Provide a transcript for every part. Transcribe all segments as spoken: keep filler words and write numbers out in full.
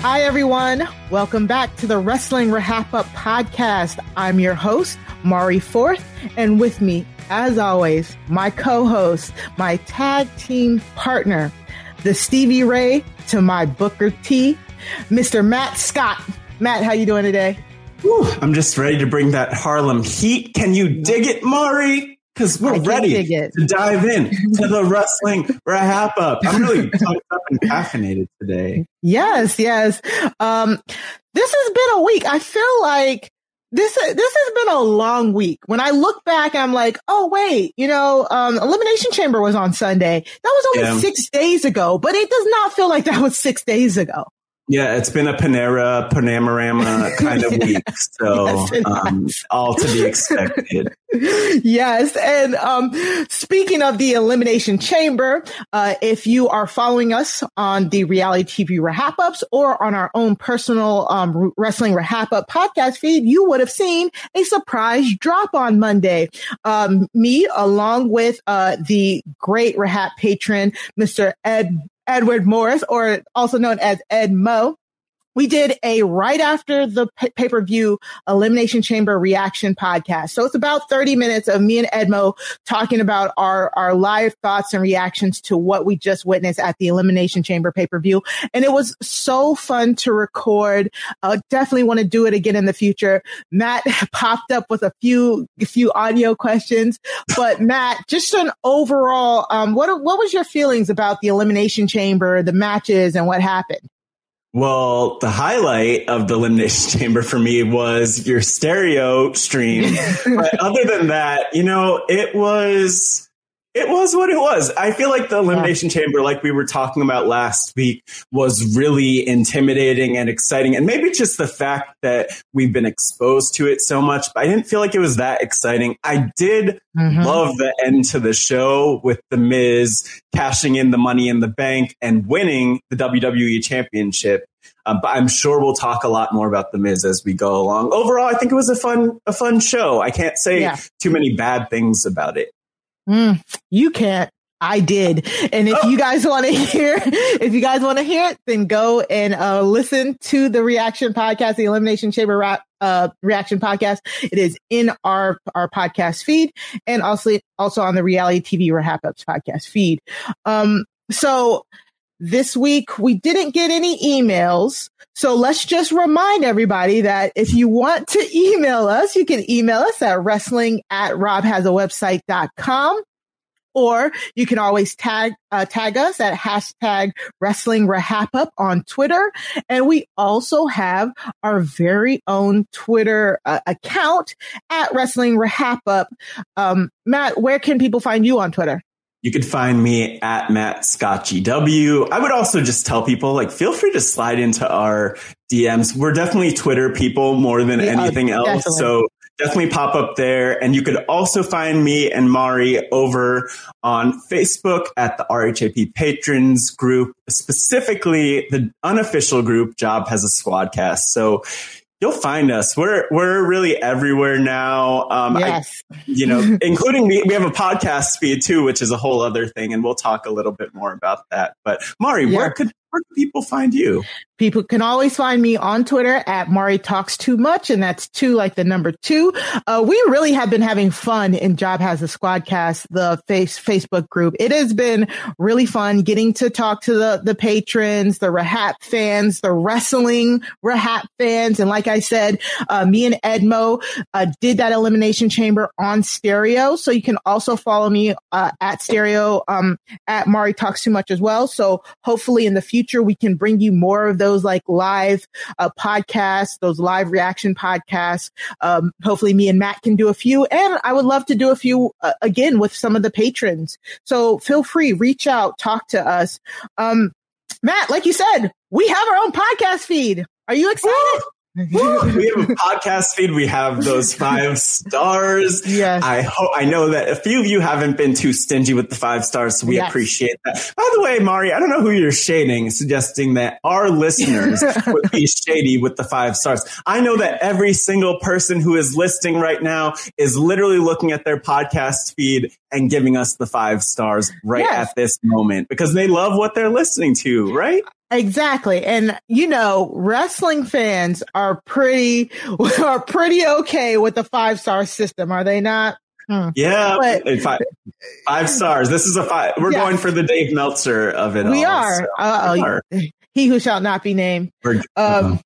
Hi, everyone. Welcome back to the Wrestling Wrap Up podcast. I'm your host, Mari Forth, and with me, as always, my co-host, my tag team partner, the Stevie Ray to my Booker T, Mister Matt Scott. Matt, how you doing today? Whew, I'm just ready to bring that Harlem heat. Can you dig it, Mari? Because we're ready to dive in to the Wrestling Wrap Up. I'm really pumped up and caffeinated today. Yes, yes. Um, this has been a week. I feel like this this has been a long week. When I look back, I'm like, oh, wait, you know, um, Elimination Chamber was on Sunday. That was only yeah. six days ago, but it does not feel like that was six days ago. Yeah, it's been a Panera, Panamarama kind of week, so yes, um, all to be expected. Yes, and um, speaking of the Elimination Chamber, uh, if you are following us on the Reality T V Wrap-Ups or on our own personal um, Wrestling Wrap-Up podcast feed, you would have seen a surprise drop on Monday. Um, me, along with uh, the great Wrap patron, Mister Ed Edward Morris, or also known as Ed Mo. We did a right after the p- pay-per-view Elimination Chamber reaction podcast. So it's about thirty minutes of me and Edmo talking about our, our live thoughts and reactions to what we just witnessed at the Elimination Chamber pay-per-view. And it was so fun to record. Uh, definitely want to do it again in the future. Matt popped up with a few, a few audio questions, but Matt, just an overall, um, what, what was your feelings about the Elimination Chamber, the matches, and what happened? Well, the highlight of the Elimination Chamber for me was your stereo stream. But other than that, you know, it was it was what it was. I feel like the Elimination yeah. Chamber, like we were talking about last week, was really intimidating and exciting. And maybe just the fact that we've been exposed to it so much, but I didn't feel like it was that exciting. I did mm-hmm. love the end to the show with The Miz cashing in the Money in the Bank and winning the W W E Championship. Um, but I'm sure we'll talk a lot more about The Miz as we go along. Overall, I think it was a fun, a fun show. I can't say yeah. too many bad things about it. Mm, you can't. I did. And if oh. you guys want to hear, if you guys want to hear it, then go and uh, listen to the reaction podcast, the Elimination Chamber rap, uh, reaction podcast. It is in our, our podcast feed and also, also on the Reality T V Wrap-Ups podcast feed. Um, so this week we didn't get any emails. So let's just remind everybody that if you want to email us, you can email us at wrestling at robhasawebsite dot com. Or you can always tag uh, tag us at hashtag Wrestling Wrap-Up on Twitter. And we also have our very own Twitter uh, account at Wrestling Wrap-Up. Um, Matt, where can people find you on Twitter? You could find me at Matt Scott G W. I would also just tell people, like, feel free to slide into our D Ms. We're definitely Twitter people more than yeah, anything else. Definitely. So definitely pop up there. And you could also find me and Mari over on Facebook at the R H A P Patrons group, specifically the unofficial group, Job Has a Squadcast. So you'll find us. We're we're really everywhere now. Um, yes. I, you know, including we, we have a podcast feed too, which is a whole other thing, and we'll talk a little bit more about that. But Mari, yeah. where could where could people find you? People can always find me on Twitter at Mari Talks Too Much, and that's two like the number two. Uh, we really have been having fun in Job Has a Squadcast, the face Facebook group. It has been really fun getting to talk to the the patrons, the Rahap fans, the wrestling Rahap fans, and like I said, uh, me and Edmo uh, did that Elimination Chamber on Stereo, so you can also follow me uh, at Stereo um, at Mari Talks Too Much as well. So hopefully in the future we can bring you more of those those like live uh, podcasts, those live reaction podcasts. Um, hopefully me and Matt can do a few, and I would love to do a few uh, again with some of the patrons. So feel free, reach out, talk to us. Um, Matt, like you said, we have our own podcast feed. Are you excited? Woo! Woo! We have a podcast feed. We have those five stars. Yes. I hope, I know that a few of you haven't been too stingy with the five stars, so we yes. appreciate that. By the way, Mari, I don't know who you're shading, suggesting that our listeners would be shady with the five stars. I know that every single person who is listening right now is literally looking at their podcast feed and giving us the five stars right yes. at this moment because they love what they're listening to, right? Exactly. And, you know, wrestling fans are pretty, are pretty okay with the five star system, are they not? Hmm. Yeah. But, five, five stars. This is a five. We're yes. going for the Dave Meltzer of it we all. Are. So uh, we are. He who shall not be named. We're, um,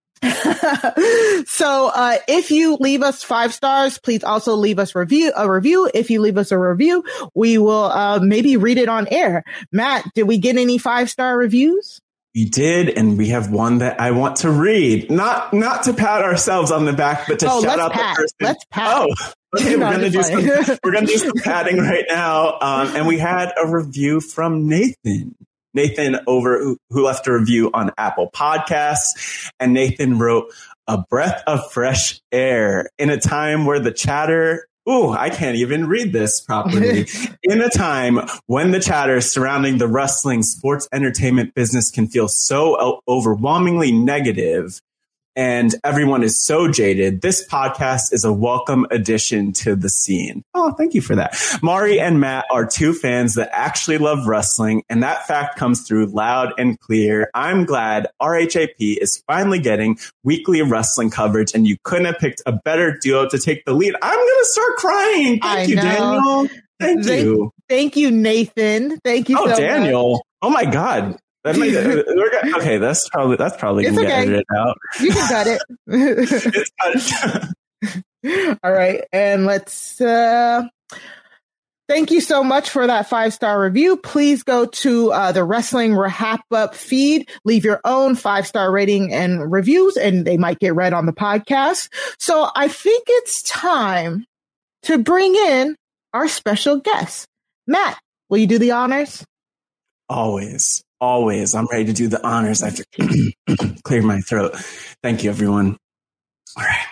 uh-huh. so, uh, if you leave us five stars, please also leave us review, a review. If you leave us a review, we will, uh, maybe read it on air. Matt, did we get any five star reviews? We did, and we have one that I want to read. Not not to pat ourselves on the back, but to oh, shout out pat. the person. Let's pat. Oh, okay, we're gonna do some. We're gonna do some patting right now. Um, and we had a review from Nathan. Nathan over who, who left a review on Apple Podcasts, and Nathan wrote, "A breath of fresh air in a time where the chatter." Ooh, I can't even read this properly. In a time when the chatter surrounding the wrestling sports entertainment business can feel so o- overwhelmingly negative and everyone is so jaded, this podcast is a welcome addition to the scene. Oh, thank you for that. Mari and Matt are two fans that actually love wrestling, and that fact comes through loud and clear. I'm glad R H A P is finally getting weekly wrestling coverage, and you couldn't have picked a better duo to take the lead. I'm going to start crying. Thank I you, know. Daniel. Thank, thank you. Thank you, Nathan. Thank you oh, so Daniel. much. Oh, my God. That might, we're gonna, okay, that's probably that's probably it's gonna okay. get edited out. You can cut it. It's cut. All right, and let's. Uh, thank you so much for that five star review. Please go to uh, the Wrestling Wrap Up feed, leave your own five star rating and reviews, and they might get read on the podcast. So I think it's time to bring in our special guest, Matt. Will you do the honors? Always. Always. I'm ready to do the honors. I have to clear my throat. Thank you, everyone. All right.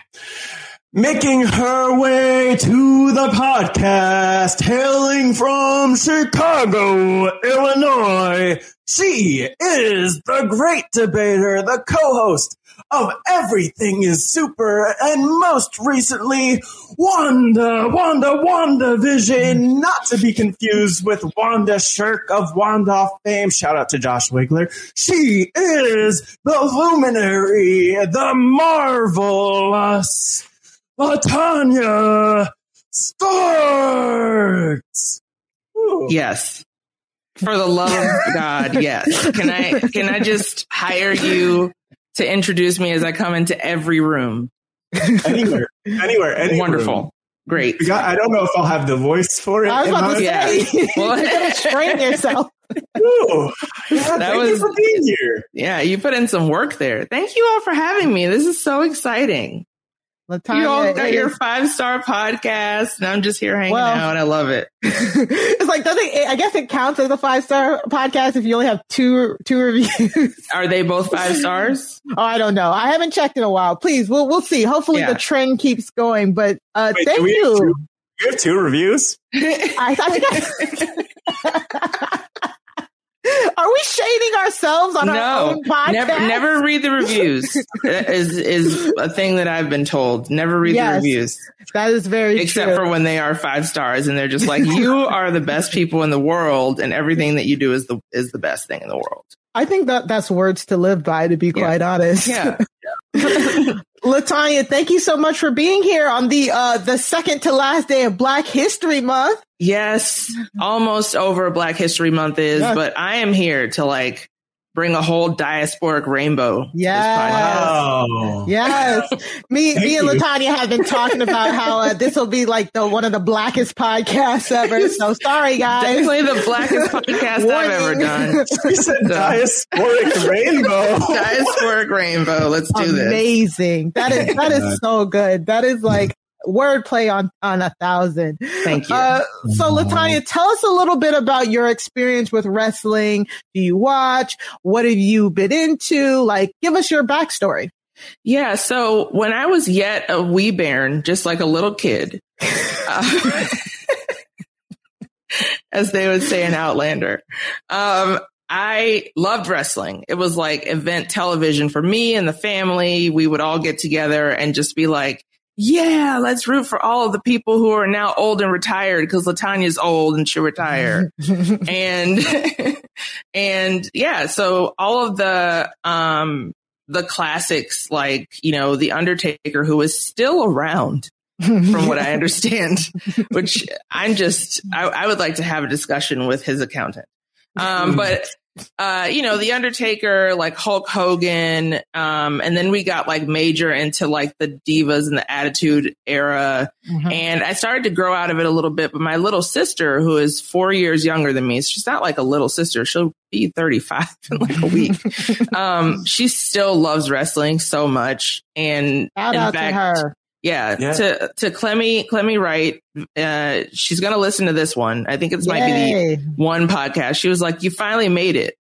Making her way to the podcast, hailing from Chicago, Illinois, she is the great debater, the co-host of Everything is Super, and most recently, Wanda, Wanda, WandaVision, not to be confused with Wanda Shirk of Wanda fame. Shout out to Josh Wigler. She is the luminary, the marvelous LaTonya Starks. Ooh. Yes. For the love of God, yes. Can I can I just hire you to introduce me as I come into every room? Anywhere. Anywhere. Any Wonderful. room. Great. Got, I don't know if I'll have the voice for it. I was about to yeah. say, well, you gotta train yourself. Ooh, yeah, that thank was, you for being here. Yeah, you put in some work there. Thank you all for having me. This is so exciting. LaTonya, you all got is, your five-star podcast, and I'm just here hanging well, out. I love it. It's like, doesn't it, I guess it counts as a five-star podcast if you only have two two reviews. Are they both five stars? Oh, I don't know. I haven't checked in a while. Please, we'll we'll see. Hopefully yeah. the trend keeps going. But uh, Wait, thank we you. Have two, you have two reviews? I, I think Are we shading ourselves on no, our own podcast? Never, never read the reviews. is is a thing that I've been told. Never read yes, the reviews. That is very Except true. for when they are five stars and they're just like, you are the best people in the world, and everything that you do is the is the best thing in the world. I think that that's words to live by, to be yeah. quite honest. Yeah. LaTonya, thank you so much for being here on the uh, the second to last day of Black History Month. Yes, almost over Black History Month is, yes. but I am here to like bring a whole diasporic rainbow. Yes. Wow. Yes. Me, me and LaTonya have been talking about how uh, this will be like the one of the blackest podcasts ever. So sorry, guys. Definitely the blackest podcast I've ever done. You said so. Diasporic rainbow. Diasporic rainbow. Let's do Amazing. this. Amazing. That is that is so good. That is like wordplay on, on a thousand. Thank you. Uh, so LaTonya, tell us a little bit about your experience with wrestling. Do you watch? What have you been into? Like, give us your backstory. Yeah. So when I was yet a wee bairn, just like a little kid, uh, as they would say in Outlander, um, I loved wrestling. It was like event television for me and the family. We would all get together and just be like, yeah, let's root for all of the people who are now old and retired because LaTonya's old and she'll retire. and, and yeah, so all of the, um, the classics, like, you know, The Undertaker, who is still around from what I understand, which I'm just, I, I would like to have a discussion with his accountant. Um, but, uh, you know, The Undertaker, like Hulk Hogan. Um, and then we got like major into like the divas and the Attitude Era. Mm-hmm. And I started to grow out of it a little bit. But my little sister, who is four years younger than me, she's not like a little sister. She'll be thirty-five in like a week. um, she still loves wrestling so much. And shout in out fact, to her. Yeah, yeah, to to Clemmy Clemmy Wright, uh, she's gonna listen to this one. I think it might be the one podcast. She was like, "You finally made it.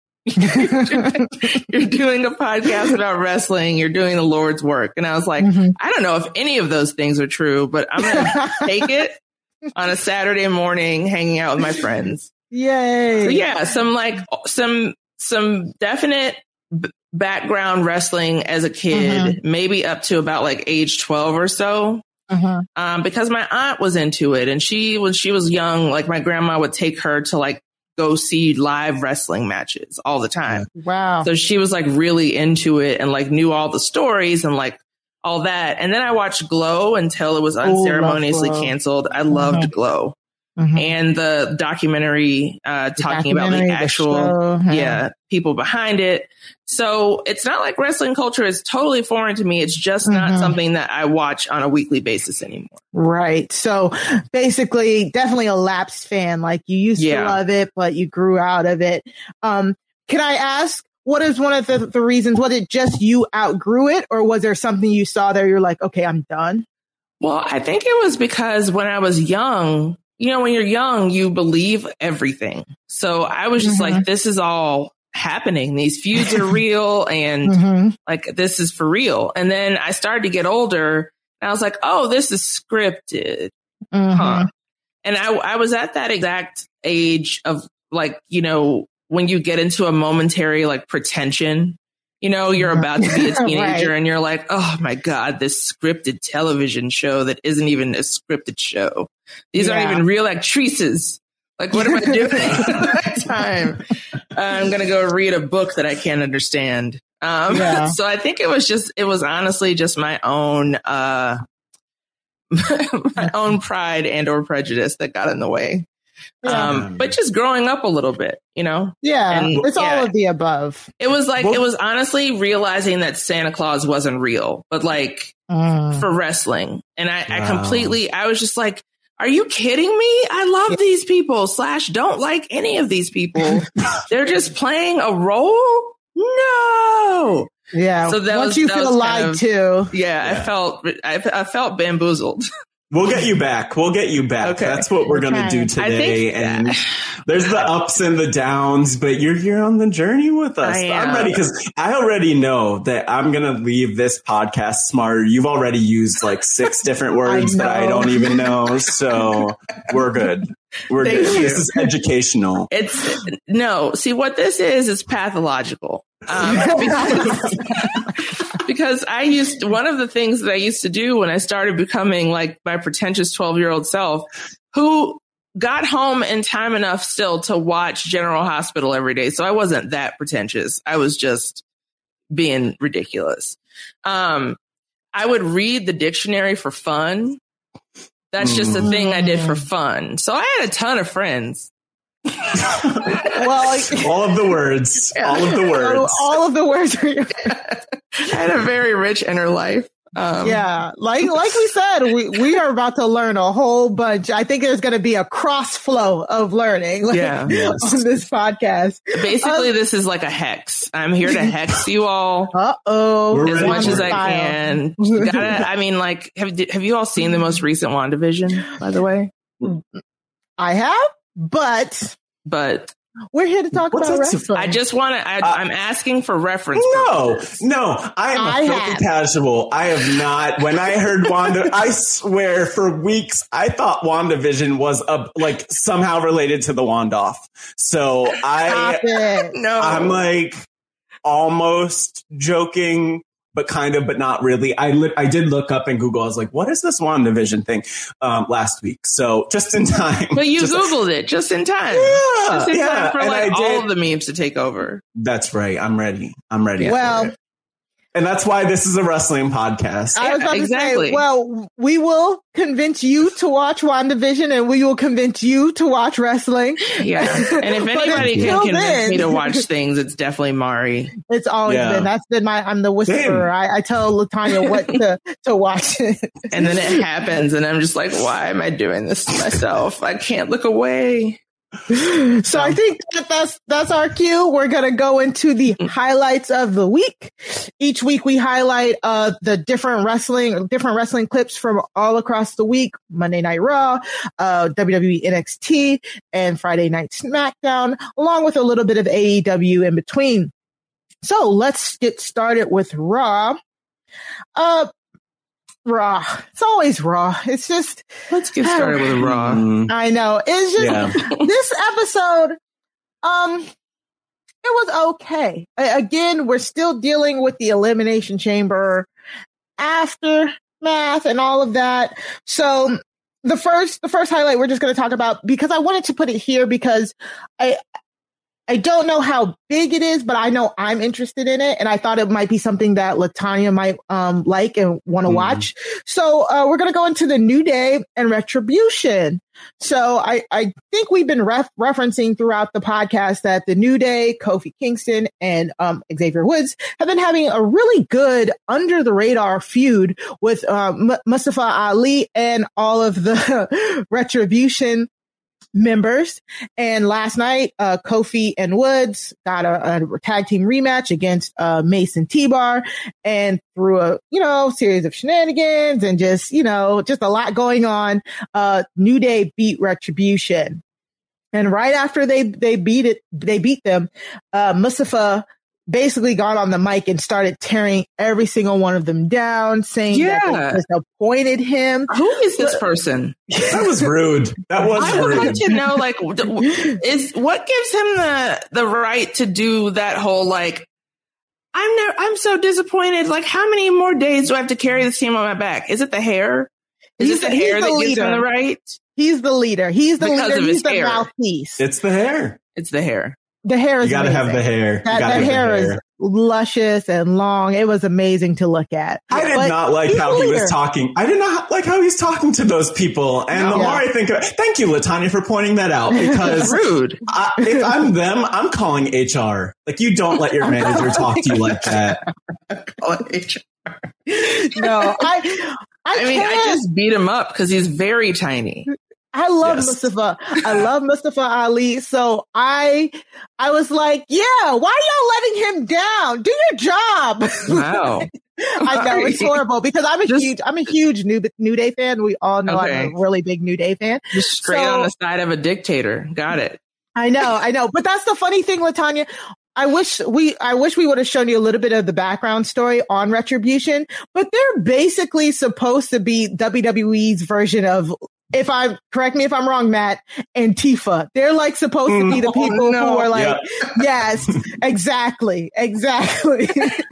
You're doing a podcast about wrestling. You're doing the Lord's work." And I was like, mm-hmm. I don't know if any of those things are true, but I'm gonna take it on a Saturday morning, hanging out with my friends. Yay! So yeah, some like some some definite b- background wrestling as a kid, uh-huh. maybe up to about like age twelve or so. Uh-huh. Um, because my aunt was into it, and she, when she was young, like my grandma would take her to like go see live wrestling matches all the time. Wow. So she was like really into it and like knew all the stories and like all that. And then I watched Glow until it was unceremoniously Ooh, canceled. I loved uh-huh. Glow. Mm-hmm. And the documentary uh, the talking documentary, about the actual, the show, yeah, people behind it. So it's not like wrestling culture is totally foreign to me. It's just mm-hmm. not something that I watch on a weekly basis anymore. Right. So basically, definitely a lapsed fan. Like you used yeah. to love it, but you grew out of it. Um, can I ask, what is one of the, the reasons? Was it just you outgrew it, or was there something you saw there you're like, okay, I'm done? Well, I think it was because when I was young, you know, when you're young, you believe everything. So I was just mm-hmm. like, this is all happening. These feuds are real and mm-hmm. like, this is for real. And then I started to get older and I was like, oh, this is scripted. Mm-hmm. Huh. And I, I was at that exact age of like, you know, when you get into a momentary like pretension, you know, you're about to be a teenager right. and you're like, oh my God, this scripted television show that isn't even a scripted show. These yeah. aren't even real actresses. Like, what am I doing at that time? Uh, I'm going to go read a book that I can't understand. Um, yeah. So I think it was just, it was honestly just my own, uh, my own pride and or prejudice that got in the way. Yeah. Um, but just growing up a little bit, you know? Yeah, and, it's yeah, all of the above. It was like, well, it was honestly realizing that Santa Claus wasn't real, but like mm. for wrestling. And I, wow. I completely, I was just like, are you kidding me? I love yeah. these people slash don't like any of these people. They're just playing a role? No. Yeah. So that Once was, you that feel lied kind of, to. Yeah, yeah, I felt, I, I felt bamboozled. We'll get you back. We'll get you back. Okay. That's what we're okay. going to do today. Think, and yeah. there's the ups and the downs, but you're here on the journey with us. I'm ready because I already know that I'm going to leave this podcast smarter. You've already used like six different words I that I don't even know. So we're good. We're Thank good. You. This is educational. It's no, see what this is, is pathological. Um, because, because I used, one of the things that I used to do when I started becoming like my pretentious twelve year old self, who got home in time enough still to watch General Hospital every day. So I wasn't that pretentious. I was just being ridiculous. Um, I would read the dictionary for fun. That's just a thing I did for fun. So I had a ton of friends. well, all of the words, all of the words, all of the words. Are your- I had a very rich inner life. Um, yeah, like like we said, we, we are about to learn a whole bunch. I think there's going to be a cross flow of learning like, yeah. yes. on this podcast. Basically, um, this is like a hex. I'm here to hex you all uh-oh. as much as I can. Gotta, I mean, like, have, have you all seen the most recent WandaVision, by the way? I have, but... But... We're here to talk What's about wrestling. I just want to, uh, I'm asking for reference. No, purposes. no, I am a I filthy have. casual. I have not, when I heard Wanda, I swear for weeks, I thought WandaVision was a, like somehow related to the Wandoff. So I, no, I'm like almost joking but kind of, but not really. I li- I did look up in Google. I was like, what is this WandaVision thing um, last week? So just in time. But you just, Googled it just in time. Yeah, just in yeah. time for And like I all did, of the memes to take over. That's right. I'm ready. I'm ready. Yeah. Well, for it. And that's why this is a wrestling podcast. I was about yeah, exactly. to say, well, we will convince you to watch WandaVision and we will convince you to watch wrestling. Yeah. And if anybody can convince then, me to watch things, it's definitely Mari. It's always yeah. been. That's been my, I'm the whisperer. I, I tell LaTonya what to, to watch. And then it happens and I'm just like, why am I doing this to myself? I can't look away. So I think that that's, that's our cue. We're going to go into the highlights of the week. Each week we highlight, uh, the different wrestling, different wrestling clips from all across the week. Monday Night Raw, uh, W W E N X T and Friday Night SmackDown, along with a little bit of A E W in between. So let's get started with Raw. Uh, Raw. It's always Raw. It's just. Let's get started with Raw. I know. It's just yeah. This episode. Um, it was okay. I, again, we're still dealing with the Elimination Chamber aftermath and all of that. So the first, the first highlight we're just going to talk about, because I wanted to put it here because I. I don't know how big it is, but I know I'm interested in it. And I thought it might be something that LaTonya might um, like and want to mm. watch. So uh, we're going to go into the New Day and Retribution. So I, I think we've been ref- referencing throughout the podcast that the New Day, Kofi Kingston, and um, Xavier Woods have been having a really good under the radar feud with um, M- Mustafa Ali and all of the Retribution members. And last night, uh, Kofi and Woods got a, a tag team rematch against uh, Mace and T-Bar, and through a, you know, series of shenanigans and just, you know, just a lot going on, uh, New Day beat Retribution. And right after they, they beat it, they beat them, uh, Mustafa basically got on the mic and started tearing every single one of them down, saying yeah. that they disappointed him. Who is this person? That was rude. That was I rude. would like to know, like, is what gives him the the right to do that whole like? I'm never, I'm so disappointed. Like, how many more days do I have to carry this team on my back? Is it the hair? Is he's it the, the hair the that leader. gives him the right? He's the leader. He's the because leader. He's the hair. mouthpiece. It's the hair. It's the hair. The hair is You gotta amazing. have the hair. That, that hair, hair is luscious and long. It was amazing to look at. I did but not like how he was talking. I did not like how he was talking to those people. And no. the more I think of it, thank you, LaTonya, for pointing that out, because rude. I, if I'm them, I'm calling H R. Like, you don't let your manager talk to you like that. Call H R. No, I, I, I mean, can't. I just beat him up because he's very tiny. I love yes. Mustafa. I love Mustafa Ali. So I, I was like, yeah, why are y'all letting him down? Do your job. Wow. I know it's horrible because I'm a just, huge, I'm a huge New, New Day fan. We all know okay. I'm a really big New Day fan. Just straight so, on the side of a dictator. Got it. I know, I know. But that's the funny thing, LaTonya. I wish we, I wish we would have shown you a little bit of the background story on Retribution, but they're basically supposed to be W W E's version of, if I correct me if I'm wrong, Matt, Antifa. They're like supposed to be the people oh, no. who are like, yeah. yes, exactly, exactly.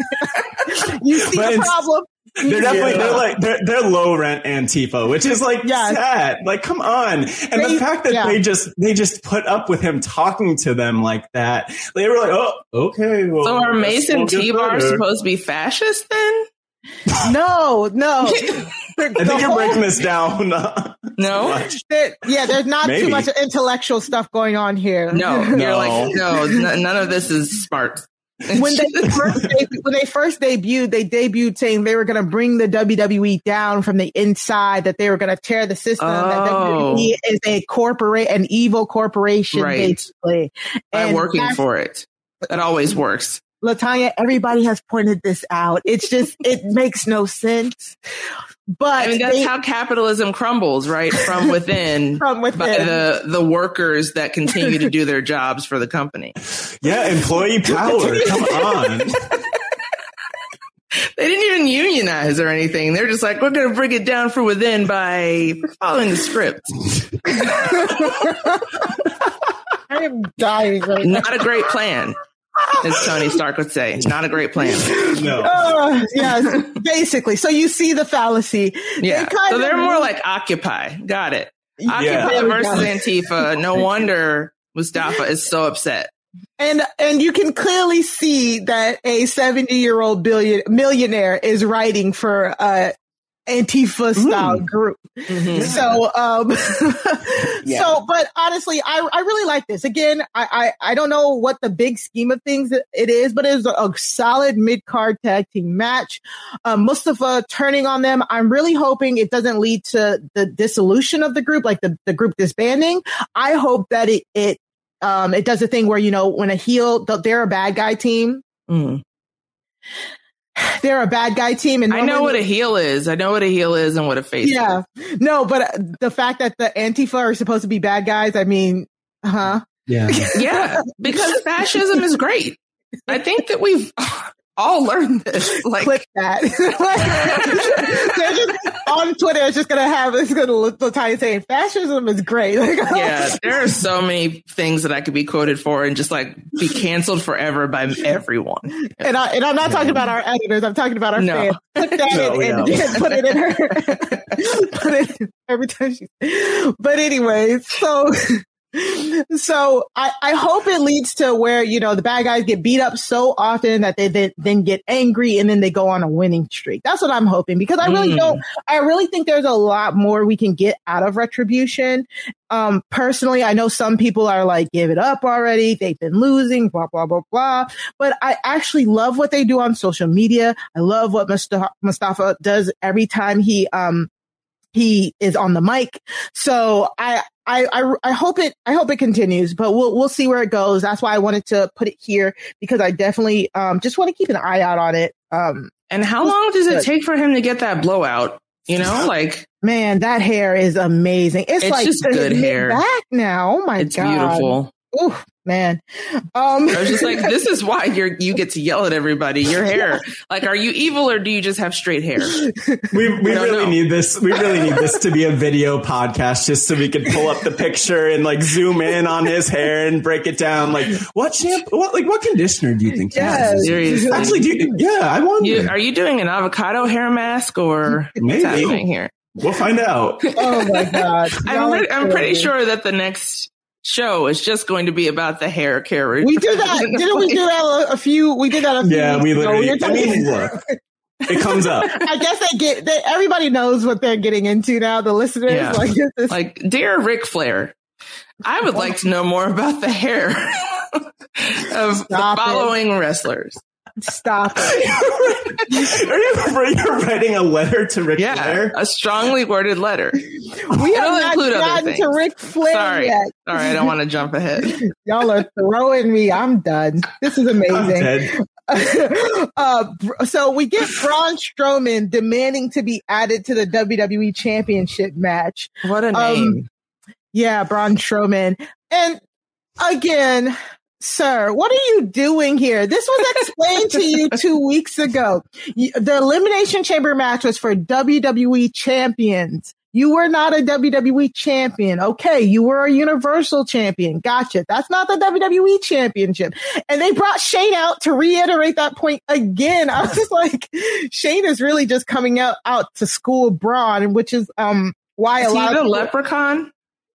You see but the problem? They're definitely, yeah. they're like, they're, they're low rent Antifa, which is like yes. sad. Like, come on. And they, the fact that yeah. they just, they just put up with him talking to them like that. They were like, oh, okay. Well, so are Mace and T-Bar supposed to be fascist then? No, no. I think you're whole, breaking this down. No, there, yeah, there's not Maybe. too much intellectual stuff going on here. No, no. You're like, no, n- none of this is smart. When they first deb- when they first debuted, they debuted saying they were going to bring the W W E down from the inside, that they were going to tear the system. Oh. That W W E is a corporate, an evil corporation, right. basically. And I'm working for it. That always works. LaTonya, everybody has pointed this out. It's just, it makes no sense. But I mean, that's they, how capitalism crumbles, right? From within, from within. By the, the workers that continue to do their jobs for the company. Yeah, employee power. Come on. They didn't even unionize or anything. They're just like, we're going to bring it down from within by following the script. I am dying right now. Not a great plan. as Tony Stark would say. Not a great plan. No. Uh, yes, basically. So you see the fallacy. Yeah. They so they're of, more like Occupy. Got it. Occupy Yeah. versus Antifa. No wonder Mustafa is so upset. And and you can clearly see that a seventy-year-old billion millionaire is writing for uh Antifa style group. Mm-hmm. So, um, yeah. so, but honestly, I, I really like this. Again, I, I, I don't know what the big scheme of things it is, but it's a, a solid mid-card tag team match. Um, Mustafa turning on them. I'm really hoping it doesn't lead to the dissolution of the group, like the, the group disbanding. I hope that it, it, um, it does a thing where, you know, when a heel, they're a bad guy team. Mm. They're a bad guy team. And I know what a heel is. I know what a heel is and what a face yeah. is. No, but the fact that the Antifa are supposed to be bad guys, I mean, huh? Yeah. Yeah, because fascism is great. I think that we've all learned this. Like, clip that. They're just on Twitter. It's just gonna have it's gonna look the time saying fascism is great. Like, yeah, there are so many things that I could be quoted for and just like be canceled forever by everyone. And I and I'm not talking about our editors. I'm talking about our No. fans. Put that No, in and, yeah. and put it in her. Put it every time she. But anyway, so. So I, I hope it leads to where, you know, the bad guys get beat up so often that they, they then get angry and then they go on a winning streak. That's what I'm hoping, because I really Mm. don't, I really think there's a lot more we can get out of Retribution. Um, personally, I know some people are like, give it up already. They've been losing, blah, blah, blah, blah. But I actually love what they do on social media. I love what Mustafa, Mustafa does every time he, um, he is on the mic. So I, I, I, I hope it, I hope it continues, but we'll, we'll see where it goes. That's why I wanted to put it here, because I definitely, um, just want to keep an eye out on it. Um, and how long does it take for him to get that blowout? You know, like, man, that hair is amazing. It's, It's like just good hair. back now. Oh my it's God. beautiful. Oh man. Um, I was just like, this is why you're, you get to yell at everybody. Your hair, like, are you evil or do you just have straight hair? We we don't really know. need this. We really need this to be a video podcast, just so we can pull up the picture and like zoom in on his hair and break it down. Like, what shampoo? What like what conditioner do you think? he Yes. uses? Seriously. Actually, do you, yeah, I wonder. You, are you doing an avocado hair mask or Maybe. what's happening here? We'll find out. oh my God. I'm, Y'all re- are I'm pretty crazy. sure that the next show is just going to be about the hair care. We did that. Didn't we do that a, a few? We did that a few. Yeah, weeks we ago. literally. were I talking- mean, look, it comes up. I guess they get. They, everybody knows what they're getting into now. The listeners, Yeah. like, this is, Like, dear Ric Flair, I would like to know more about the hair of Stop the following wrestlers. stop it. Are you you're writing a letter to Ric Yeah, Flair? a strongly worded letter. We It'll have not include other gotten to things. Ric Flair Sorry. yet. Sorry, I don't want to jump ahead. Y'all are throwing me. I'm done. This is I'm amazing. dead. uh, so we get Braun Strowman demanding to be added to the W W E Championship match. What a Um, name. Yeah, Braun Strowman. And again, sir, what are you doing here? This was explained to you two weeks ago. You- The Elimination Chamber match was for W W E champions. You were not a W W E champion. Okay, you were a Universal champion. Gotcha. That's not the W W E championship. And they brought Shane out to reiterate that point again. I was just like, Shane is really just coming out, out to school Braun, which is um why Is a he lot the of people- leprechaun?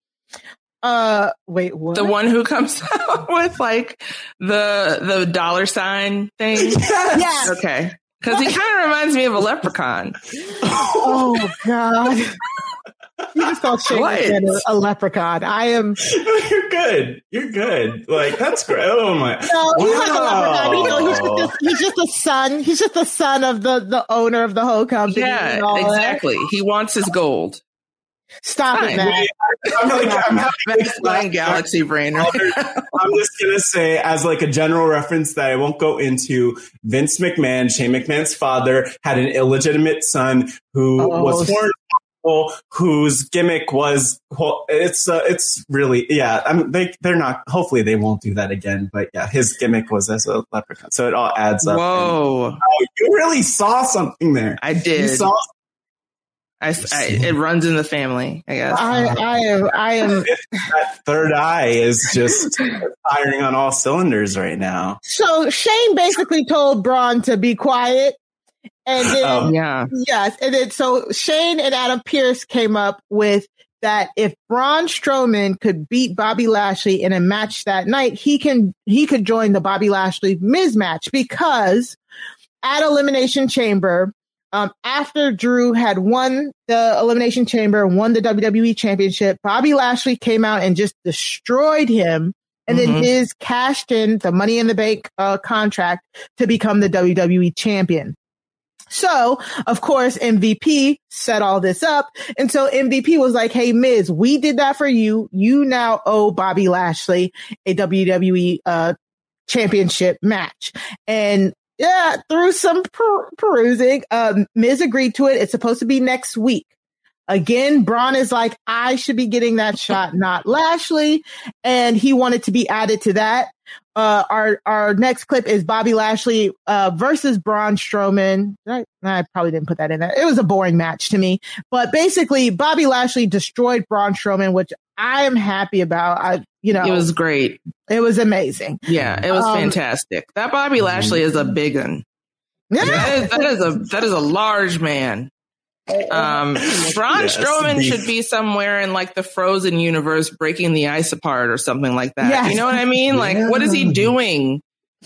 Uh, wait, what? The one who comes out with like the the dollar sign thing? Yes. Okay. Because he kind of reminds me of a leprechaun. Oh God! You just called Shane What? McMahon a, a leprechaun. I am. You're good. You're good. Like that's great. Oh my. No, he's not a leprechaun. You know, he's Wow. just, the, he's just the son. He's just the son of the, the owner of the whole company. Yeah, and all that. exactly. He wants his gold. Stop it, Fine. man. I'm like, I'm having That's my galaxy brain. Right? I'm just gonna say, as like a general reference that I won't go into, Vince McMahon, Shane McMahon's father, had an illegitimate son who Oh. was foreign, whose gimmick was. Well, it's uh, it's really yeah. I'm they they're not. Hopefully they won't do that again. But yeah, his gimmick was as a leprechaun, so it all adds up. Whoa. And, oh, you really saw something there. I You did. saw. I, I, it runs in the family, I guess. I, I am, I am. That third eye is just firing on all cylinders right now. So Shane basically told Braun to be quiet. And then, um, yeah. Yes. And then, so Shane and Adam Pearce came up with that if Braun Strowman could beat Bobby Lashley in a match that night, he can, he could join the Bobby Lashley Miz match, because at Elimination Chamber, Um, after Drew had won the Elimination Chamber, won the W W E Championship, Bobby Lashley came out and just destroyed him. And mm-hmm. then Miz cashed in the Money in the Bank uh, contract to become the W W E Champion. So, of course, M V P set all this up. And so M V P was like, hey, Miz, we did that for you. You now owe Bobby Lashley a W W E uh, championship match. And yeah, through some per- perusing, um, Miz agreed to it. It's supposed to be next week. Again, Braun is like, I should be getting that shot, not Lashley. And he wanted to be added to that. Uh, our, our next clip is Bobby Lashley, uh, versus Braun Strowman. I, I probably didn't put that in there. It was a boring match to me, but basically Bobby Lashley destroyed Braun Strowman, which I am happy about. I, you know, it was great. It was amazing. Yeah, it was um, fantastic. That Bobby Lashley is a big one. Yeah. That is, that is a, that is a large man. Um, Braun yes, Strowman should be somewhere in like the Frozen universe, breaking the ice apart or something like that. Yes. You know what I mean? Like, yeah. What is he doing?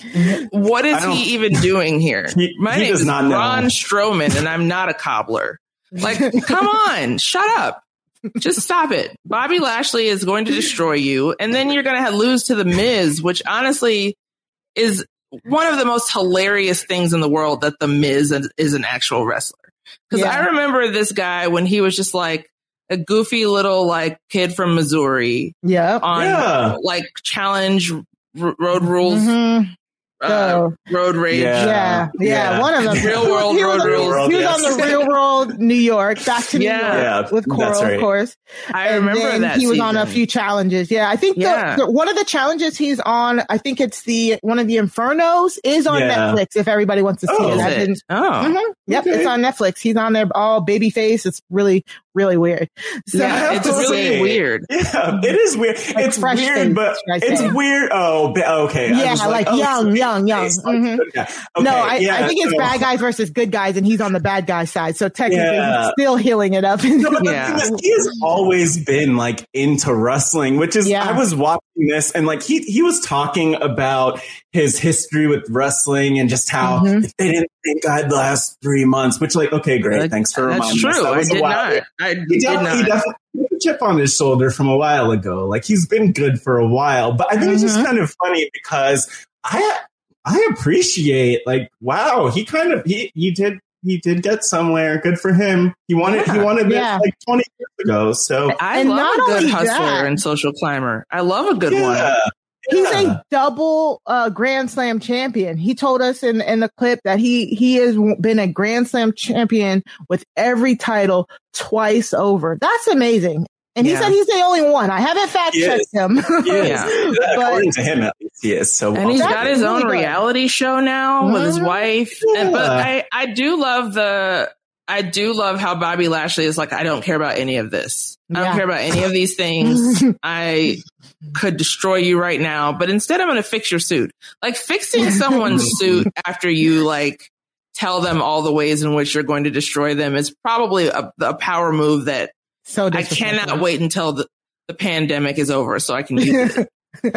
What is he even doing here? He, My he name is Braun know. Strowman, and I'm not a cobbler. Like, come on, shut up. Just stop it. Bobby Lashley is going to destroy you, and then you're going to lose to The Miz, which honestly is one of the most hilarious things in the world, that The Miz is an actual wrestler. Because yeah. I remember this guy when he was just like a goofy little like kid from Missouri. Yeah. On yeah. like Challenge R- Road Rules. Mm-hmm. Uh, road Rage. Yeah. Yeah. yeah. yeah. One of them. Real World he Road was, Rules. He was yes. on the Real World New York, back to New yeah. York yeah, with Coral, right. of course. I and remember then that he was season. on a few challenges. Yeah. I think yeah. the, the, one of the challenges he's on, I think it's the, one of the Infernos is on yeah. Netflix if everybody wants to see oh, it. I it? didn't, oh. Mm-hmm. Yep. Okay. It's on Netflix. He's on there all babyface. It's really, really weird. So, yeah, it's really say, weird. Yeah, it is weird. Like it's weird, things, but it's weird. Oh, okay. Yeah, like, like oh, young, young, young. Mm-hmm. Okay, no, I, yeah, I think it's so, bad guys versus good guys, and he's on the bad guy side. So technically, yeah. he's still healing it up. No, but yeah. the thing is, he has always been like into wrestling, which is yeah. I was watching this and like he he was talking about his history with wrestling and just how mm-hmm. if they didn't think I'd last three months, which like, okay, great. Uh, Thanks for reminding me. That's true. That I did not. I he did not. He definitely had a chip on his shoulder from a while ago. Like he's been good for a while, but I think mm-hmm. it's just kind of funny because I, I appreciate like, wow, he kind of, he, he did, he did get somewhere. Good for him. He wanted, yeah. he wanted yeah. this like twenty years ago. So I and love a good hustler that, and social climber. I love a good yeah. one. He's a double uh, Grand Slam champion. He told us in, in the clip that he, he has been a Grand Slam champion with every title twice over. That's amazing. And yeah. he said he's the only one. I haven't fact checked him. Yeah. But, according to him, at least he is. So and he's got his own reality show now mm-hmm. with his wife. Yeah. And, but I, I do love the, I do love how Bobby Lashley is like, I don't care about any of this. I don't yeah. care about any of these things. I could destroy you right now, but instead I'm going to fix your suit. Like fixing someone's suit after you like tell them all the ways in which you're going to destroy them is probably a, a power move that so I cannot wait until the, the pandemic is over so I can use it.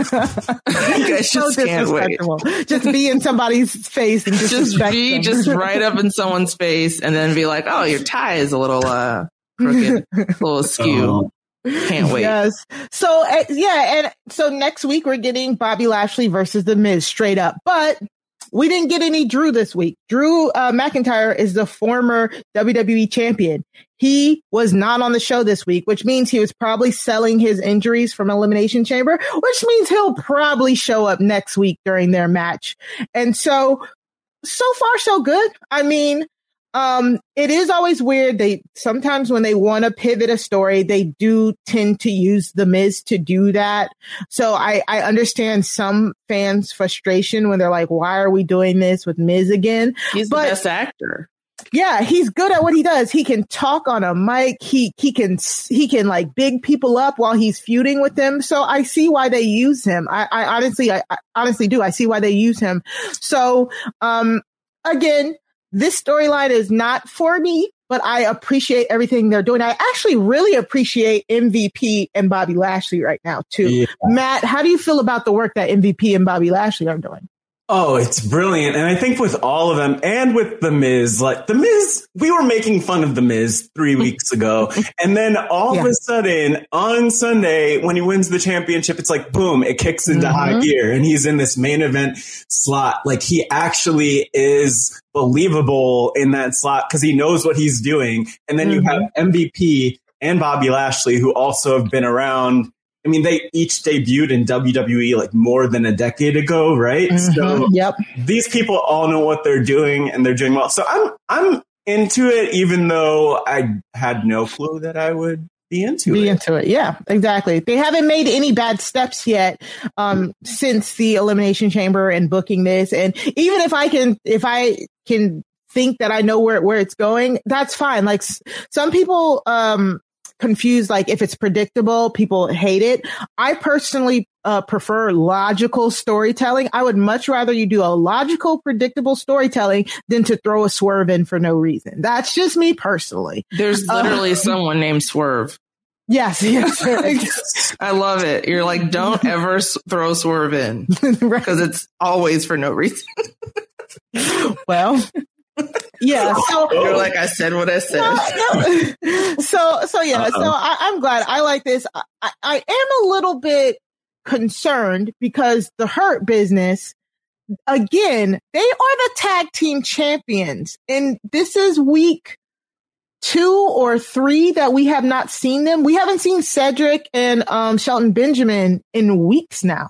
I just so can't wait. Just be in somebody's face and just, just be them. just right up in someone's face and then be like, oh, your tie is a little uh crooked, a little askew. Can't wait. Yes. So uh, yeah, and so next week we're getting Bobby Lashley versus The Miz straight up, but we didn't get any Drew this week. Drew uh, McIntyre is the former W W E champion. He was not on the show this week, which means he was probably selling his injuries from Elimination Chamber, which means he'll probably show up next week during their match. And so, so far, so good. I mean, um, it is always weird. They sometimes when they want to pivot a story, they do tend to use The Miz to do that. So I, I understand some fans' frustration when they're like, why are we doing this with Miz again? He's but, the best actor. Yeah, he's good at what he does. He can talk on a mic. He he can he can like big people up while he's feuding with them. So I see why they use him. I, I honestly, I, I honestly do. I see why they use him. So um, again, this storyline is not for me, but I appreciate everything they're doing. I actually really appreciate M V P and Bobby Lashley right now too. Yeah. Matt, how do you feel about the work that M V P and Bobby Lashley are doing? Oh, it's brilliant. And I think with all of them and with The Miz, like The Miz, we were making fun of The Miz three weeks ago. And then all yeah. of a sudden on Sunday, when he wins the championship, it's like, boom, it kicks into mm-hmm. high gear and he's in this main event slot. Like he actually is believable in that slot because he knows what he's doing. And then mm-hmm. you have M V P and Bobby Lashley, who also have been around. I mean, they each debuted in W W E like more than a decade ago, right? Mm-hmm. So yep. these people all know what they're doing and they're doing well. So I'm I'm into it, even though I had no clue that I would be into be it. Be into it. Yeah, exactly. They haven't made any bad steps yet um, since the Elimination Chamber and booking this. And even if I can, if I can think that I know where, where it's going, that's fine. Like s- some people, um, confused, like if it's predictable, people hate it. I personally uh, prefer logical storytelling. I would much rather you do a logical, predictable storytelling than to throw a swerve in for no reason. That's just me personally. There's literally uh, someone named Swerve. Yes, yes. I love it. You're like, don't ever s- throw Swerve in because right. it's always for no reason. Well. Yeah, so you're like, I said what I said. No, no. So, so yeah, Uh-oh. so I, I'm glad. I like this. I, I, I am a little bit concerned because the Hurt Business, again, they are the tag team champions, and this is week two or three that we have not seen them. We haven't seen Cedric and um, Shelton Benjamin in weeks now.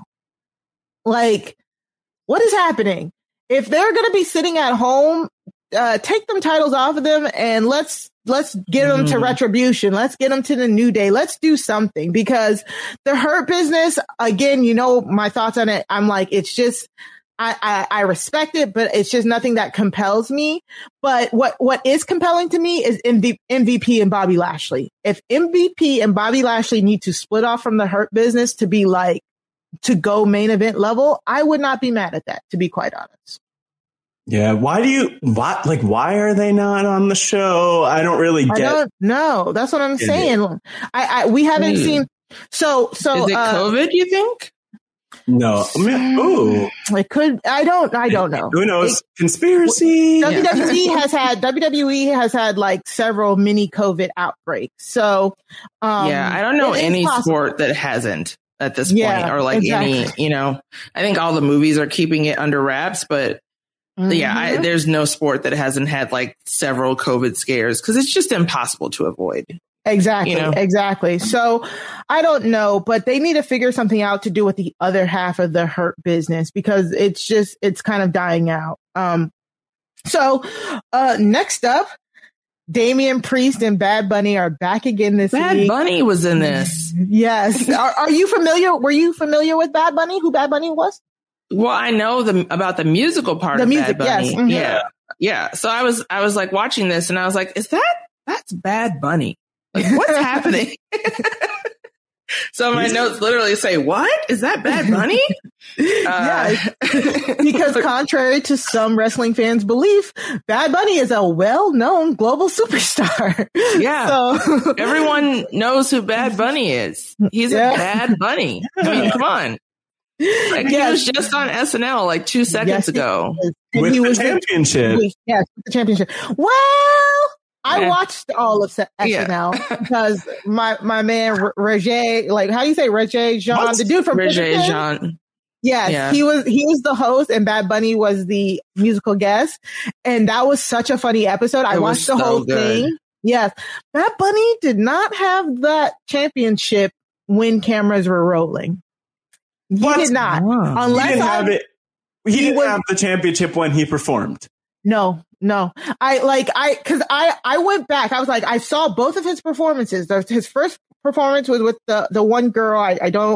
Like, what is happening? If they're going to be sitting at home, uh, take them titles off of them and let's, let's get them mm. to Retribution. Let's get them to the New Day. Let's do something because the Hurt Business, again, you know, my thoughts on it. I'm like, it's just, I, I, I respect it, but it's just nothing that compels me. But what, what is compelling to me is M V P and Bobby Lashley. If M V P and Bobby Lashley need to split off from the Hurt Business to be like, to go main event level, I would not be mad at that, to be quite honest. Yeah. Why do you, why, like, why are they not on the show? I don't really get. I don't know. That's what I'm saying. I, I, we haven't mm. seen. So, so. Is it uh, COVID, you think? No. I mean, ooh. It could, I don't, I don't know. Who knows? It, Conspiracy. W W E has had, W W E has had like several mini COVID outbreaks. So, um, yeah, I don't know any possible. sport that hasn't at this point yeah, or like exactly. any, you know, I think all the movies are keeping it under wraps, but mm-hmm. yeah, I, there's no sport that hasn't had like several COVID scares because it's just impossible to avoid. Exactly. You know? Exactly. So I don't know, but they need to figure something out to do with the other half of the Hurt Business because it's just, it's kind of dying out. Um, so, uh, next up, Damian Priest and Bad Bunny are back again this Bad week. Bad Bunny was in this. Yes. Are, are you familiar? Were you familiar with Bad Bunny? Who Bad Bunny was? Well, I know the about the musical part the of music, Bad Bunny. Yes. Mm-hmm. Yeah. Yeah. So I was I was like watching this and I was like, is that that's Bad Bunny? Like, what's happening? So my notes literally say, what? Is that Bad Bunny? Yeah, uh, because contrary to some wrestling fans' belief, Bad Bunny is a well-known global superstar. Yeah. So everyone knows who Bad Bunny is. He's yeah. a Bad Bunny. I mean, come on. Like, yes. He was just on S N L like two seconds yes, ago. He with he the was championship. Yes, yeah, the championship. Well, I yeah. watched all of S N L yeah. because my, my man, Roger, like, how do you say Roger Jean? What? The dude from Roger Jean. Yes, yeah. he was, he was the host and Bad Bunny was the musical guest. And that was such a funny episode. I it watched the so whole good. thing. Yes. Bad Bunny did not have that championship when cameras were rolling. He what? did not. Wow. Unless he didn't I, have it. He, he didn't was, have the championship when he performed. No, no. I like, I, cause I, I went back. I was like, I saw both of his performances. His first performance was with the, the one girl. I, I don't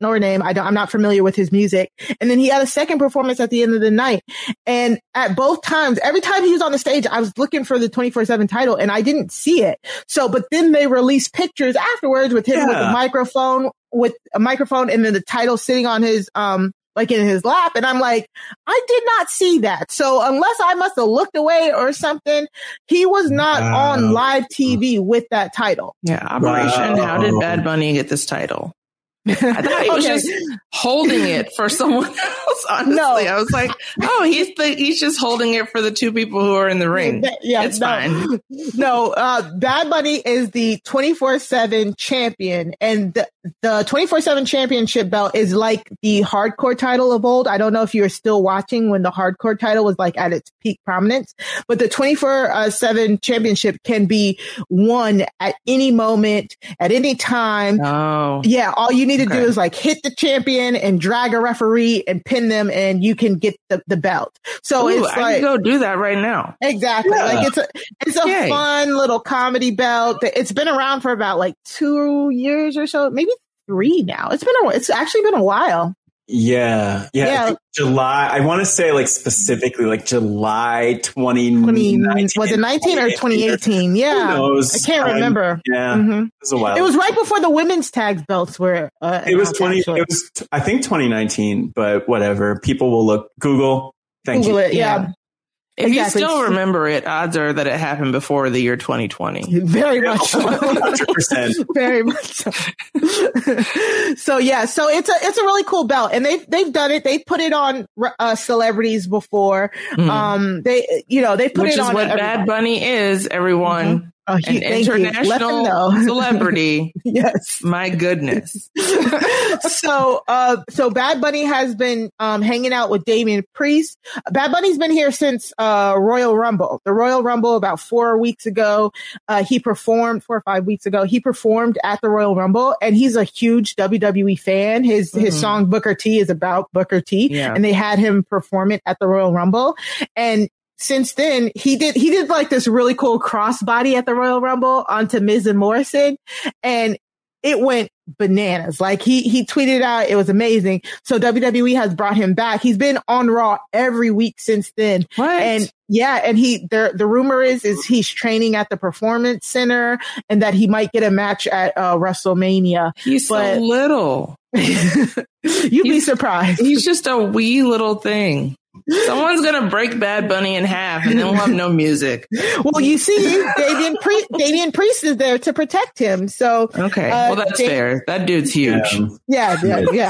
know her name. I don't, I'm not familiar with his music. And then he had a second performance at the end of the night. And at both times, every time he was on the stage, I was looking for the twenty-four seven title and I didn't see it. So, but then they released pictures afterwards with him yeah. with a microphone, with a microphone and then the title sitting on his, um, like in his lap. And I'm like, I did not see that. So unless I must have looked away or something, he was not wow. on live T V with that title. Yeah. Operation. Wow. How did Bad Bunny get this title? I thought he was okay. just holding it for someone else. Honestly, no. I was like, "Oh, he's the, he's just holding it for the two people who are in the ring." Yeah, it's no. fine. No, uh, Bad Bunny is the twenty-four seven champion, and the, the twenty-four seven championship belt is like the hardcore title of old. I don't know if you were still watching when the hardcore title was like at its peak prominence, but the twenty-four seven championship can be won at any moment, at any time. Oh, yeah, all you need to okay. do is like hit the champion and drag a referee and pin them and you can get the, the belt. So Ooh, it's I like, can go do that right now. Exactly. Yeah. Like it's a, it's a Yay. fun little comedy belt. It's been around for about like two years or so, maybe three now. It's been a, it's actually been a while. Yeah. Yeah. yeah. I think July. I want to say like specifically like July twenty nineteen. Was it nineteen or twenty eighteen? Yeah. Who knows? I can't remember. Um, yeah. Mm-hmm. It was a while. It was right before the women's tag belts were. Uh, it was twenty. Actually. It was, I think twenty nineteen, but whatever. People will look. Google. Thank Google you. It, yeah. yeah. If exactly. you still remember it, odds are that it happened before the year twenty twenty. Very much so. one hundred percent. Very much so. So yeah, so it's a it's a really cool belt, and they've they've done it. They've put it on uh, celebrities before. Mm. Um, they you know they put Which it on. Which is what everybody. Bad Bunny is, everyone. Mm-hmm. Oh, An international celebrity. Yes. My goodness. so, uh, so Bad Bunny has been, um, hanging out with Damian Priest. Bad Bunny's been here since, uh, Royal Rumble. The Royal Rumble about four weeks ago. Uh, he performed four or five weeks ago. He performed at the Royal Rumble and he's a huge W W E fan. His, mm-hmm. his song Booker T is about Booker T yeah. and they had him perform it at the Royal Rumble. And since then, he did, he did like this really cool crossbody at the Royal Rumble onto Miz and Morrison. And it went bananas. Like he, he tweeted out, it was amazing. So W W E has brought him back. He's been on Raw every week since then. What? And yeah, and he, the, the rumor is, is he's training at the Performance Center and that he might get a match at uh, WrestleMania. He's but, so little. You'd he's, be surprised. He's just a wee little thing. Someone's gonna break Bad Bunny in half, and then we'll have no music. Well, you see, Damian Priest, Damian Priest is there to protect him. So okay, uh, well that's Dam- fair. That dude's huge. Yeah, yeah, yeah.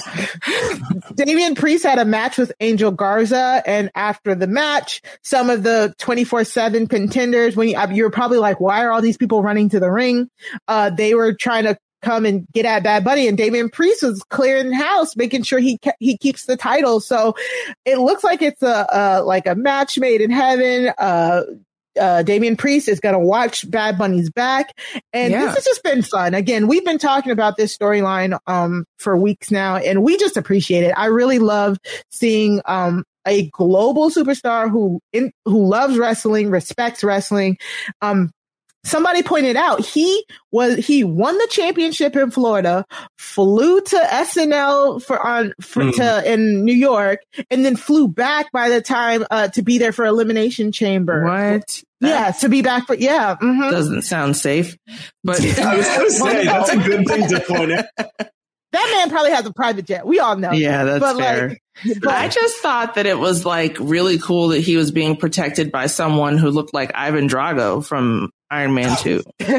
Damian Priest had a match with Angel Garza, and after the match, some of the twenty-four seven contenders, when you, you were probably like, "Why are all these people running to the ring?" Uh, they were trying to come and get at Bad Bunny, and Damian Priest was clearing the house, making sure he ke- he keeps the title. So it looks like it's a, a like a match made in heaven. Uh, uh, Damian Priest is going to watch Bad Bunny's back, and yeah. this has just been fun. Again, we've been talking about this storyline um for weeks now, and we just appreciate it. I really love seeing um a global superstar who in, who loves wrestling, respects wrestling. Um, Somebody pointed out he was he won the championship in Florida, flew to S N L for on for mm. to in New York, and then flew back by the time uh, to be there for Elimination Chamber. What? Yeah, to be back for yeah. Mm-hmm. Doesn't sound safe, but I was going to say that's a good thing to point out. That man probably has a private jet. We all know. Yeah, that's but fair. Like, but, I just thought that it was like really cool that he was being protected by someone who looked like Ivan Drago from Iron Man two.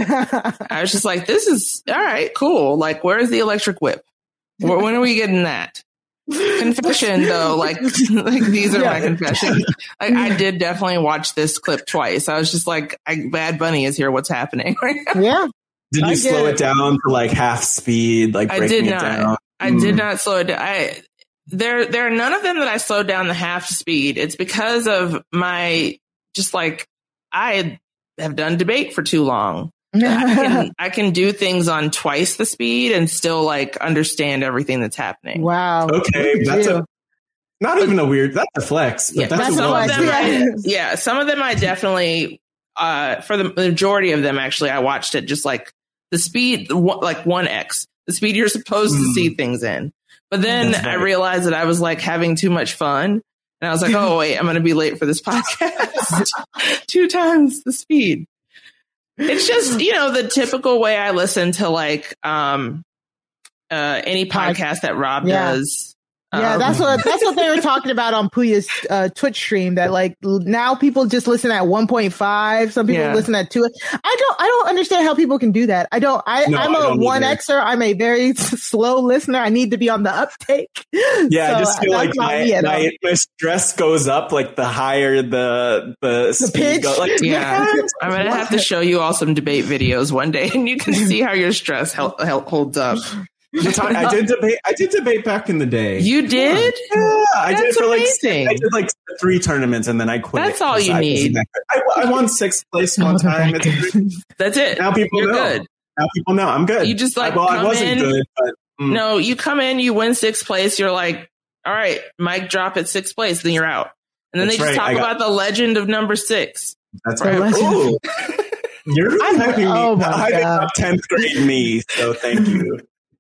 I was just like, this is all right, cool. Like, where's the electric whip? When are we getting that? Confession though, like, like these are yeah. my confessions. Like, I did definitely watch this clip twice. I was just like, I, Bad Bunny is here. What's happening right now? Yeah. Did you I slow it down to like half speed? Like I did not. Down? I mm. did not slow it down. I there there are none of them that I slowed down the half speed. It's because of my just like I have done debate for too long. I can I can do things on twice the speed and still like understand everything that's happening. Wow. Okay, that's a not even a weird. That's a flex. But yeah, that's some a of them I, yeah, some of them I definitely. Uh, for the majority of them, actually, I watched it just like the speed, like one X, the speed you're supposed mm. to see things in. But then I realized that I was like having too much fun. And I was like, oh, wait, I'm going to be late for this podcast. Two times the speed. It's just, you know, the typical way I listen to like um, uh, any podcast that Rob yeah. does. Yeah, um, that's what that's what they were talking about on Puya's uh, Twitch stream. That like now people just listen at one point five. Some people yeah. listen at two. I don't I don't understand how people can do that. I don't. I, no, I'm a one Xer. I'm a very slow listener. I need to be on the uptake. Yeah, so I just feel like my, my, my stress goes up like the higher the the, the pitch. Go, like, yeah, I'm gonna have to show you all some debate videos one day, and you can see how your stress help, help holds up. I did debate. I did debate back in the day. You did? Yeah, I That's did for like amazing. I did like three tournaments and then I quit. That's all you I need. I, I won sixth place one time. That's it. Now people You're know. Good. Now people know I'm good. You just like I, well, come I wasn't in. good, but mm. No, you come in, you win sixth place. You're like, all right, mic drop at sixth place, then you're out. And then That's they just right. talk got, about the legend of number six. That's right. Ooh. You're really hyping oh me. Hyping up tenth grade me. So thank you.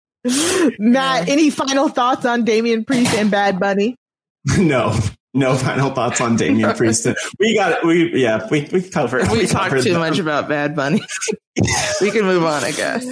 Matt, any final thoughts on Damian Priest and Bad Bunny? No, no final thoughts on Damian Priest. We got it. We yeah, we we covered. We, we talked too them. much about Bad Bunny. We can move on, I guess.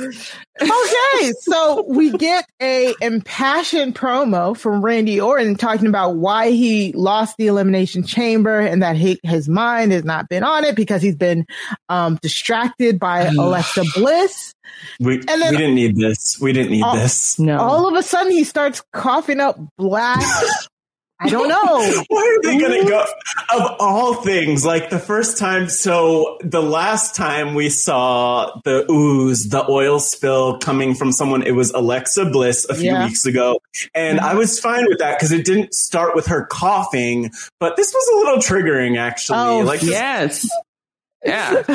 Okay, so we get a impassioned promo from Randy Orton talking about why he lost the Elimination Chamber and that he, his mind has not been on it because he's been um, distracted by Alexa Bliss. We, and then, we didn't need this. We didn't need all, this. No. All of a sudden, he starts coughing up black. I don't know. Why are they going to go? Of all things, like the first time. So the last time we saw the ooze, the oil spill coming from someone, it was Alexa Bliss a few yeah. weeks ago. And mm-hmm. I was fine with that because it didn't start with her coughing. But this was a little triggering, actually. Oh, like this, yes. Yeah.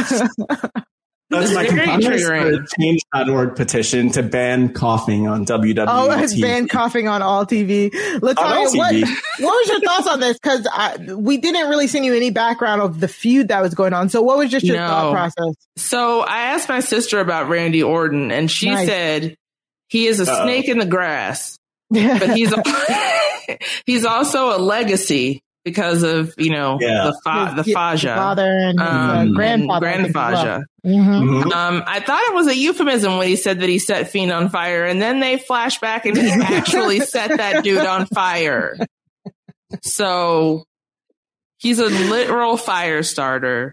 That's my complaint. Change dot org petition to ban coughing on W W E. Oh, T V. Ban coughing on all T V. Latonya, what, what was your thoughts on this? Because we didn't really send you any background of the feud that was going on. So what was just your no. thought process? So I asked my sister about Randy Orton, and she nice. said he is a Uh-oh. snake in the grass, but he's he's also a legacy. Because of, you know, yeah. the fa- the Faja. Father and um, uh, grandfather. And Grandfaja. Mm-hmm. Um, I thought it was a euphemism when he said that he set Fiend on fire. And then they flash back and he actually set that dude on fire. So he's a literal fire starter.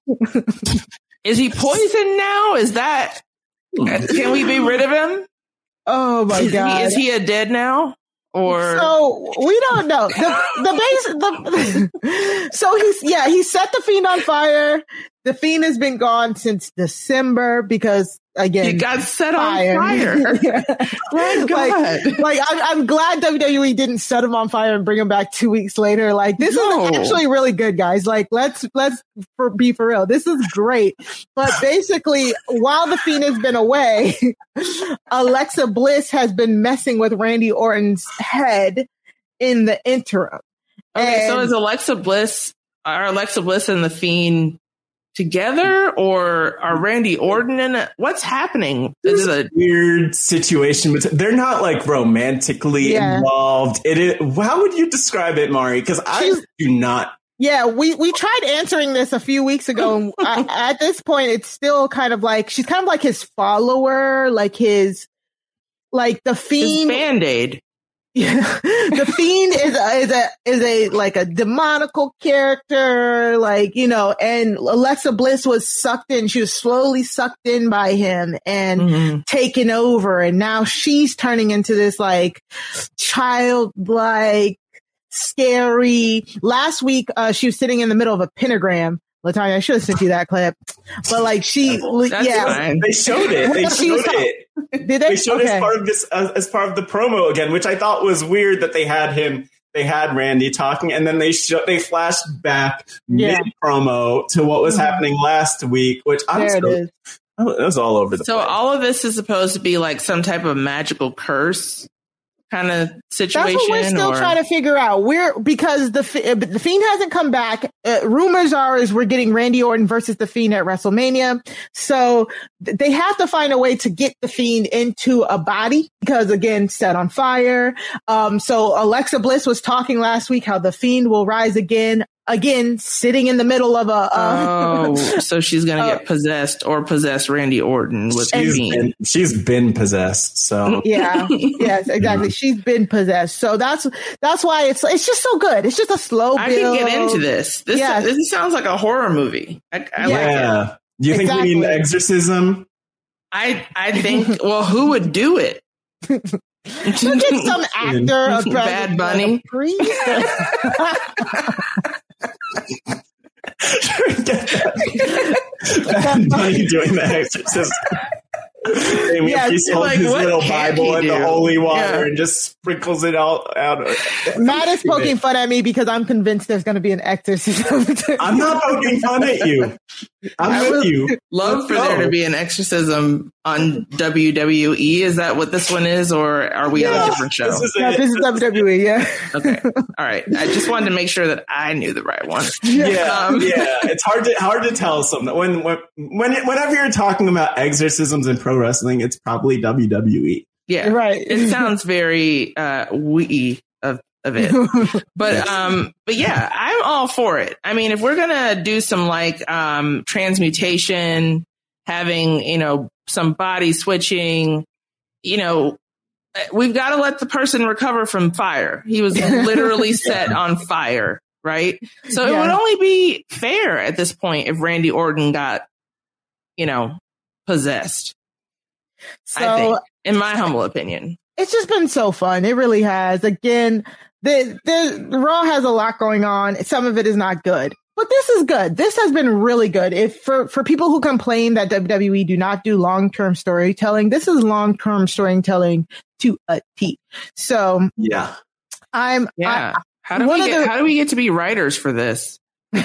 Is he poisoned now? Is that, can we be rid of him? Oh my is God. He, is he a dead now? Or so we don't know. The the base the so he's yeah, he set the Fiend on fire. The Fiend has been gone since December because again he got set fire. on fire. yeah. My God. Like, like I'm, I'm glad W W E didn't set him on fire and bring him back two weeks later. Like this no. is actually really good, guys. Like let's let's for, be for real. This is great. But basically, while the Fiend has been away, Alexa Bliss has been messing with Randy Orton's head in the interim. Okay, and, so is Alexa Bliss are Alexa Bliss and the Fiend together, or are Randy Orton in it? What's happening? Is it a weird situation? But they're not like romantically yeah. involved. It is. How would you describe it, Mari? Because I do not. Yeah, we, we tried answering this a few weeks ago. And I, at this point, it's still kind of like she's kind of like his follower, like his like the Fiend his Band-Aid. Yeah, the Fiend is a, is a is a like a demonical character, like you know. And Alexa Bliss was sucked in; she was slowly sucked in by him and mm-hmm. taken over. And now she's turning into this like childlike, scary. Last week, uh, she was sitting in the middle of a pentagram. Latonya, I should have sent you that clip, but like she, That's yeah, fine. They showed it. They showed it. Did they? They showed okay. it as part of this, uh, as part of the promo again, which I thought was weird that they had him, they had Randy talking, and then they sh- they flashed back yeah. mid promo to what was mm-hmm. happening last week, which I'm there so, it is. It was all over the so place. So all of this is supposed to be like some type of magical curse. kind of situation? That's what we're still or? trying to figure out. We're because the the Fiend hasn't come back. Uh, rumors are is we're getting Randy Orton versus the Fiend at WrestleMania. So th- they have to find a way to get the Fiend into a body because again, set on fire. Um, so Alexa Bliss was talking last week how the Fiend will rise again. Again, sitting in the middle of a. Uh, oh, so she's gonna uh, get possessed or possess Randy Orton with the Fiend. Been, she's been possessed, so yeah, yes, exactly. Yeah. She's been possessed, so that's that's why it's it's just so good. It's just a slow build. I can get into this. This yes. this sounds like a horror movie. I, I yeah. like it. Do you think exactly. we need an exorcism? I I think. Well, who would do it? Look at some actor, a Bad Bunny. Bad Bunny doing the exorcism. And yeah, he holds like, his little Bible in the holy water yeah. and just sprinkles it out. out. Matt is poking fun at me because I'm convinced there's going to be an exorcism. I'm not poking fun at you. I'm I with you. Love Let's for go. there to be an exorcism on W W E. Is that what this one is, or are we yeah, on a different show? This is, no, this is W W E. Yeah. Okay. All right. I just wanted to make sure that I knew the right one. Yeah. Um, yeah. It's hard to hard to tell something when when when whenever you're talking about exorcisms in pro wrestling, it's probably W W E. Yeah. Right. It sounds very uh, wee of of it. But um but yeah, I'm all for it. I mean, if we're gonna do some like um transmutation, having, you know, some body switching, you know, we've got to let the person recover from fire. He was literally set on fire, right? So yeah. It would only be fair at this point if Randy Orton got, you know, possessed. So, I think, in my humble opinion. It's just been so fun. It really has. Again, the, the, the Raw has a lot going on. Some of it is not good, but this is good. This has been really good. If for, for people who complain that W W E do not do long-term storytelling, this is long-term storytelling to a T. So yeah, I'm, yeah. I, how do we get, the, how do we get to be writers for this?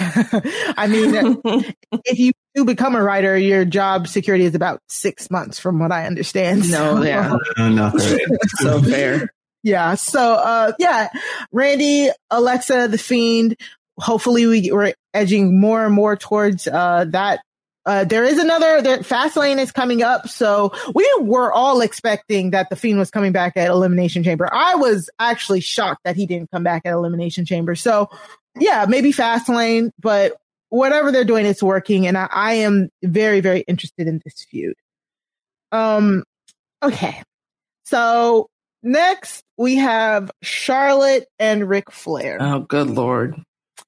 I mean, if you do become a writer, your job security is about six months from what I understand. No, so, yeah. no, not great. So fair. Yeah. So, uh, yeah, Randy, Alexa, the Fiend, hopefully we, we're edging more and more towards, uh, that. Uh, there is another, there, Fastlane is coming up. So we were all expecting that the Fiend was coming back at Elimination Chamber. I was actually shocked that he didn't come back at Elimination Chamber. So yeah, maybe Fastlane, but whatever they're doing, it's working. And I, I am very, very interested in this feud. Um, okay. So next we have Charlotte and Ric Flair. Oh, good Lord.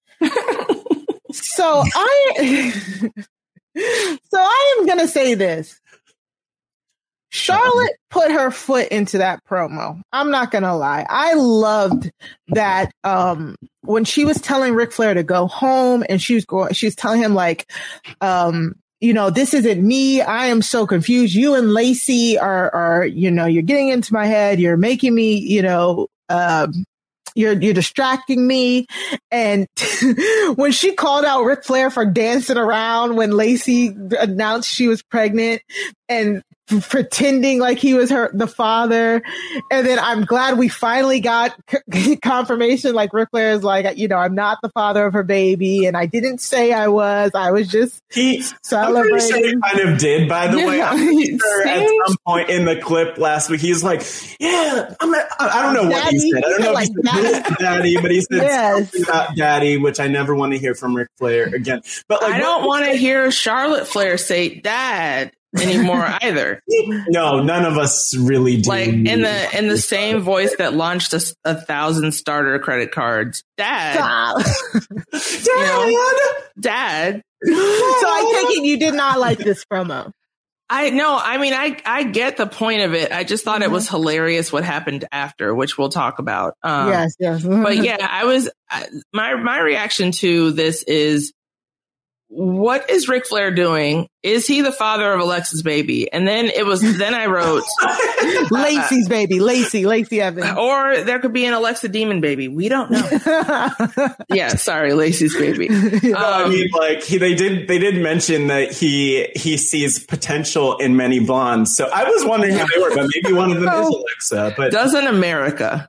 So I, so I am going to say this. Charlotte put her foot into that promo. I'm not going to lie. I loved that, um, when she was telling Ric Flair to go home and she was going, she was telling him like, um, you know, this isn't me. I am so confused. You and Lacey are, are, you know, you're getting into my head. You're making me, you know, um, You're you're distracting me. And when she called out Ric Flair for dancing around when Lacey announced she was pregnant and pretending like he was her the father, and then I'm glad we finally got c- confirmation. Like Ric Flair is like, you know, I'm not the father of her baby, and I didn't say I was. I was just he celebrating. I'm pretty sure he kind of did, by the yeah, way. I'm sure at some point in the clip last week, he's like, "Yeah, I'm." A, I don't know Daddy? what he said. I don't know like if he said daddy. daddy, but he said yes. something about daddy, which I never want to hear from Ric Flair again. But like, I don't want to hear Charlotte Flair say dad anymore either. No, none of us really do. Like in the in the same voice that launched a, a thousand starter credit cards. Dad. Dad. You know, Dad. So I take it you did not like this promo. I no, I mean I I get the point of it. I just thought mm-hmm. it was hilarious what happened after, which we'll talk about. Um, yes, yes. But yeah, I was I, my my reaction to this is what is Ric Flair doing? Is he the father of Alexa's baby? And then it was, then I wrote Lacey's baby, Lacey, Lacey Evans. Or there could be an Alexa Demon baby. We don't know. Yeah, sorry, Lacey's baby. No, um, I mean, like he, they did, they did mention that he he sees potential in many blondes. So I was wondering who they were, but maybe one of them is Alexa. But doesn't America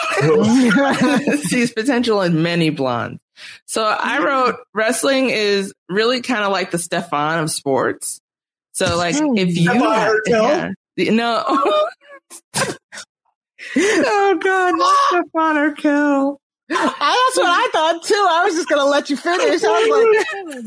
sees potential in many blondes? So I wrote, wrestling is really kind of like the Stefan of sports. So like if you had, yeah, no, oh god, not Stefan Urkel. I, that's what I thought too. I was just gonna let you finish. I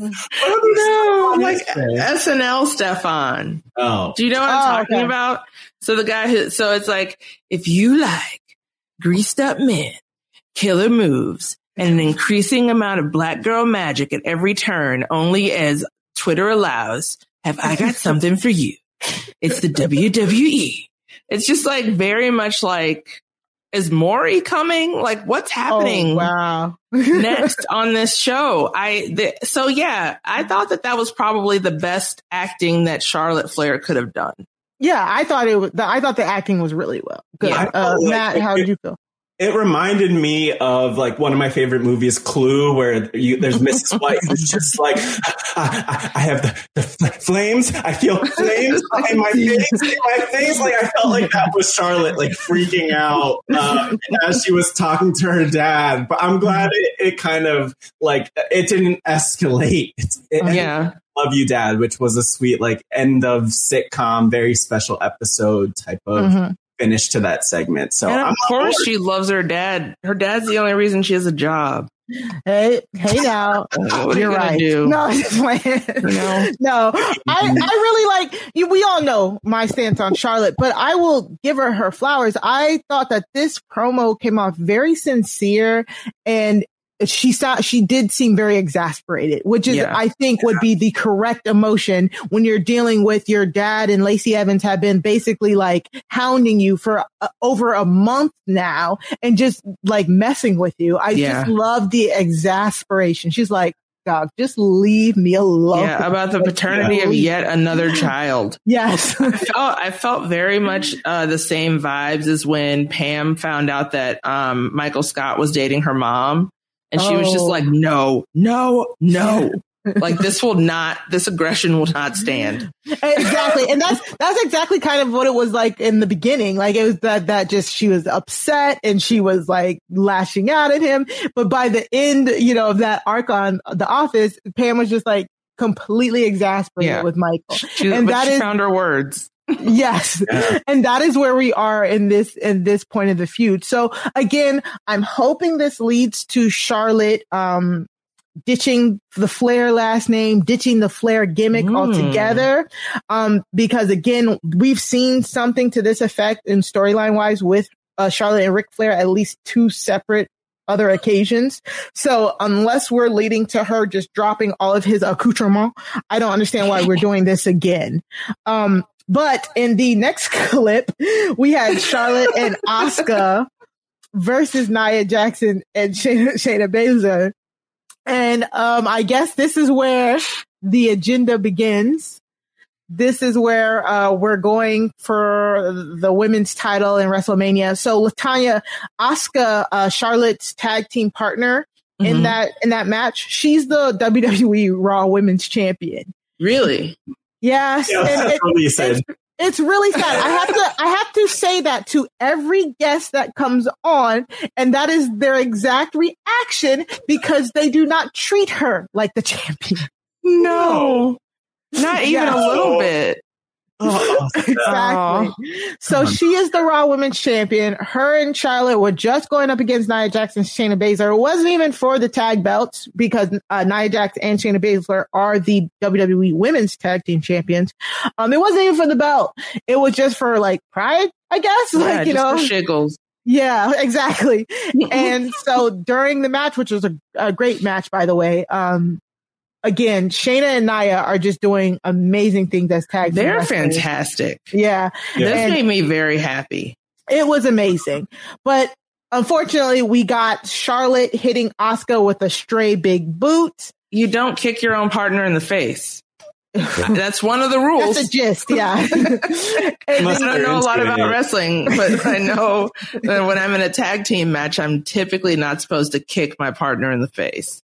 was like, no, like S N L Stefan. Oh, do you know what I'm oh, talking okay. about? So the guy who, so it's like if you like greased up men, killer moves, and an increasing amount of black girl magic at every turn, only as Twitter allows, have I got something for you. It's the W W E. It's just like very much like, is Maury coming? Like what's happening oh, wow. next on this show? I, the, so yeah, I thought that that was probably the best acting that Charlotte Flair could have done. Yeah, I thought it was, I thought the acting was really well. Good. Yeah, uh, like, Matt, how did you feel? It reminded me of like one of my favorite movies, Clue, where you, there's Missus White who's just like, I, I, I have the, the flames. I feel flames in my face. In my face. Like I felt like that was Charlotte, like freaking out um, as she was talking to her dad. But I'm glad it, it kind of like it didn't escalate. It, it, yeah. Love You, Dad, which was a sweet like end of sitcom, very special episode type of. Mm-hmm. Finish to that segment. So and of I'm course she loves her dad. Her dad's the only reason she has a job. Hey, hey now. What You're are you right. Do? No, no, no. I, I really like you. We all know my stance on Charlotte, but I will give her her flowers. I thought that this promo came off very sincere, and she saw, she did seem very exasperated, which is, yeah. I think would be the correct emotion when you're dealing with your dad and Lacey Evans have been basically like hounding you for uh, over a month now and just like messing with you. I yeah. just love the exasperation. She's like, God, just leave me alone. Yeah, about the paternity yeah. of yet another child. Yes. I felt, I felt very much uh, the same vibes as when Pam found out that um, Michael Scott was dating her mom. And she oh. was just like, no, no, no. Like this will not, this aggression will not stand. Exactly. And that's, that's exactly kind of what it was like in the beginning. Like it was that, that just, she was upset and she was like lashing out at him. But by the end, you know, of that arc on The Office, Pam was just like completely exasperated yeah. with Michael. She, and that she is, found her words. Yes. Yeah. And that is where we are in this, in this point of the feud. So again, I'm hoping this leads to Charlotte, um, ditching the Flair last name, ditching the Flair gimmick mm. altogether. Um, because again, we've seen something to this effect in storyline wise with uh, Charlotte and Ric Flair, at least two separate other occasions. So unless we're leading to her just dropping all of his accoutrement, I don't understand why we're doing this again. Um, But in the next clip, we had Charlotte and Asuka versus Nia Jackson and Shayna, Shayna Baszler. And um, I guess this is where the agenda begins. This is where uh, we're going for the women's title in WrestleMania. So LaTanya, Asuka, uh, Charlotte's tag team partner mm-hmm. in that in that match, she's the W W E Raw Women's Champion. Really? Yes. Yeah, that's it, what you said. It's, it's really sad. I have to, I have to say that to every guest that comes on, and that is their exact reaction because they do not treat her like the champion. No, not even yeah. a little bit. Oh, exactly. Oh. So she is the Raw Women's Champion. Her and Charlotte were just going up against Nia Jax and Shayna Baszler. It wasn't even for the tag belts because uh, Nia Jax and Shayna Baszler are the W W E Women's Tag Team Champions. Um, it wasn't even for the belt. It was just for like pride, I guess. Yeah, like you just know, for shiggles. Yeah, exactly. And so during the match, which was a, a great match, by the way, um, again, Shayna and Nia are just doing amazing things as tag team They're wrestlers. fantastic. Yeah. yeah. This and made me very happy. It was amazing. But unfortunately, we got Charlotte hitting Asuka with a stray big boot. you don't kick your own partner in the face. That's one of the rules. That's a gist, yeah. I don't know a lot about wrestling, but I know that when I'm in a tag team match, I'm typically not supposed to kick my partner in the face.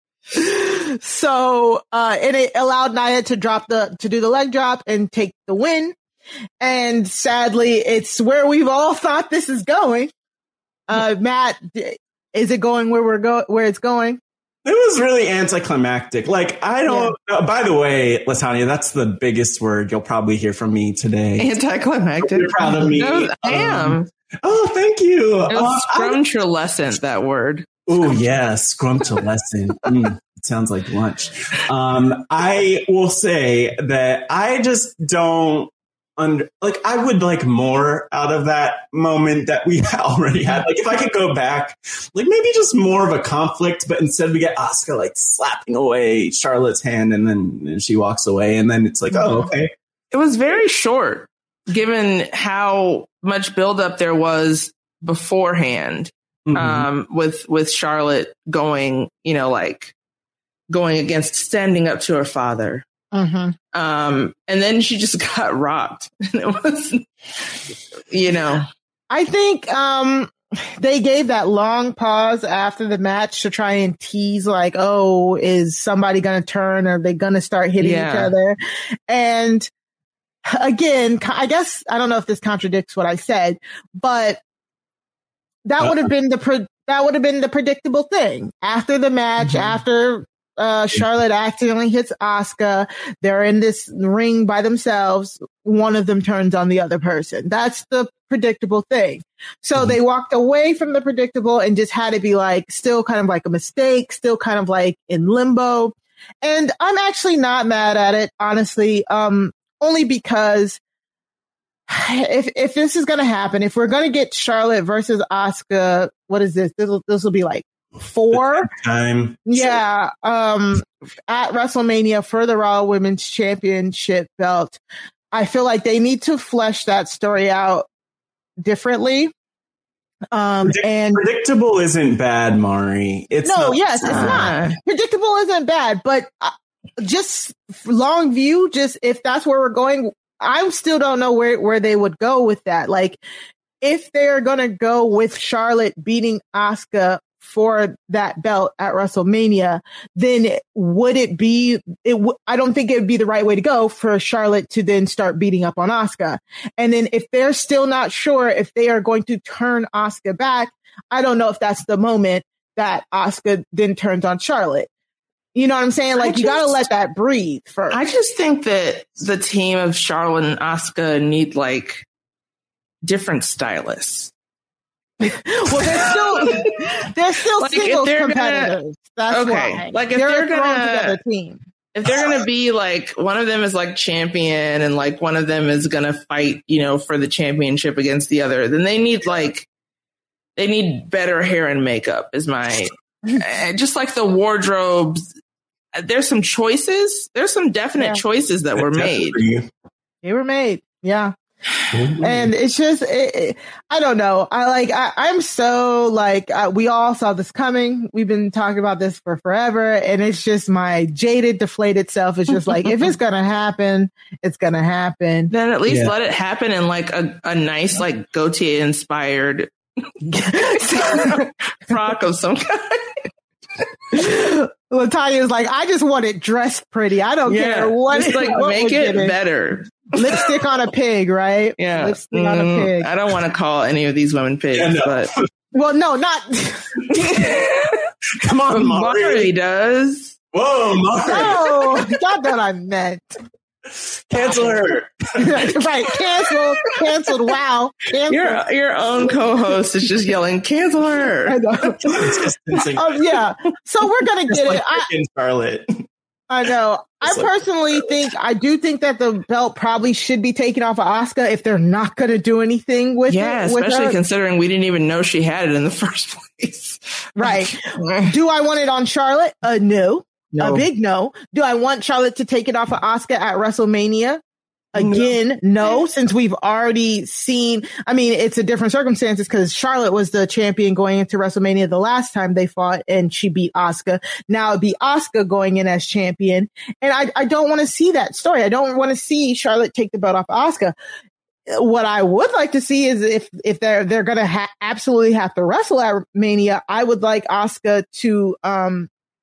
So, uh, and it allowed Nia to drop the, to do the leg drop and take the win. And sadly, it's where we've all thought this is going. Uh, Matt, is it going where we're go, where it's going? It was really anticlimactic. Like, I don't yeah. uh, by the way, Latanya, that's the biggest word you'll probably hear from me today. Anticlimactic. You're proud of me. No, I am. Um, oh, thank you. It was uh, scrumptious, that word. Oh, yeah, scrumptious. mm, it sounds like lunch. Um, I will say that I just don't under, like, I would like more out of that moment that we already had. Like, if I could go back, like maybe just more of a conflict, but instead we get Asuka like slapping away Charlotte's hand and then and she walks away and then it's like, oh, okay. It was very short given how much buildup there was beforehand, mm-hmm. um, with, with Charlotte going, you know, like going against standing up to her father. Mm-hmm. Um, and then she just got rocked. It was, you know, I think, um, they gave that long pause after the match to try and tease like, oh, is somebody going to turn? Or are they going to start hitting yeah. each other? And again, I guess, I don't know if this contradicts what I said, but that uh, would have been the, pre- that would have been the predictable thing after the match, mm-hmm. after Uh, Charlotte accidentally hits Asuka. They're in this ring by themselves. One of them turns on the other person. That's the predictable thing. So mm-hmm. they walked away from the predictable and just had it be like, still kind of like a mistake, still kind of like in limbo. And I'm actually not mad at it, honestly, um, only because if, if this is going to happen, if we're going to get Charlotte versus Asuka, what is this? This will, this will be like Four time, yeah. Um, at WrestleMania for the Raw Women's Championship belt, I feel like they need to flesh that story out differently. Um, Predict- and predictable isn't bad, Mari. It's no, not, yes, it's not. Predictable isn't bad, but uh, just long view. Just if that's where we're going, I still don't know where where they would go with that. Like, if they're gonna go with Charlotte beating Asuka for that belt at WrestleMania, then would it be, it w- I don't think it would be the right way to go for Charlotte to then start beating up on Asuka. And then if they're still not sure if they are going to turn Asuka back, I don't know if that's the moment that Asuka then turns on Charlotte. You know what I'm saying? Like, just, you gotta let that breathe first. I just think that the team of Charlotte and Asuka need like different stylists. Well, they're still they're still like singles they're competitors. Gonna, That's okay. why. Like if they're, they're a thrown gonna together team. If they're gonna be like one of them is like champion and like one of them is gonna fight, you know, for the championship against the other, then they need like they need better hair and makeup. Is my just like the wardrobes. There's some choices. There's some definite yeah. choices that were made. They were made. Yeah. And it's just, it, it, I don't know. I like, I, I'm so like, uh, we all saw this coming. We've been talking about this for forever. And it's just my jaded, deflated self is just like, if it's going to happen, it's going to happen. Then at least yeah. let it happen in like a, a nice, like Gautier inspired frock of some kind. Latanya is like, I just want it dressed pretty. I don't yeah, care what. Just like what make it better. Lipstick on a pig, right? Yeah. Lipstick mm, on a pig. I don't want to call any of these women pigs, yeah, no. but. Well, no, not. Come on, Mari. Mari does. Whoa, Mari. No, not that I meant. Cancel her. Right, canceled, canceled. Wow, canceled. Your your own co-host is just yelling, "Cancel her!" I know. um, yeah, so we're gonna just get like it. I, in Charlotte. I know. I personally think I do think that the belt probably should be taken off of Asuka if they're not going to do anything with yeah, it. Yeah, especially her. considering we didn't even know she had it in the first place. Right. Do I want it on Charlotte? Uh, no. No. A big no. Do I want Charlotte to take it off of Asuka at WrestleMania? Again, no, since we've already seen, I mean, it's a different circumstances because Charlotte was the champion going into WrestleMania the last time they fought and she beat Asuka. Now it'd be Asuka going in as champion. And I, I don't want to see that story. I don't want to see Charlotte take the belt off Asuka. What I would like to see is if, if they're, they're going to ha- absolutely have to wrestle at Mania, I would like Asuka to, um,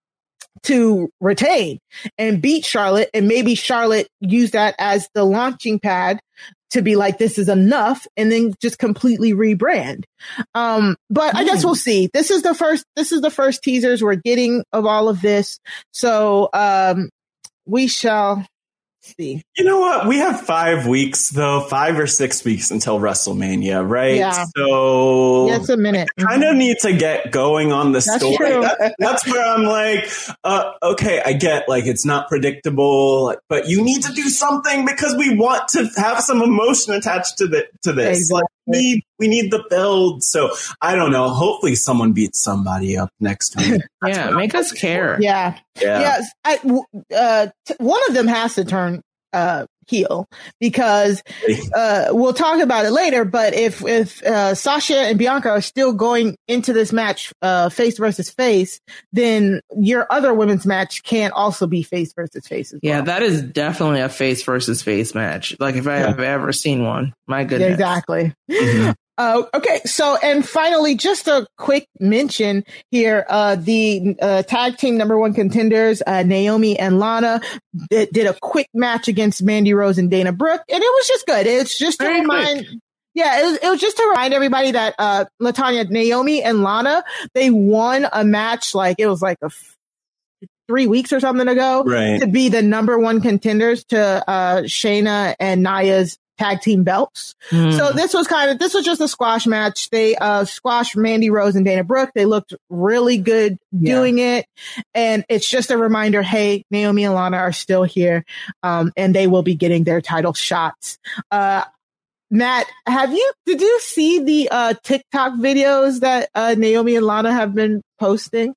to retain and beat Charlotte, and maybe Charlotte use that as the launching pad to be like, this is enough, and then just completely rebrand. Um, but mm. I guess we'll see. This is the first, this is the first teasers we're getting of all of this. So, um, we shall see. You know what? We have five weeks, though, five or six weeks until WrestleMania, right? Yeah. So yeah, it's a minute. I kind of need to get going on the that's story. True. That, that's where I'm like, uh, okay, I get like it's not predictable, but you need to do something because we want to have some emotion attached to the to this. Exactly. Like, we need we need the build. So I don't know. Hopefully, someone beats somebody up next week. yeah, make us care. Yeah, yeah. Yes, I, uh, t- one of them has to turn uh heel because uh we'll talk about it later, but if if uh Sasha and Bianca are still going into this match uh face versus face, then your other women's match can't also be face versus face as yeah well. That is definitely a face versus face match, like if I yeah. have ever seen one. My goodness. Yeah, exactly. Mm-hmm. Uh, okay, so, and finally, just a quick mention here, uh, the, uh, tag team number one contenders, uh, Naomi and Lana did, did a quick match against Mandy Rose and Dana Brooke, and it was just good. It's just to Very remind, quick. yeah, it was, it was just to remind everybody that, uh, LaTanya, Naomi and Lana, they won a match, like, it was like a f- three weeks or something ago, right, to be the number one contenders to, uh, Shayna and Naya's tag team belts. Mm. So this was kind of, this was just a squash match. They uh squashed Mandy Rose and Dana Brooke. They looked really good yeah. doing it. And it's just a reminder, hey, Naomi and Lana are still here. Um, and they will be getting their title shots. Uh, Matt, have you, did you see the uh TikTok videos that uh Naomi and Lana have been posting?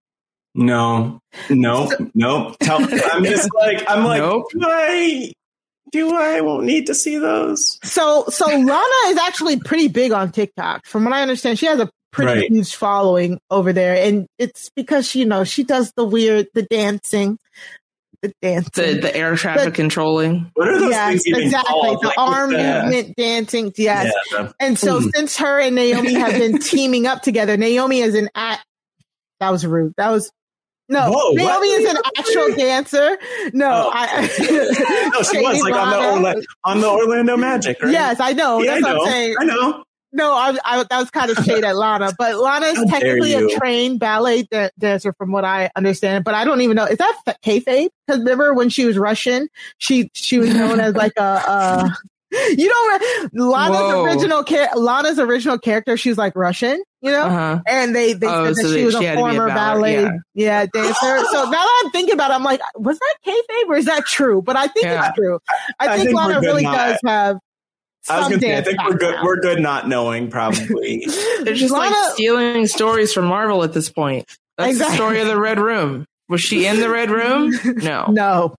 No, no, no. Tell, I'm just like, I'm like, nope. I, Do I won't need to see those? So, so Lana is actually pretty big on TikTok. From what I understand, she has a pretty right. huge following over there, and it's because you know she does the weird, the dancing, the dancing, the, the air traffic the, controlling. What are those yes, things even exactly. called? The like, arm the, movement dancing. Yes, yeah. and so mm. since her and Naomi have been teaming up together, Naomi is an act. That was rude. That was. No, Whoa, Naomi what? is an actual dancer. No, oh. I. no, she was like on the, Orla- on the Orlando Magic, right? Yes, I know. Yeah, That's I know. what I'm saying. I know. No, I, I, that was kind of shade at Lana, but Lana is technically a trained ballet da- dancer, from what I understand. But I don't even know, is that f- kayfabe? Because remember when she was Russian, she she was known as like a. Uh, you don't Lana's Whoa. original char- Lana's original character. She was like Russian, you know, uh-huh. and they they oh, said so that she that was she a former a ballet, yeah. yeah, dancer. So now that I'm thinking about it, I'm like, was that kayfabe or is that true? But I think yeah. it's true. I, I think, think Lana really not. does have. I was going to say, I think background. we're good. We're good not knowing, probably. They're just Lana, like stealing stories from Marvel at this point. That's exactly. the story of the Red Room. Was she in the Red Room? No. No.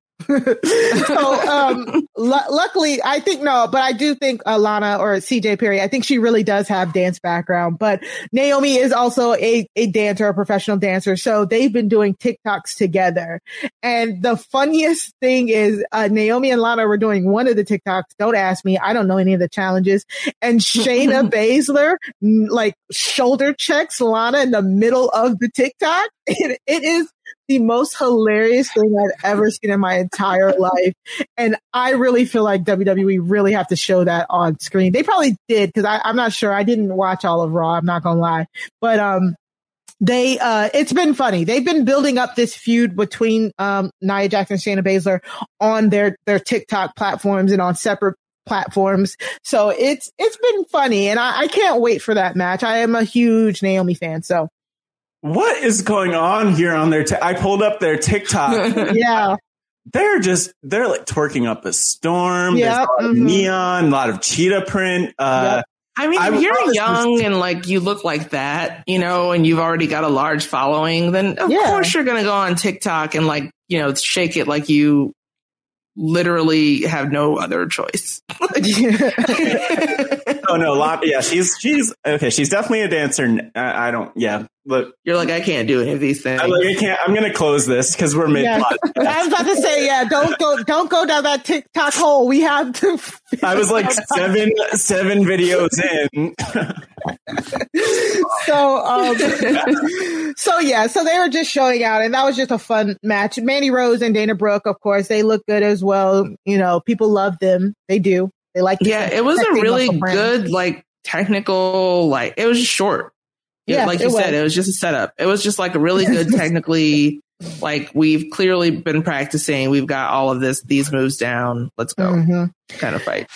so um l- luckily I think no but I do think uh, Lana or C J Perry, I think she really does have dance background, but Naomi is also a, a dancer, a professional dancer, so they've been doing TikToks together. And the funniest thing is uh, Naomi and Lana were doing one of the TikToks, don't ask me, I don't know any of the challenges, and Shayna Baszler like shoulder checks Lana in the middle of the TikTok. it, it is the most hilarious thing I've ever seen in my entire life. And I really feel like W W E really have to show that on screen. They probably did, because I'm not sure. I didn't watch all of Raw. I'm not going to lie. But um, they uh, it's been funny. They've been building up this feud between um, Nia Jax and Shayna Baszler on their, their TikTok platforms and on separate platforms. So it's it's been funny. And I, I can't wait for that match. I am a huge Naomi fan. So. What is going on here on their? T- I pulled up their TikTok. yeah, they're just they're like twerking up a storm. Yep. There's a lot of mm-hmm. neon, a lot of cheetah print. Uh, yep. I mean, if I, you're young was- and like you look like that, you know, and you've already got a large following, then of yeah. course you're going to go on TikTok and like you know shake it like you literally have no other choice. Oh no, Lana, yeah, she's she's okay. She's definitely a dancer. I, I don't. Yeah, but you're like, I can't do any of these things. I, like, I can't. I'm gonna close this because we're mid. Yeah. I was about to say, yeah, don't go, don't go down that TikTok hole. We have to. I was like seven seven videos in. so, um, so yeah, so they were just showing out, and that was just a fun match. Mandy Rose and Dana Brooke, of course, they look good as well. You know, people love them. They do. They like. Yeah, it was a really good, like technical, like it was just short. Yeah, like you said, it was just a setup. It was just like a really good technically. Like we've clearly been practicing. We've got all of this, these moves down. Let's go, mm-hmm. kind of fight.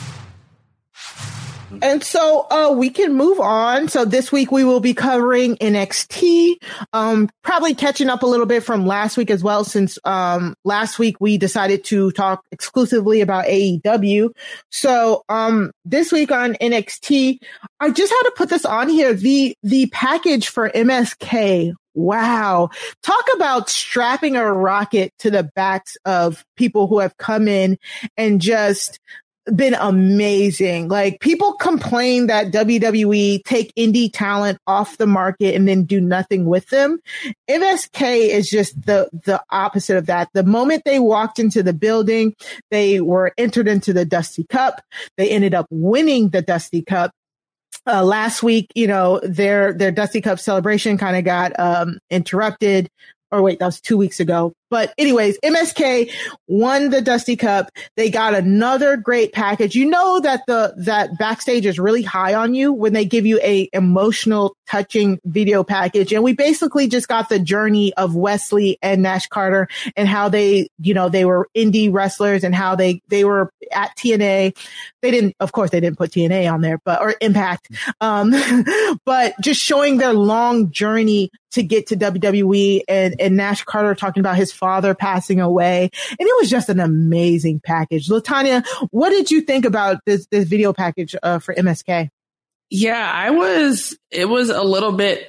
And so uh, we can move on. So this week we will be covering N X T, um, probably catching up a little bit from last week as well, since um, last week we decided to talk exclusively about A E W. So um, this week on N X T, I just had to put this on here. The the package for M S K. Wow. Talk about strapping a rocket to the backs of people who have come in and just been amazing. Like people complain that W W E take indie talent off the market and then do nothing with them. M S K is just the, the opposite of that. The moment they walked into the building, they were entered into the Dusty Cup. They ended up winning the Dusty Cup. Uh, last week, you know, their, their Dusty Cup celebration kind of got, um, interrupted. Or wait, that was two weeks ago. But anyways, M S K won the Dusty Cup. They got another great package. You know that the that backstage is really high on you when they give you a emotional, touching video package. And we basically just got the journey of Wesley and Nash Carter and how they, you know, they were indie wrestlers and how they they were at T N A. They didn't, of course, they didn't put T N A on there, but or Impact. Um, but just showing their long journey to get to W W E and, and Nash Carter talking about his father passing away. And it was just an amazing package. LaTanya, what did you think about this, this video package uh, for M S K? Yeah, I was, it was a little bit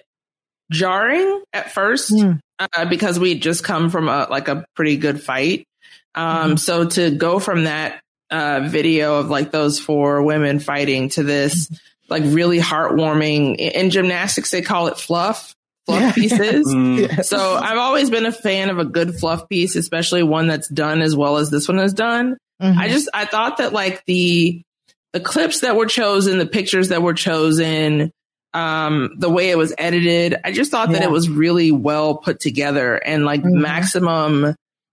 jarring at first mm. uh, because we had just come from a, like a pretty good fight. Um, mm-hmm. So to go from that uh, video of like those four women fighting to this like really heartwarming, in gymnastics, they call it fluff. Fluff pieces. Mm. So I've always been a fan of a good fluff piece, especially one that's done as well as this one is done. Mm-hmm. I just, I thought that like the, the clips that were chosen, the pictures that were chosen, um, the way it was edited, I just thought yeah. that it was really well put together and like mm-hmm. maximum,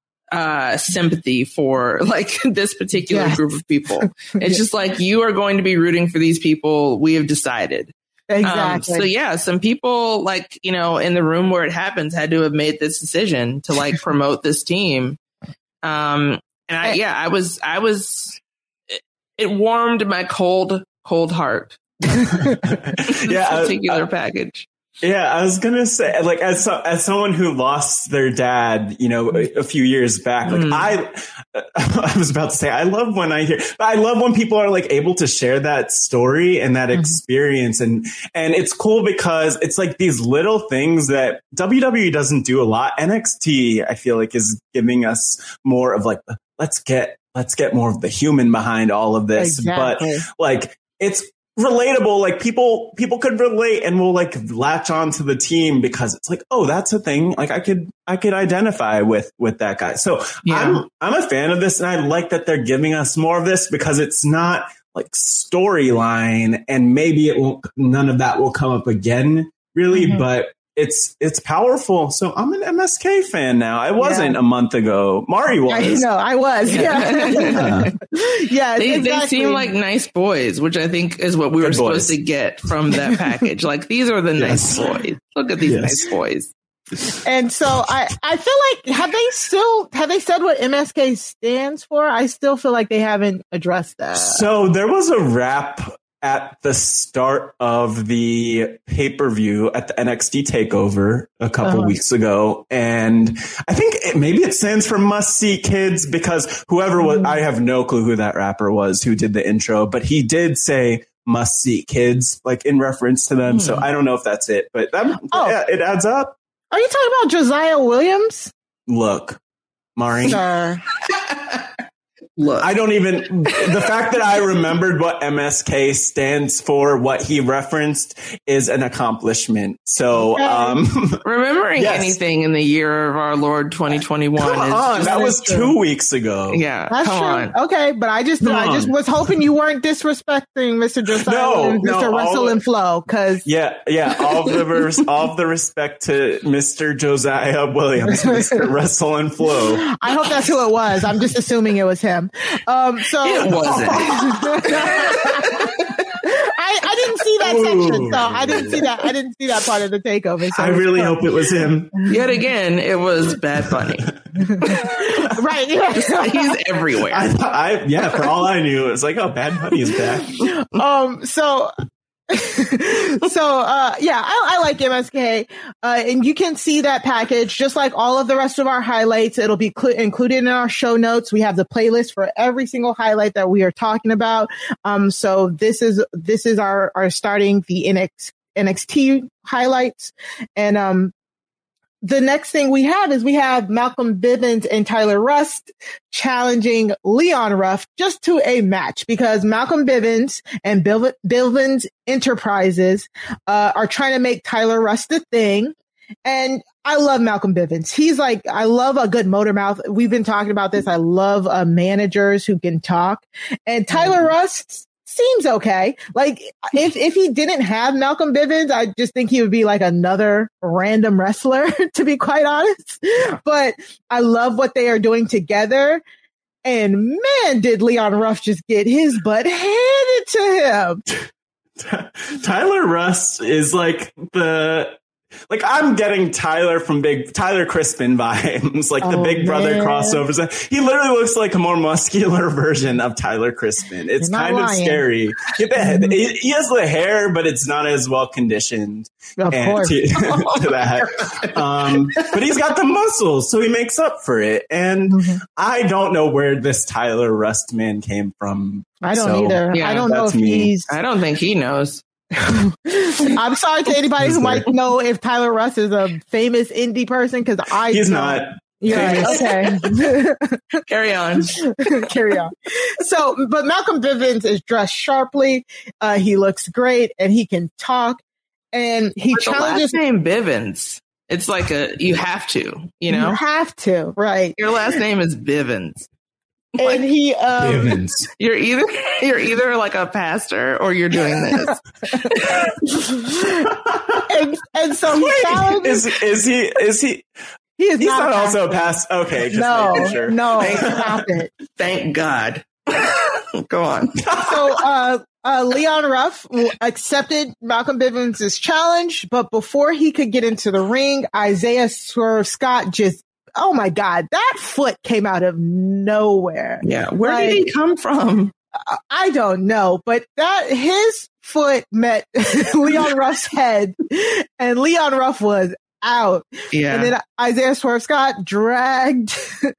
uh, sympathy for like this particular yes. group of people. It's yes. just like, you are going to be rooting for these people. We have decided. Exactly. Um, so yeah, some people like, you know, in the room where it happens had to have made this decision to like promote this team. Um, and I, yeah, I was, I was, it, it warmed my cold, cold heart. yeah. Particular uh, package. Yeah, I was gonna say, like, as so, as someone who lost their dad, you know, a, a few years back, like, mm. I, I was about to say, I love when I hear, but I love when people are like able to share that story and that mm. experience, and and it's cool because it's like these little things that W W E doesn't do a lot. N X T, I feel like, is giving us more of like, let's get let's get more of the human behind all of this, exactly. but like it's relatable. Like people, people could relate and will like latch on to the team because it's like, oh, that's a thing. Like I could, I could identify with, with that guy. So yeah. I'm, I'm a fan of this, and I like that they're giving us more of this because it's not like storyline, and maybe it won't, none of that will come up again really, mm-hmm. but it's, it's powerful. So I'm an M S K fan now. I wasn't yeah. a month ago. Mari was. I know, I was. Yeah. yeah. yeah they, exactly. they seem like nice boys, which I think is what we Good were supposed boys. to get from that package. Like, these are the yes. nice boys. Look at these yes. nice boys. And so I, I feel like, have they still, have they said what M S K stands for? I still feel like they haven't addressed that. So there was a rap at the start of the pay-per-view at the N X T TakeOver a couple uh-huh. weeks ago. And I think it, maybe it stands for Must See Kids, because whoever was, I have no clue who that rapper was who did the intro, but he did say Must See Kids, like in reference to them. Mm. So I don't know if that's it, but that, oh. yeah, it adds up. Are you talking about Josiah Williams? Look, Mari. Sir. Look, I don't even, the fact that I remembered what M S K stands for, what he referenced, is an accomplishment. So, um, remembering yes. anything in the year of our Lord twenty twenty-one Come is on, just, that was two weeks ago. Yeah, That's come true. on. Okay, but I just, Come I just on. was hoping you weren't disrespecting Mister Josiah No, and Mister no, Russell all- and Flo, because Yeah, yeah. All the res- all of the respect to Mister Josiah Williams, Mister Russell and Flo. I hope that's who it was. I'm just assuming it was him. Um, so It wasn't. I, I didn't see that Ooh. section, so I didn't see that. I didn't see that part of the takeover. So I really hope it was him. Yet again, it was Bad Bunny. right. Yeah. He's everywhere. I, I, yeah, for all I knew, it was like, oh, Bad Bunny is back. Um. So. so uh yeah I, I like M S K uh and you can see that package just like all of the rest of our highlights. It'll be cl- included in our show notes. We have the playlist for every single highlight that we are talking about. Um so this is this is our our starting the N X, N X T highlights. And um the next thing we have is we have Malcolm Bivens and Tyler Rust challenging Leon Ruff just to a match, because Malcolm Bivens and Biv- Bivens Enterprises uh, are trying to make Tyler Rust a thing. And I love Malcolm Bivens. He's like, I love a good motor mouth. We've been talking about this. I love uh, managers who can talk. And Tyler Rust seems okay. Like if, if he didn't have Malcolm Bivens, I just think he would be like another random wrestler, to be quite honest. But I love what they are doing together. And man, did Leon Ruff just get his butt handed to him. Tyler Rust is like the, like I'm getting Tyler from Big Tyler Crispin vibes, like the Oh, Big Brother man. crossovers. He literally looks like a more muscular version of Tyler Crispin. It's You're not kind of lying. scary. He, he he has the hair, but it's not as well conditioned. Of and course. To, to that, um, but he's got the muscles, so he makes up for it. And Mhm. I don't know where this Tyler Rust man came from. I don't So, either. yeah, I don't know if that's me. he's. I don't think he knows. I'm sorry to anybody who might know if Tyler Russ is a famous indie person, because I He's don't. not. Yeah, okay. Carry on. Carry on. So, but Malcolm Bivens is dressed sharply. Uh, he looks great, and he can talk. And he But the challenges. last name Bivens. It's like a you have to, you know. You have to, right? Your last name is Bivens. Like, And he, um, Bivens. you're either you're either like a pastor or you're doing this. and, and so he Wait, challenges. is is he is he? He is He's not, not a also a pastor. pass. Okay, just No, making sure. no, stop it. Thank God. Go on. So, uh, uh, Leon Ruff accepted Malcolm Bivens' challenge, but before he could get into the ring, Isaiah Swerve Scott just, oh my God, that foot came out of nowhere. Yeah, where Like, did he come from? I don't know, but that his foot met Leon Ruff's head, and Leon Ruff was out. Yeah. And then Isaiah Swerve Scott dragged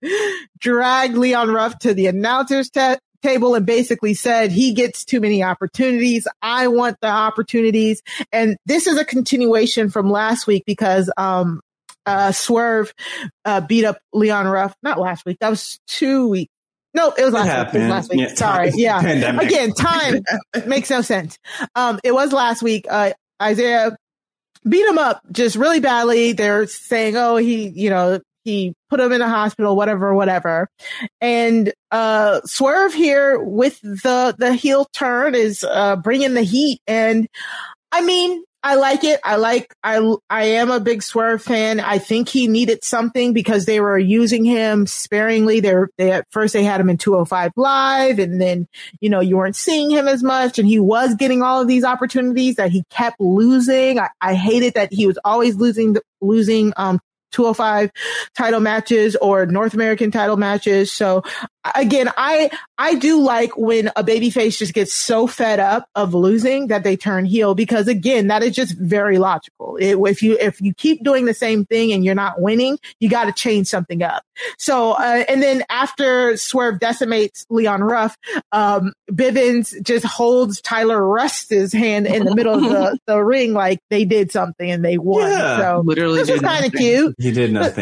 dragged Leon Ruff to the announcers ta- table and basically said he gets too many opportunities. I want the opportunities. And this is a continuation from last week, because um uh Swerve uh beat up Leon Ruff. Not last week. That was two weeks. No, it was last week. It was last week. Yeah, Sorry. time- Yeah. pandemic. Again, time makes no sense. Um, it was last week. Uh, Isaiah beat him up just really badly. They're saying, oh, he, you know, he put him in a hospital, whatever, whatever. And, uh, Swerve here with the, the heel turn is, uh, bringing the heat. And I mean, I like it. I like, I, I am a big Swerve fan. I think he needed something because they were using him sparingly. They're, they, at first they had him in two oh five Live, and then, you know, you weren't seeing him as much, and he was getting all of these opportunities that he kept losing. I, I hated that he was always losing, losing, um, two oh five title matches or North American title matches. So again, I, I do like when a babyface just gets so fed up of losing that they turn heel, because again, that is just very logical. It, if you, if you keep doing the same thing and you're not winning, you got to change something up. So, uh, and then after Swerve decimates Leon Ruff, um, Bivens just holds Tyler Rust's hand in the middle of the, the ring like they did something and they won. Yeah, so literally this is did kind of nothing. cute. He did nothing.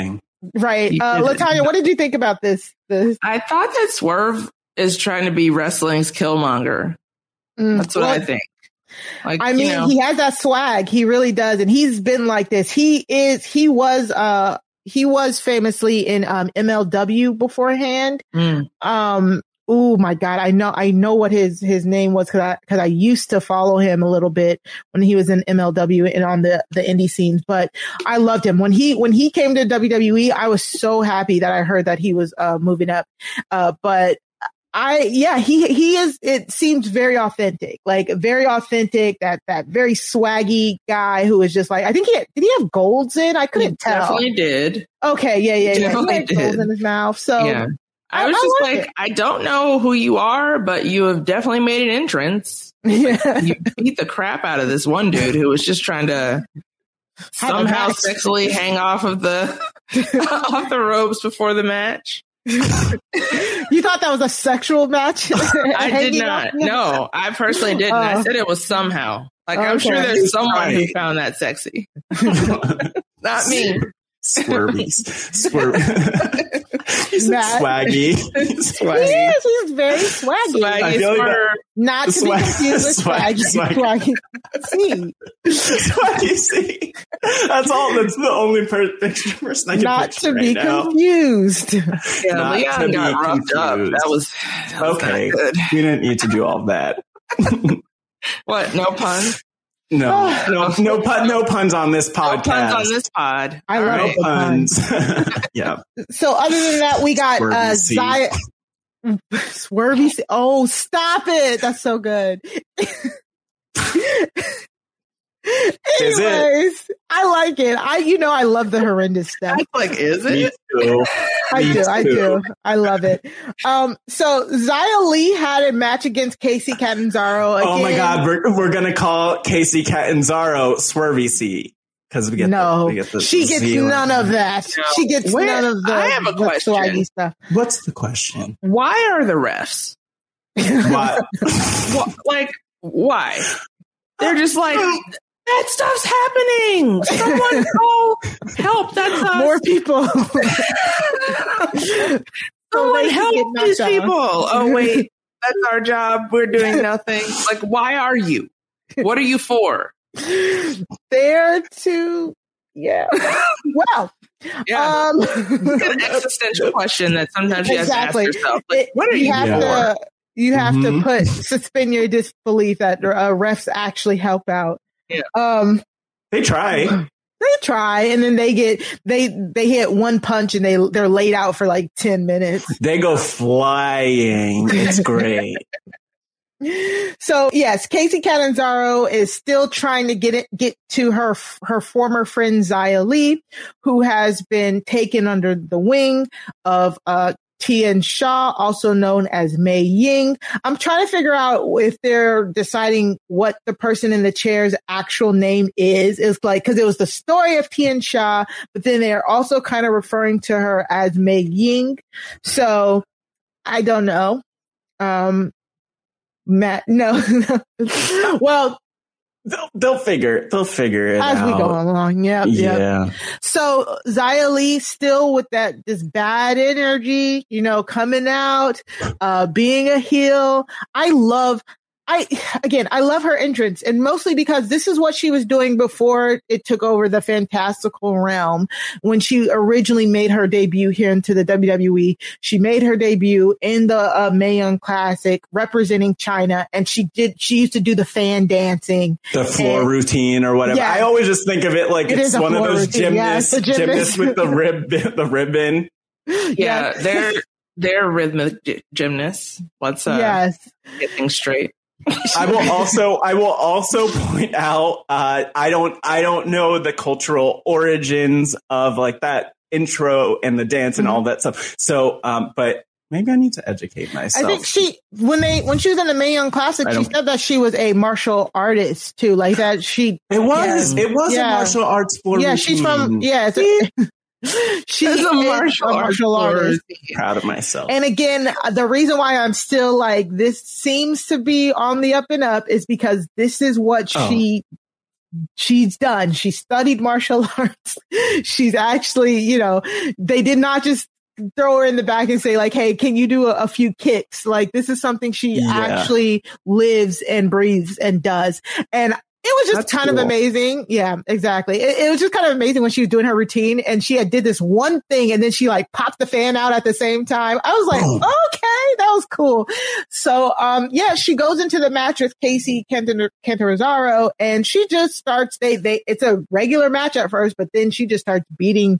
Right. Uh, Latanya, what did you think about this? this? I thought that Swerve is trying to be wrestling's Killmonger. Mm, That's what well, I think. Like, I mean, you know. He has that swag. He really does. And he's been like this. He is, he was, uh, he was famously in, um, M L W beforehand. Mm. Um, oh my God. I know, I know what his, his name was cause I, cause I used to follow him a little bit when he was in M L W and on the, the indie scenes, but I loved him when he, when he came to W W E. I was so happy that I heard that he was, uh, moving up. Uh, but I, yeah, he, he is, it seems very authentic, like very authentic, that, that very swaggy guy who is just like, I think he had, did he have golds in? I couldn't he tell. Definitely did. Okay. Yeah. Yeah. Definitely yeah. He did. Golds in his mouth. So yeah. I, I was I just like, like I don't know who you are, but you have definitely made an entrance. Yeah. Like, you beat the crap out of this one dude who was just trying to somehow sexually hang off of the, off the ropes before the match. You thought that was a sexual match? I did not. No, I personally didn't. Uh, I said it was somehow. Like, okay. I'm sure there's someone who found that sexy. Not me. Swervy. Swervy. He's like swaggy. Swaggy. He is. He's very swaggy. Swaggy is like not to swag, be confused with swaggy. Swaggy. Swaggy. Swaggy C. That's all. That's the only per- picture person I can not picture to be right now. confused. Yeah, not Leon got roughed up. That was, that was okay. Good. We didn't need to do all that. What? No pun? No, no, no pun, no puns on this podcast. No puns on this pod. I love right. no puns. Yeah. So other than that, we got uh, Zia. Swervy. C- oh, stop it! That's so good. Is Anyways, it? I like it. I, you know, I love the horrendous stuff. I like, is it? Me too. I Me do. too. I do. I love it. Um, so Xia Li had a match against Kacy Catanzaro. Again. Oh my God, we're we're gonna call Kacy Catanzaro Swervy C because we get no. The, we get the she gets Z none of that. No. She gets Where, none of the. I have a question. Stuff. What's the question? Why are the refs? What? what? Like why? They're just like. That stuff's happening. Someone go help. That's us. More people. Someone help these people. Oh, wait. That's our job. We're doing nothing. Like, why are you? What are you for? There to, yeah. Well, yeah. Um, it's an existential question that sometimes you exactly. have to ask yourself. Like, what are you, you have for? To, you have mm-hmm. to put, suspend your disbelief that uh, refs actually help out. Yeah. Um, they try. They try, and then they get they they hit one punch, and they they're laid out for like ten minutes. They go flying. It's great. So yes, Kacy Catanzaro is still trying to get it get to her her former friend Xia Li, who has been taken under the wing of uh. Tian Sha, also known as Mei Ying. I'm trying to figure out if they're deciding what the person in the chair's actual name is. It's like, cause it was the story of Tian Sha, but then they're also kind of referring to her as Mei Ying. So I don't know. Um, Matt, no, well, They'll, they'll figure, they'll figure it as out. we go along. Yep, yep. Yeah. So Xia Li still with that, this bad energy, you know, coming out, uh, being a heel. I love, I, again, I love her entrance, and mostly because this is what she was doing before it took over the fantastical realm. When she originally made her debut here into the W W E, she made her debut in the uh, Mae Young Classic representing China, and she did, she used to do the fan dancing. The floor and, routine or whatever. Yeah, I always just think of it like it it's one of those routine. gymnasts, yeah, gymnast. gymnasts with the rib, the ribbon. Yeah, yeah. they're, they're rhythmic gymnasts. Let's uh, yes. get things straight. I will also I will also point out uh, I don't I don't know the cultural origins of like that intro and the dance and mm-hmm. all that stuff. So, um, but maybe I need to educate myself. I think she when they when she was in the Mae Young Classic, she said that she was a martial artist too, like that. She it was yeah, it was yeah. a martial arts floor. Yeah, routine. she's from yeah. It's a, She's a martial, a martial artist. Proud of myself. And again, the reason why I'm still like, this seems to be on the up and up is because this is what oh. she she's done. She studied martial arts. She's actually, you know, they did not just throw her in the back and say like, hey, can you do a, a few kicks? Like, this is something she yeah. actually lives and breathes and does. And it was just That's kind cool. of amazing. Yeah, exactly. It, it was just kind of amazing when she was doing her routine and she had did this one thing and then she like popped the fan out at the same time. I was like, oh. okay, that was cool. So, um, yeah, she goes into the match with Kacy Catanzaro and she just starts, they, they, it's a regular match at first, but then she just starts beating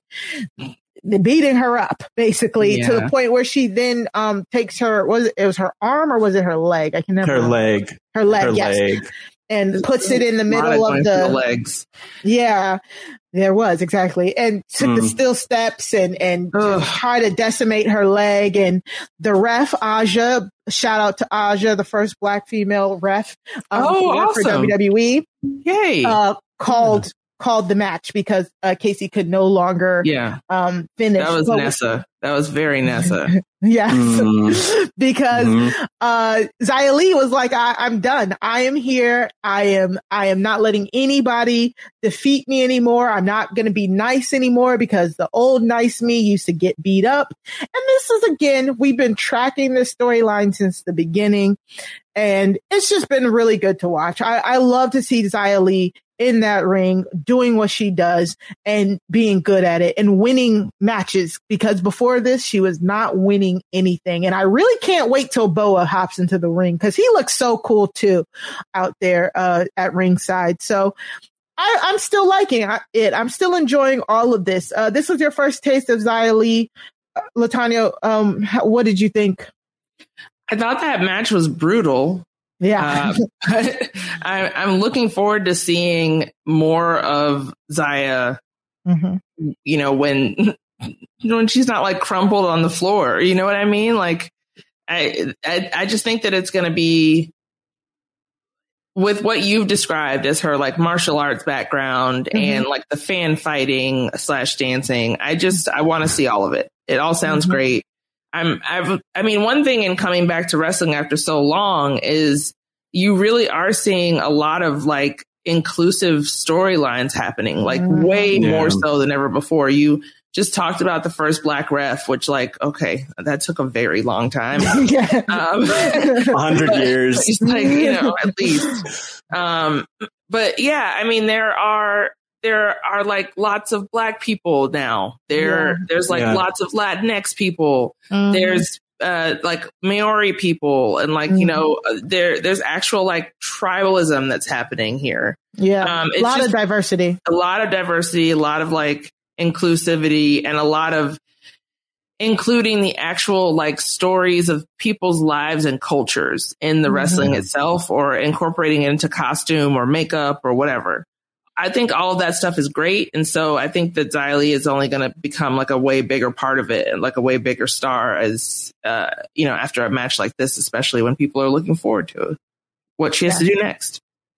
beating her up basically yeah. to the point where she then um takes her was it, it was her arm or was it her leg? I can never her remember. leg her leg her yes leg. And puts it in the middle of the, the legs. Yeah, there was exactly, and took mm. the steel steps and and tried to decimate her leg. And the ref Aja, shout out to Aja, the first black female ref. Um, oh, awesome. For W W E. Yay! Uh, called. Yeah. called the match because uh, Kacy could no longer yeah. um, finish. That was but Nessa. That was very Nessa. Yes. Mm. because mm-hmm. uh, Xia Li was like, I- I'm done. I am here. I am I am not letting anybody defeat me anymore. I'm not going to be nice anymore because the old nice me used to get beat up. And this is, again, we've been tracking this storyline since the beginning. And it's just been really good to watch. I, I love to see Xia Li in that ring, doing what she does and being good at it and winning matches, because before this, she was not winning anything. And I really can't wait till Boa hops into the ring because he looks so cool too out there uh, at ringside. So I, I'm still liking it. I'm still enjoying all of this. Uh, this was your first taste of Xia Li. Uh, Latanya, um, how, what did you think? I thought that match was brutal. Yeah. uh, I, I'm looking forward to seeing more of Xia, mm-hmm. you know, when, when she's not like crumpled on the floor, you know what I mean? Like, I, I, I just think that it's going to be with what you've described as her like martial arts background mm-hmm. and like the fan fighting slash dancing. I just, I want to see all of it. It all sounds mm-hmm. great. I'm, I've, I mean, one thing in coming back to wrestling after so long is you really are seeing a lot of like inclusive storylines happening, like way yeah. more so than ever before. You just talked about the first black ref, which like, okay, that took a very long time. yeah. um, a hundred years. It's like, you know, at least. Um, but yeah, I mean, there are, there are like lots of black people now. There, yeah. there's like yeah. lots of Latinx people. Mm-hmm. There's uh, like Maori people, and like mm-hmm. you know, there there's actual like tribalism that's happening here. Yeah, um, a lot of diversity. A lot of diversity. A lot of like inclusivity, and a lot of including the actual like stories of people's lives and cultures in the mm-hmm. wrestling itself, or incorporating it into costume or makeup or whatever. I think all of that stuff is great. And so I think that Xia Li is only going to become like a way bigger part of it and like a way bigger star as, uh, you know, after a match like this, especially when people are looking forward to what she has yeah. to do next.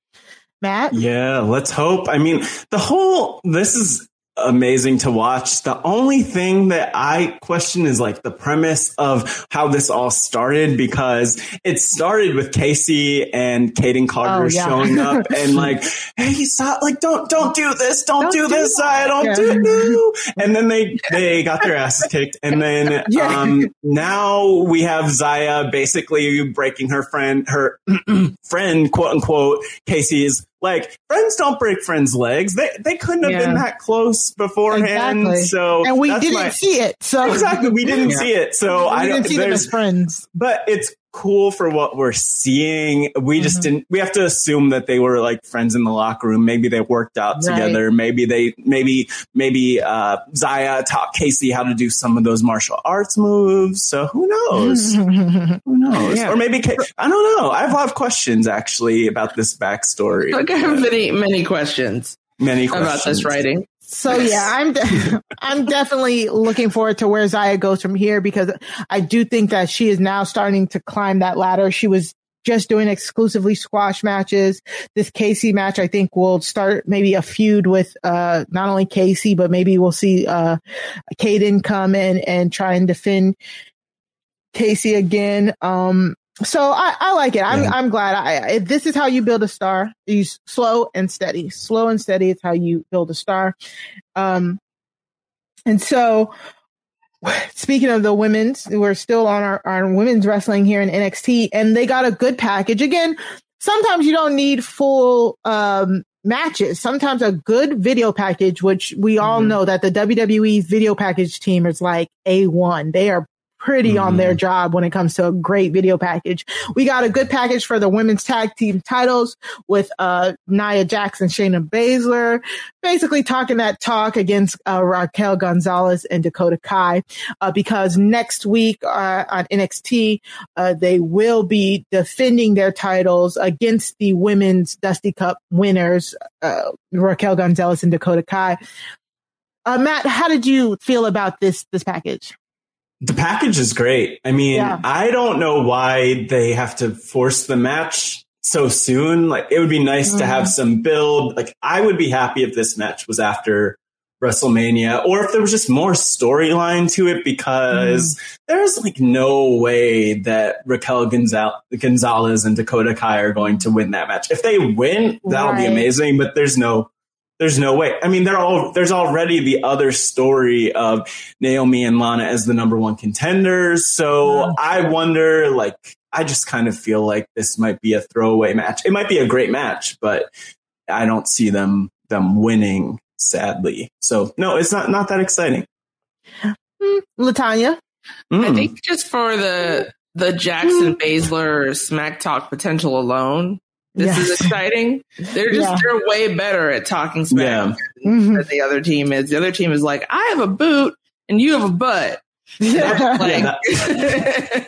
Matt? Yeah, let's hope. I mean, the whole, this is amazing to watch. The only thing that I question is like the premise of how this all started, because it started with Kacy and Kayden Carter oh, yeah. showing up and like, hey, stop, like, don't, don't do this. Don't, don't do, do this. I don't yeah. do no. And then they, they got their asses kicked. And then, yeah. um, now we have Xia basically breaking her friend, her friend, quote unquote, Kacy's. Like, friends don't break friends' legs. They they couldn't have yeah. been that close beforehand. Exactly. So and we didn't my, see it. So exactly, we didn't yeah. see it. So we I didn't don't see them as friends. But it's cool for what we're seeing. We just mm-hmm. didn't. We have to assume that they were like friends in the locker room. Maybe they worked out right. together. Maybe they maybe maybe uh, Xia taught Kacy how to do some of those martial arts moves. So who knows? who knows? Yeah. Or maybe I don't know. I have a lot of questions actually about this backstory. Like I have many many questions. Many questions about this writing. So yeah, I'm de- I'm definitely looking forward to where Xia goes from here, because I do think that she is now starting to climb that ladder. She was just doing exclusively squash matches. This Kacy match, I think, will start maybe a feud with uh, not only Kacy, but maybe we'll see uh, Kayden come in and try and defend Kacy again. Um, So I, I like it. I'm Yeah. I'm glad. I, I this is how you build a star. You s- slow and steady, slow and steady. It's how you build a star. Um, and so speaking of the women's, we're still on our, our women's wrestling here in N X T, and they got a good package. Again, sometimes you don't need full um, matches. Sometimes a good video package, which we all Mhm. know that the W W E video package team is like A one. They are pretty Mhm. on their job when it comes to a great video package. We got a good package for the women's tag team titles with uh, Nia Jax and Shayna Baszler, basically talking that talk against uh, Raquel Gonzalez and Dakota Kai, uh, because next week uh, on N X T, uh, they will be defending their titles against the women's Dusty Cup winners, uh, Raquel Gonzalez and Dakota Kai. Uh, Matt, how did you feel about this this package? The package is great. I mean, Yeah. I don't know why they have to force the match so soon. Like, it would be nice Mm. to have some build. Like, I would be happy if this match was after WrestleMania, or if there was just more storyline to it, because mm. there's like no way that Raquel Gonzal- Gonzalez and Dakota Kai are going to win that match. If they win, that'll Right. be amazing, but there's no There's no way. I mean, they're all, there's already the other story of Naomi and Lana as the number one contenders. So Yeah. I wonder, like, I just kind of feel like this might be a throwaway match. It might be a great match, but I don't see them, them winning, sadly. So no, it's not, not that exciting. Mm, Latanya? Mm. I think just for the, the Jackson Baszler smack talk potential alone, this Yes. is exciting. They're just, Yeah. they're way better at talking smack Yeah. than, Mhm. than the other team is. The other team is like, I have a boot and you have a butt. Yeah. Like, Yeah,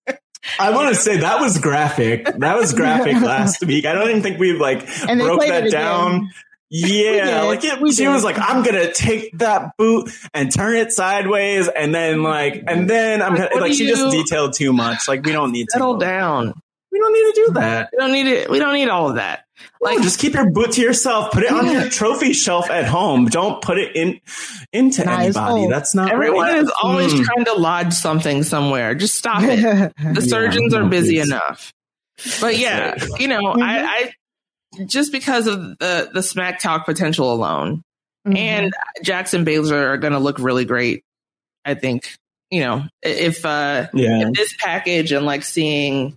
I want to say that was graphic. That was graphic last week. I don't even think we like And they broke played that it down. again. Yeah, did. like it, We she did. was like, "I'm gonna take that boot and turn it sideways, and then like, and then I'm gonna What like." do She you- just detailed too much. Like, we don't need to settle go- down. We don't need to do that. We don't need it. We don't need all of that. Like, Like, just keep your boot to yourself. Put it on your trophy shelf at home. Don't put it in into Nice. anybody. Oh. That's not everyone right. is always Mm. trying to lodge something somewhere. Just stop it. The Yeah, surgeons are no, busy please. enough. But yeah, right. you know, Mhm. I, I just because of the the smack talk potential alone, Mhm. and Jackson Baszler are going to look really great. I think, you know, if uh, Yeah. if this package and like seeing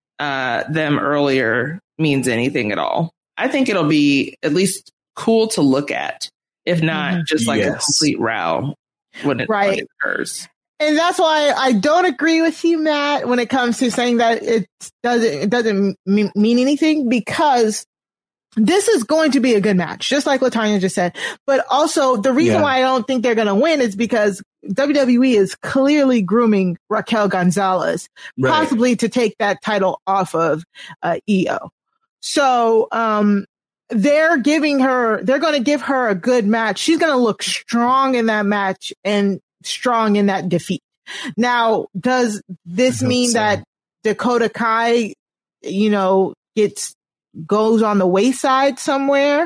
uh, them earlier means anything at all, I think it'll be at least cool to look at, if not Mhm. just like a Yes. complete row when it, Right. when it occurs. And that's why I don't agree with you, Matt, when it comes to saying that it doesn't it doesn't mean, mean anything, because this is going to be a good match, just like Latanya just said. But also, the reason Yeah. why I don't think they're going to win is because W W E is clearly grooming Raquel Gonzalez, Right. possibly to take that title off of uh, E O. So um, they're giving her, they're going to give her a good match. She's going to look strong in that match and strong in that defeat. Now, does this I hope mean so. that Dakota Kai, you know, gets goes on the wayside somewhere?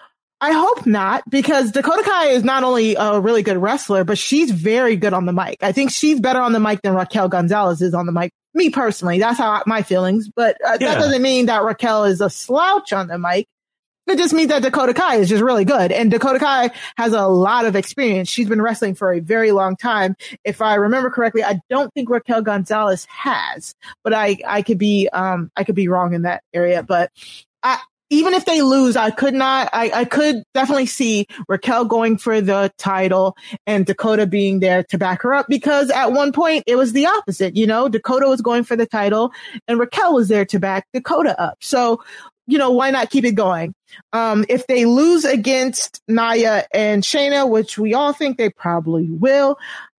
I hope not, because Dakota Kai is not only a really good wrestler, but she's very good on the mic. I think she's better on the mic than Raquel Gonzalez is on the mic. Me personally, that's how I, my feelings. But uh, Yeah. that doesn't mean that Raquel is a slouch on the mic. It just means that Dakota Kai is just really good. And Dakota Kai has a lot of experience. She's been wrestling for a very long time. If I remember correctly, I don't think Raquel Gonzalez has, but I, I could be, um, I could be wrong in that area. But I, even if they lose, I could not, I, I could definitely see Raquel going for the title and Dakota being there to back her up, because at one point it was the opposite. You know, Dakota was going for the title and Raquel was there to back Dakota up. So, you know, why not keep it going? Um, if they lose against Nia and Shayna, which we all think they probably will,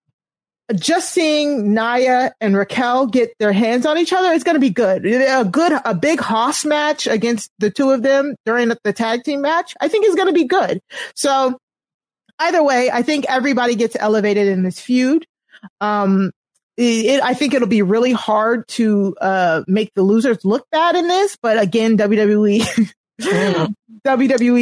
just seeing Nia and Raquel get their hands on each other is going to be good. A good, a big Hoss match against the two of them during the tag team match, I think is going to be good. So either way, I think everybody gets elevated in this feud. Um, It, I think it'll be really hard to uh, make the losers look bad in this, but again, W W E, W W E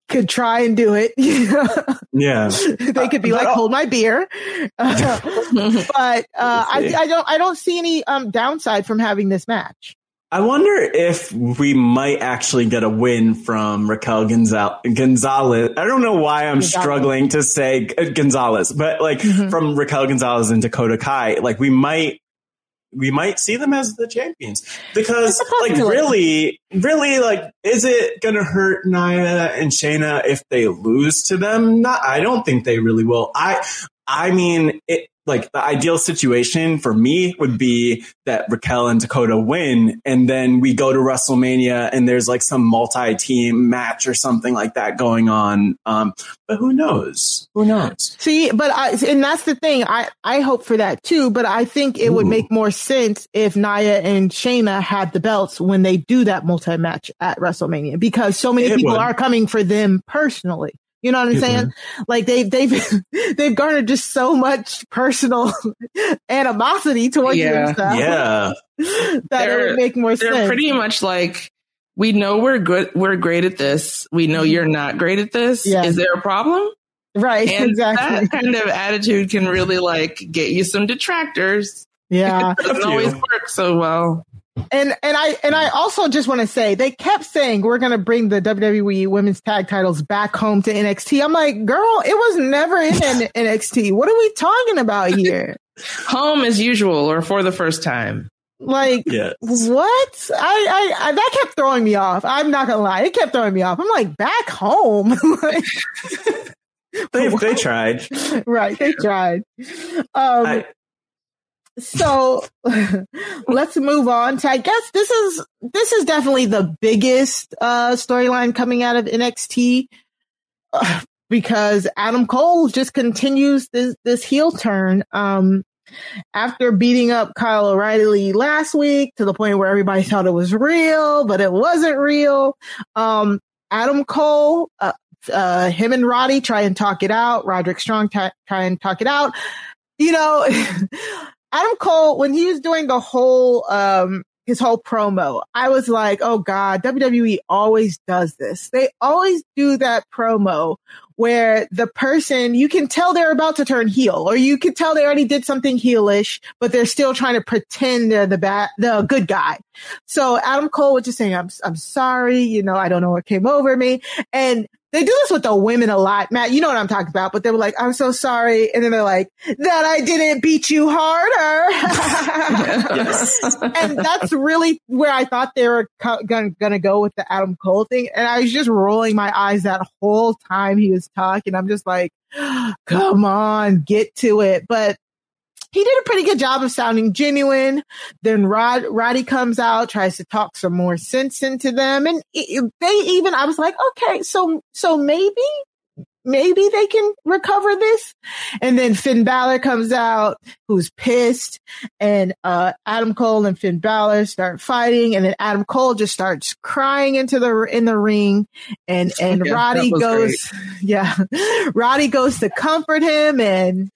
could try and do it. Yeah, they could be like, hold my beer. Uh, but uh, I, I don't, I don't see any um, downside from having this match. I wonder if we might actually get a win from Raquel Gonzalez. Gonzalez. I don't know why I'm Gonzalez. struggling to say Gonzalez, but like mm-hmm. from Raquel Gonzalez and Dakota Kai, like we might, we might see them as the champions because like really, really like, is it going to hurt Nia and Shayna if they lose to them? Not, I don't think they really will. I, I mean, it, like the ideal situation for me would be that Raquel and Dakota win and then we go to WrestleMania and there's like some multi-team match or something like that going on. Um, but who knows? Who knows? See, but I, and that's the thing. I, I hope for that too, but I think it Ooh. would make more sense if Nia and Shayna had the belts when they do that multi-match at WrestleMania because so many it people would. are coming for them personally. You know what I'm mm-hmm. saying? Like they've they've they've garnered just so much personal animosity towards yeah. themselves. Yeah, that they're, it would make more they're sense. They're pretty much like, we know we're good, we're great at this. We know you're not great at this. Yeah. Is there a problem? Right. And exactly. that kind of attitude can really like get you some detractors. Yeah, it doesn't always work so well. And and I and I also just want to say they kept saying we're going to bring the W W E Women's Tag Titles back home to N X T. I'm like, girl, it was never in N X T. What are we talking about here? Home as usual, or for the first time. Like yes. what? I, I I that kept throwing me off. I'm not gonna lie, it kept throwing me off. I'm like, back home. like, they they tried, right? They tried. Um. I- So let's move on to, I guess this is, this is definitely the biggest, uh, storyline coming out of N X T, uh, because Adam Cole just continues this, this heel turn. Um, after beating up Kyle O'Reilly last week to the point where everybody thought it was real, but it wasn't real. Um, Adam Cole, uh, uh, him and Roddy try and talk it out. Roderick Strong t- try and talk it out. You know, Adam Cole, when he was doing the whole, um, his whole promo, I was like, oh God, W W E always does this. They always do that promo where the person, you can tell they're about to turn heel, or you can tell they already did something heelish, but they're still trying to pretend they're the bad, the good guy. So Adam Cole was just saying, I'm, I'm sorry. You know, I don't know what came over me. And they do this with the women a lot, Matt. You know what I'm talking about. But they were like, I'm so sorry. And then they're like, that I didn't beat you harder. Yes. And that's really where I thought they were co- gonna, gonna go with the Adam Cole thing. And I was just rolling my eyes that whole time he was talking. I'm just like, come on, get to it. But he did a pretty good job of sounding genuine. Then Rod, Roddy comes out, tries to talk some more sense into them. And it, they even, I was like, okay, so, so maybe, maybe they can recover this. And then Finn Balor comes out, who's pissed. And, uh, Adam Cole and Finn Balor start fighting. And then Adam Cole just starts crying into the, in the ring. And, and yeah, Roddy goes, great. yeah, Roddy goes to comfort him and,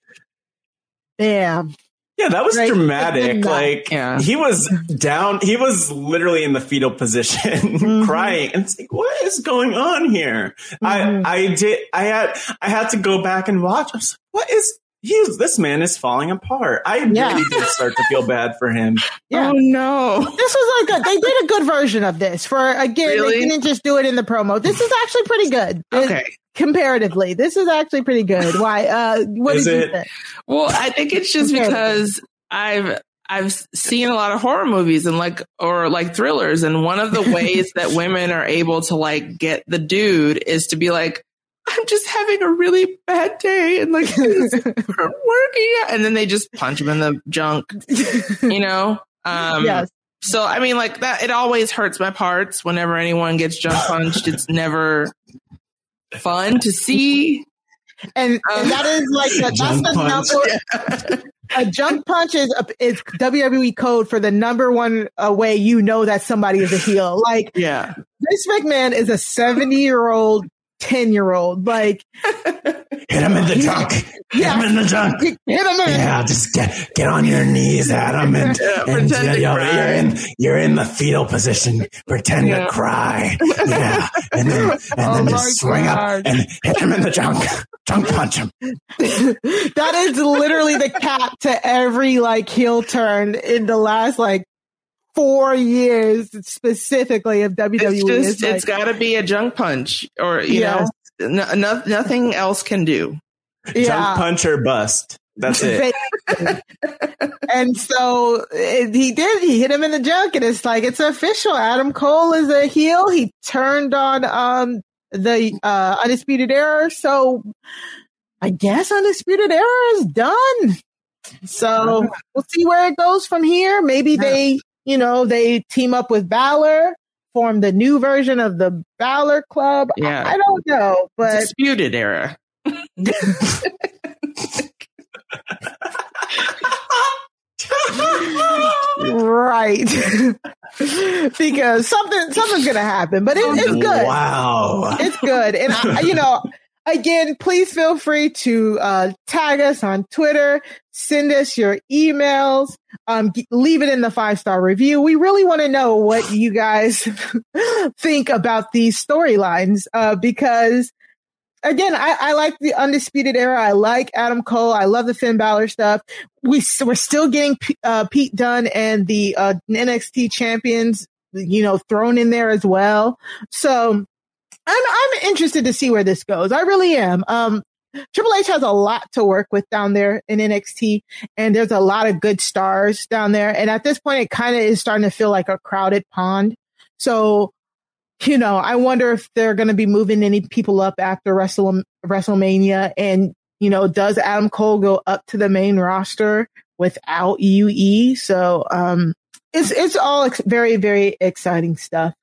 damn. Yeah, that was right. dramatic. Like yeah. he was down. He was literally in the fetal position, mm-hmm. crying. And it's like, what is going on here? Mm-hmm. I, I did. I had. I had to go back and watch. I was like, what is? He's this man is falling apart. I yeah. really did start to feel bad for him. Yeah. Oh no! This was like a, they did a good version of this. For again, really? They didn't just do it in the promo. This is actually pretty good. Okay. It, comparatively, this is actually pretty good. Why? Uh, what is did it? you say? Well, I think it's just because I've I've seen a lot of horror movies and like or like thrillers, and one of the ways that women are able to like get the dude is to be like, I'm just having a really bad day and like it's working out, and then they just punch him in the junk, you know. Um, yes. So I mean, like that. It always hurts my parts whenever anyone gets junk punched. It's never fun to see. And, um, and that is like the, that's the number. A junk punch is a, is W W E code for the number one uh, way you know that somebody is a heel. Like, yeah, Vince McMahon is a seventy year old ten year old. Like, hit him in the junk. Hit yeah. him in the junk. Hit him in. Yeah, just get get on your knees, Adam, and, yeah, and you know, you're in you're in the fetal position. Pretend yeah. to cry. Yeah, and then and oh then just swing God. up and hit him in the junk. Junk punch him. That is literally the cap to every like heel turn in the last like four years specifically of W W E. It's, it's, like, it's got to be a junk punch, or you yes. know, no, no, nothing else can do. Yeah. Junk punch or bust. That's it. And so it, he did. He hit him in the junk, and it's like it's official. Adam Cole is a heel. He turned on um the uh, Undisputed Era. So I guess Undisputed Era is done. So we'll see where it goes from here. Maybe they. You know, they team up with Balor, form the new version of the Balor Club. Yeah. I, I don't know, but Disputed Era. Right. Because something something's gonna happen. But it, it's good. Wow. It's good. And I, you know, again, please feel free to uh, tag us on Twitter, send us your emails, um, g- leave it in the five-star review. We really want to know what you guys think about these storylines, uh, because, again, I, I like the Undisputed Era. I like Adam Cole. I love the Finn Balor stuff. We, we're still getting P- uh, Pete Dunne and the uh, N X T champions, you know, thrown in there as well. So I'm I'm interested to see where this goes. I really am. Um, Triple H has a lot to work with down there in N X T, and there's a lot of good stars down there. And at this point, it kind of is starting to feel like a crowded pond. So, you know, I wonder if they're going to be moving any people up after Wrestle- WrestleMania. And, you know, does Adam Cole go up to the main roster without U E? So um, it's it's all ex- very, very exciting stuff.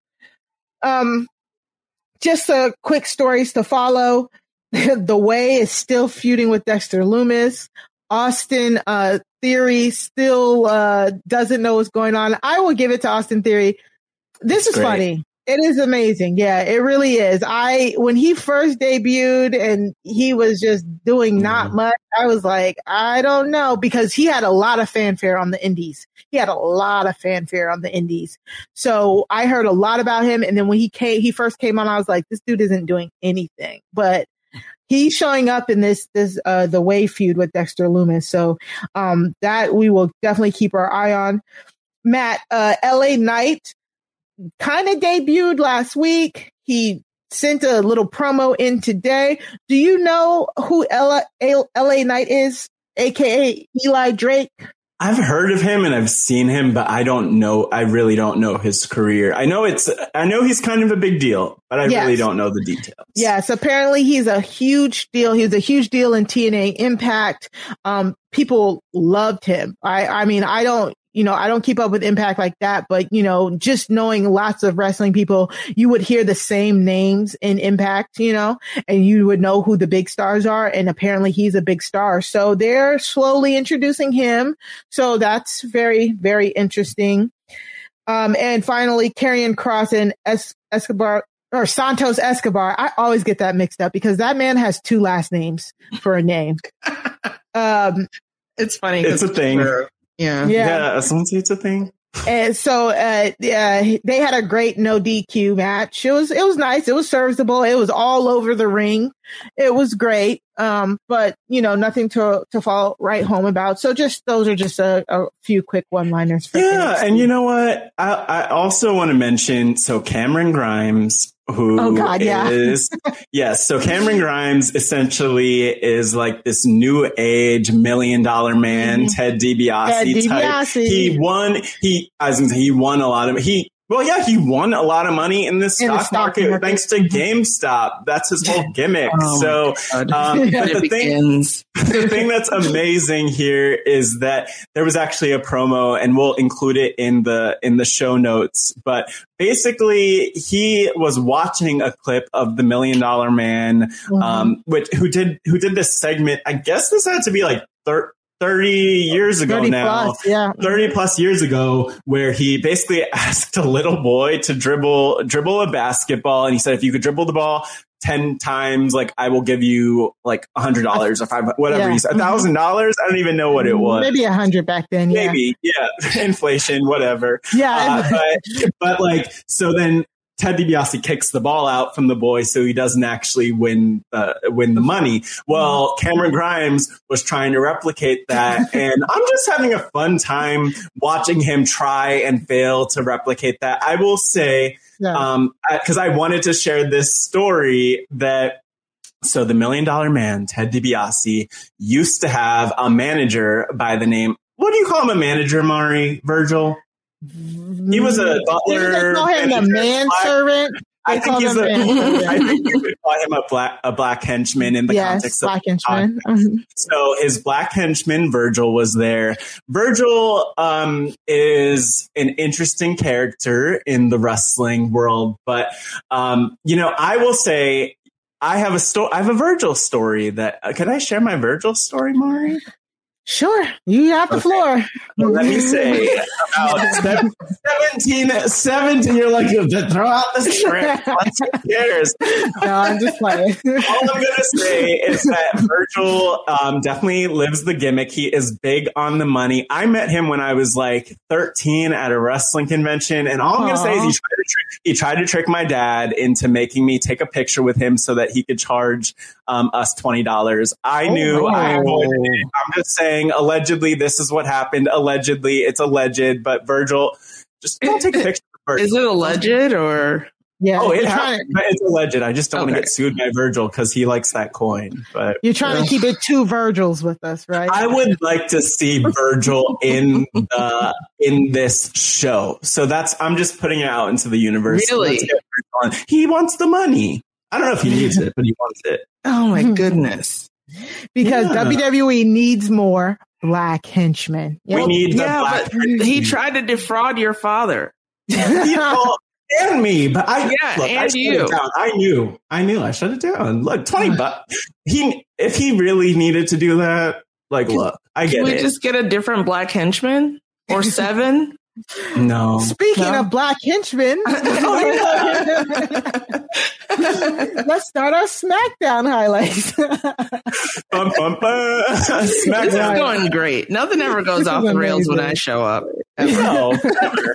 Um. Just a quick stories to follow. The Way is still feuding with Dexter Lumis. Austin uh, Theory still uh, doesn't know what's going on. I will give it to Austin Theory. This That's is great. Funny. It is amazing. Yeah, it really is. I when he first debuted and he was just doing not mm-hmm. much, I was like, I don't know, because he had a lot of fanfare on the indies. He had a lot of fanfare on the indies. So I heard a lot about him. And then when he came, he first came on, I was like, this dude isn't doing anything. But he's showing up in this, this, uh, the Way feud with Dexter Lumis. So, um, that we will definitely keep our eye on. Matt, uh, L A Knight kind of debuted last week. He sent a little promo in today. Do you know who L A Knight is, A K A Eli Drake? I've heard of him and I've seen him, but I don't know. I really don't know his career. I know it's, I know he's kind of a big deal, but I yes. really don't know the details. Yes. Apparently he's a huge deal. He was a huge deal in T N A Impact. Um, people loved him. I, I mean, I don't, you know, I don't keep up with Impact like that, but, you know, just knowing lots of wrestling people, you would hear the same names in Impact, you know, and you would know who the big stars are. And apparently he's a big star. So they're slowly introducing him. So that's very, very interesting. Um, and finally, Karrion Kross and es- Escobar or Santos Escobar. I always get that mixed up because that man has two last names for a name. Um, it's funny. It's a thing. True. Yeah. Yeah. Yeah. Someone say it's a thing. And so, uh, yeah, they had a great no D Q match. It was, it was nice. It was serviceable. It was all over the ring. It was great. Um, but you know, nothing to, to fall right home about. So just, those are just a, a few quick one liners. For yeah. N X T. And you know what? I, I also want to mention, so Cameron Grimes, who oh God, yeah. is, yes. So Cameron Grimes essentially is like this new age million dollar man, mm-hmm. Ted DiBiase Ted type. DiBiase. He won, he, I was going to say he won a lot of, he, well, yeah, he won a lot of money in the stock, stock market, market thanks to GameStop. That's his whole gimmick. Oh so, um, but the thing, the thing that's amazing here is that there was actually a promo, and we'll include it in the in the show notes. But basically, he was watching a clip of the Million Dollar Man, mm-hmm. um, which who did who did this segment. I guess this had to be like thir- thirty years ago thirty now, plus, yeah. thirty plus years ago, where he basically asked a little boy to dribble, dribble a basketball. And he said, if you could dribble the ball ten times, like I will give you like a hundred dollars or five, whatever yeah. he said, a thousand dollars. I don't even know what it was. Maybe a hundred back then. Yeah. Maybe. Yeah. Inflation, whatever. Yeah. Uh, but, but like, so then Ted DiBiase kicks the ball out from the boy, so he doesn't actually win uh, win the money. Well, Cameron Grimes was trying to replicate that, and I'm just having a fun time watching him try and fail to replicate that. I will say, because yeah. um, I wanted to share this story that. So the Million Dollar Man, Ted DiBiase, used to have a manager by the name. What do you call him? A manager, Mari Virgil? He was a butler. They call him a manservant. I think he's a. I think you could call him a black a black henchman in the yes, context black of henchman. Mm-hmm. So his black henchman Virgil was there. Virgil um, is an interesting character in the wrestling world, but um, you know, I will say I have a story. I have a Virgil story that. Uh, can I share my Virgil story, Mari? Sure, you have the okay. floor. Well, let me say about seventeen, seventeen, you're like, throw out the script. Who cares? No, I'm just playing. All I'm going to say is that Virgil um, definitely lives the gimmick. He is big on the money. I met him when I was like thirteen at a wrestling convention. And all I'm going to say is he tried, to trick, he tried to trick my dad into making me take a picture with him so that he could charge um, us twenty dollars. I oh, knew wow. I avoided it. I'm just saying. Allegedly, this is what happened. Allegedly, it's alleged, but Virgil, just don't take a picture of Virgil. Is it alleged or? Yeah. Oh, it happened. To... It's alleged. I just don't okay. want to get sued by Virgil because he likes that coin. But you're trying yeah. to keep it two Virgils with us, right? I would like to see Virgil in the in this show. So that's I'm just putting it out into the universe. Really? He wants the money. I don't know if he needs it, but he wants it. Oh my goodness. Because yeah. W W E needs more black henchmen. We need the yeah, black but he tried to defraud your father. you know, and me, but I yeah, look, and I shut you. it down. I knew, I knew, I shut it down. Look, twenty bucks. He, if he really needed to do that, like, look, I get Can we it. Just get a different black henchman or seven. No. Speaking no. of black henchmen, oh, yeah. Let's start our SmackDown highlights. bum, bum, bum. SmackDown. This is going great. Nothing ever goes off the rails when I show up. No, never.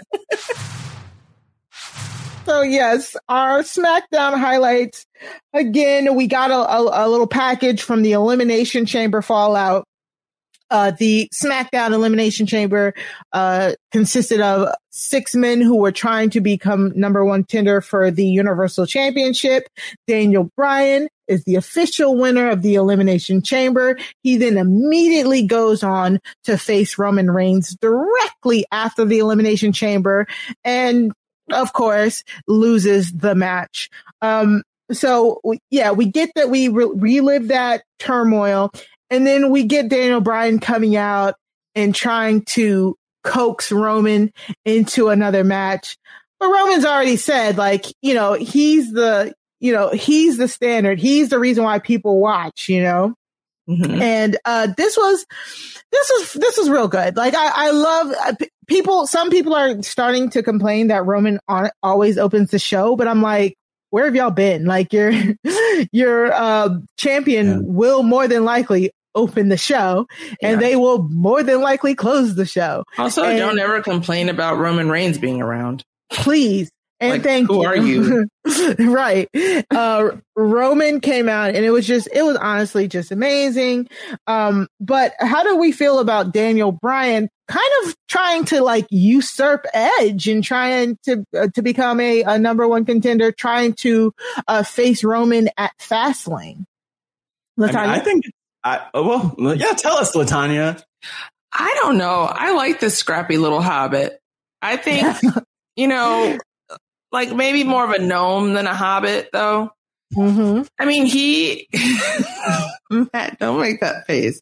So yes, our SmackDown highlights. Again, we got a, a, a little package from the Elimination Chamber Fallout. Uh, the SmackDown Elimination Chamber uh, consisted of six men who were trying to become number one contender for the Universal Championship. Daniel Bryan is the official winner of the Elimination Chamber. He then immediately goes on to face Roman Reigns directly after the Elimination Chamber and, of course, loses the match. Um, so, yeah, we get that we re- relive that turmoil. And then we get Daniel Bryan coming out and trying to coax Roman into another match. But Roman's already said, like, you know, he's the, you know, he's the standard. He's the reason why people watch, you know? Mm-hmm. And, uh, this was, this was, this was real good. Like, I, I love uh, p- people. Some people are starting to complain that Roman on, always opens the show, but I'm like, where have y'all been? Like your, your, uh, champion yeah. will more than likely open the show and yeah. they will more than likely close the show. Also, and don't ever complain about Roman Reigns being around. Please. And like, thank who you. are you? Right. Uh, Roman came out and it was just, it was honestly just amazing. Um, but how do we feel about Daniel Bryan kind of trying to like usurp Edge and trying to, uh, to become a, a number one contender, trying to, uh, face Roman at Fastlane? I, mean, I think, I, well, yeah, tell us, Latanya. I don't know. I like this scrappy little hobbit. I think, you know, like maybe more of a gnome than a hobbit, though. Mm-hmm. I mean, he, Matt, don't make that face.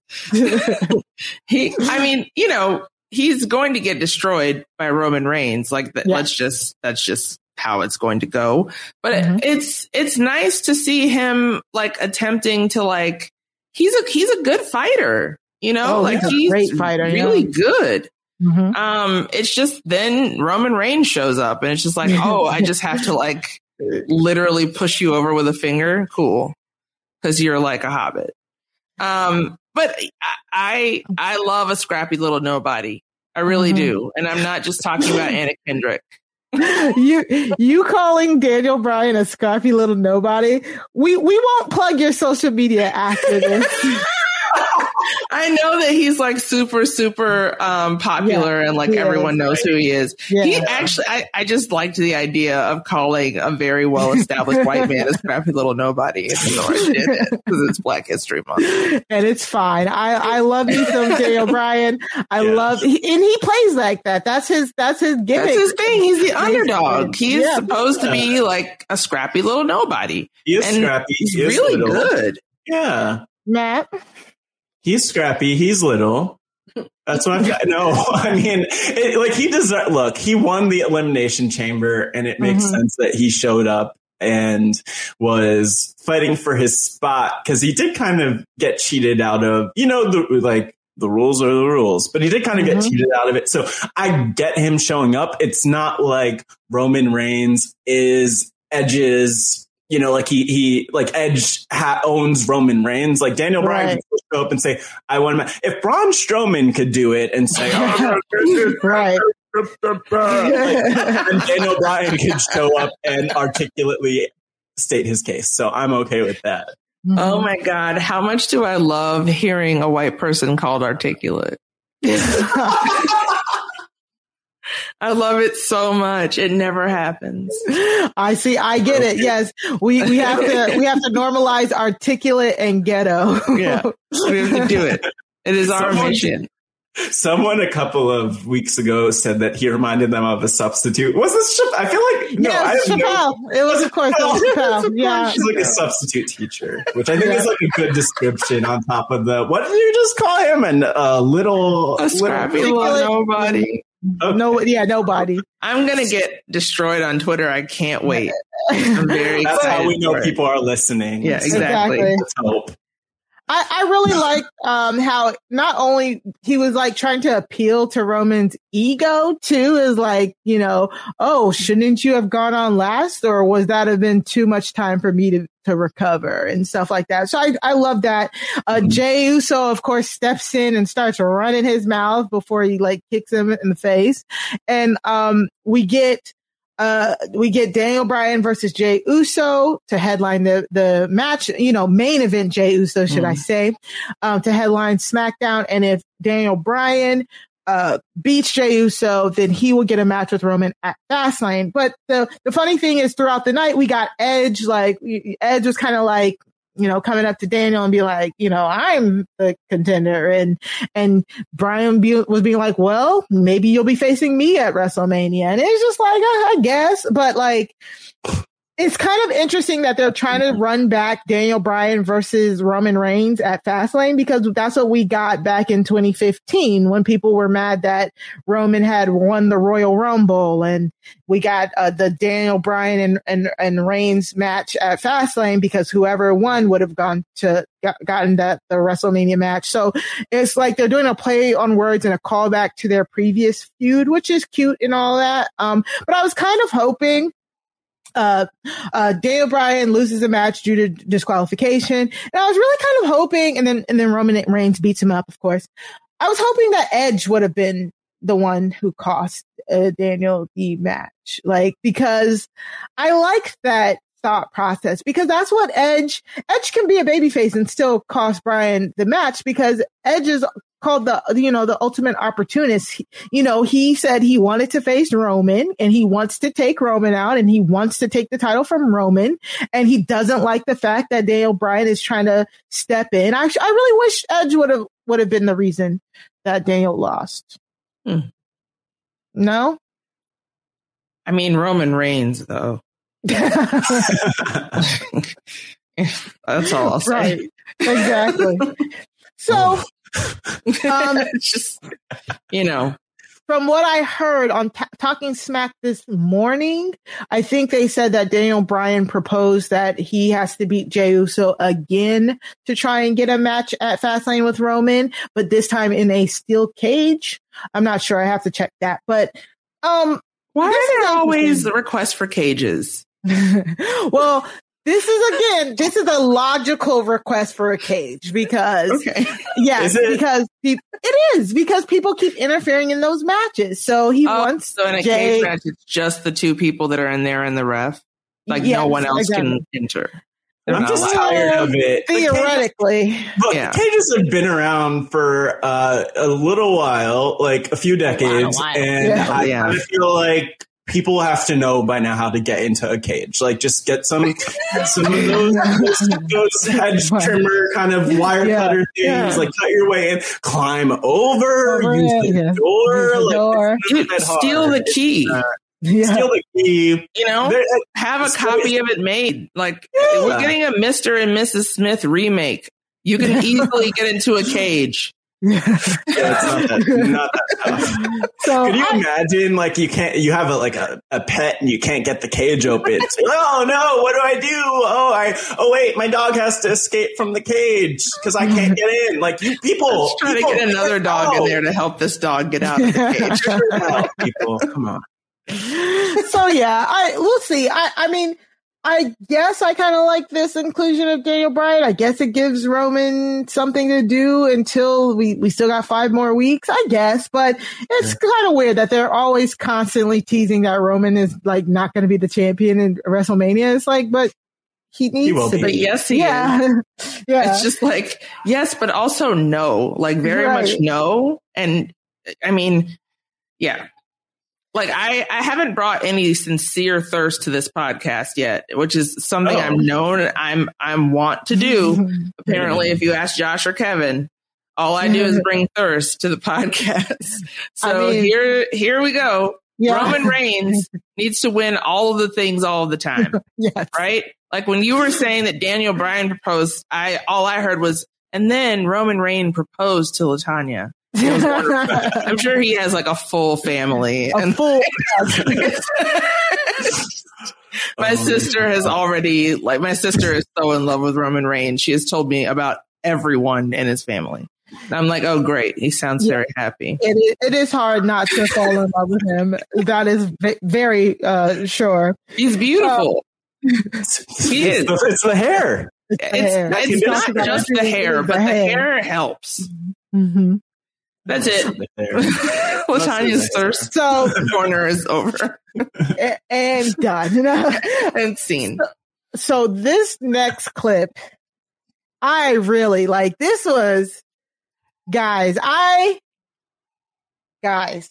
he, I mean, you know, he's going to get destroyed by Roman Reigns. Like, th- yeah. let's just, that's just how it's going to go. But mm-hmm. it, it's, it's nice to see him like attempting to like, he's a, he's a good fighter. You know, oh, like he's, he's a great fighter, really yeah. good. Mm-hmm. Um, it's just then Roman Reigns shows up and it's just like, oh, I just have to like literally push you over with a finger. Cool. Cause you're like a hobbit. Um, but I, I love a scrappy little nobody. I really mm-hmm. do. And I'm not just talking about Anna Kendrick. you you calling Daniel Bryan a scrappy little nobody? We we won't plug your social media after this. I know that he's like super, super um, popular yeah, and like everyone is. knows who he is. Yeah. He actually, I, I just liked the idea of calling a very well established white man a scrappy little nobody. And so I did it because it's Black History Month. And it's fine. I, I love you some Daniel Bryan. I yeah. love, he, and he plays like that. That's his, that's his gimmick. That's his thing. He's the underdog. He's yeah. supposed to be like a scrappy little nobody. He is and scrappy. He's he really little. good. Yeah. Matt? He's scrappy. He's little. That's what I know. I mean, it, like he deserves. Look, he won the Elimination Chamber, and it makes mm-hmm. sense that he showed up and was fighting for his spot because he did kind of get cheated out of. You know, the like the rules are the rules, but he did kind of mm-hmm. get cheated out of it. So I get him showing up. It's not like Roman Reigns is Edge's. You know, like he, he like Edge ha- owns Roman Reigns. Like Daniel Bryan right. could show up and say, I want him. If Braun Strowman could do it and say, oh, right. and Daniel Bryan could show up and articulately state his case. So I'm okay with that. Oh my God. How much do I love hearing a white person called articulate? I love it so much. It never happens. I see. I get it. Yes, we we have to we have to normalize articulate and ghetto. Yeah, we have to do it. It is our someone, mission. Someone a couple of weeks ago said that he reminded them of a substitute. Was this? I feel like no. Yeah, I have Chappelle. No, it was of course it was Chappelle. Yeah, he's like a substitute teacher, which I think yeah. is like a good description. On top of the what did you just call him? And a little a scrappy little, little nobody. Okay. No, yeah, nobody. I'm gonna get destroyed on Twitter. I can't wait. I'm very That's how we know people are listening. Yeah, exactly. exactly. Let's hope. I, I really like um, how not only he was like trying to appeal to Roman's ego too, is like, you know, oh, shouldn't you have gone on last, or was that have been too much time for me to to recover and stuff like that. So I, I love that. Uh, mm-hmm. Jey Uso, of course, steps in and starts running his mouth before he like kicks him in the face. And, um, we get, uh, we get Daniel Bryan versus Jey Uso to headline the, the match, you know, main event Jey Uso, should mm-hmm. I say, um, to headline SmackDown. And if Daniel Bryan, uh, beats Jey Uso, then he will get a match with Roman at Fastlane. But the, the funny thing is throughout the night, we got Edge, like Edge was kind of like, you know, coming up to Daniel and be like, you know, I'm the contender. And, and Bryan be, was being like, well, maybe you'll be facing me at WrestleMania. And it's just like, I, I guess, but like, it's kind of interesting that they're trying to run back Daniel Bryan versus Roman Reigns at Fastlane, because that's what we got back in twenty fifteen when people were mad that Roman had won the Royal Rumble, and we got uh, the Daniel Bryan and, and, and Reigns match at Fastlane because whoever won would have gone to got, gotten that the WrestleMania match. So it's like they're doing a play on words and a callback to their previous feud, which is cute and all that. Um, but I was kind of hoping Uh, uh, Daniel Bryan loses the match due to disqualification. And I was really kind of hoping, and then, and then Roman Reigns beats him up, of course. I was hoping that Edge would have been the one who cost uh, Daniel the match. Like, because I like that thought process, because that's what Edge, Edge can be a babyface and still cost Bryan the match, because Edge is called the, you know, the ultimate opportunist. He, you know, he said he wanted to face Roman, and he wants to take Roman out, and he wants to take the title from Roman, and he doesn't like the fact that Daniel Bryan is trying to step in. I, I really wish Edge would have, would have been the reason that Daniel lost. Hmm. No? I mean, Roman Reigns, though. That's all I'll say. Right. Exactly. So, um, it's just, you know, from what I heard on t- Talking Smack this morning, I think they said that Daniel Bryan proposed that he has to beat Jey Uso again to try and get a match at Fastlane with Roman, but this time in a steel cage. I'm not sure. I have to check that. But um, why are there always the requests for cages? Well, this is again, this is a logical request for a cage because, okay. yes, because pe- it is because people keep interfering in those matches. So he oh, wants so in a Jey, cage match, it's just the two people that are in there and the ref, like yes, no one else exactly. can enter. They're I'm just tired of it. Theoretically, cages, look, yeah. cages have been around for uh, a little while, like a few decades, a and yeah. I yeah. kind of feel like people have to know by now how to get into a cage. Like, just get some some of those, those, those hedge trimmer kind of wire yeah. cutter things. Yeah. Like, cut your way in, climb over, over use the yeah. door, use the like door. Dude, steal the key. Uh, yeah. Steal the key. You know, They're, have a copy of it made. Like, yeah. we're getting a Mister and Missus Smith remake. You can easily get into a cage. Yeah, it's not that, not that tough. So could you I, imagine, like, you can't, you have a, like a, a pet and you can't get the cage open. It's like, oh no, what do I do? Oh, I, oh wait, my dog has to escape from the cage because I can't get in. Like, you people. Let's try people, to get another like, dog oh. in there to help this dog get out of the cage. People, come on. So yeah, I, we'll see. I, I mean, I guess I kind of like this inclusion of Daniel Bryan. I guess it gives Roman something to do until we, we still got five more weeks, I guess. But it's yeah. kind of weird that they're always constantly teasing that Roman is like not going to be the champion in WrestleMania. It's like, but he needs he to be. But yes, he yeah. is. yeah. It's just like, yes, but also no, like very right. much no. And I mean, yeah. Like, I, I haven't brought any sincere thirst to this podcast yet, which is something oh. I'm known I'm I'm want to do. Apparently, if you ask Josh or Kevin, all I do is bring thirst to the podcast. So I mean, here here we go. Yeah. Roman Reigns needs to win all of the things all of the time. Yes. Right? Like, when you were saying that Daniel Bryan proposed, I all I heard was, and then Roman Reigns proposed to LaTanya. I'm sure he has like a full family. A and full my oh, sister has already, like, my sister is so in love with Roman Reigns. She has told me about everyone in his family. And I'm like, oh, great. He sounds yeah, very happy. It is, it is hard not to fall in love with him. That is very uh, sure. He's beautiful. Um, he is. It's the, it's the hair. It's, the hair. it's, it's not just the hair, but the hair, the hair helps. Mm-hmm. That's it. LaTanya's thirst so, corner is over. And done. And scene. So, so this next clip, I really like. This was, guys, I, guys.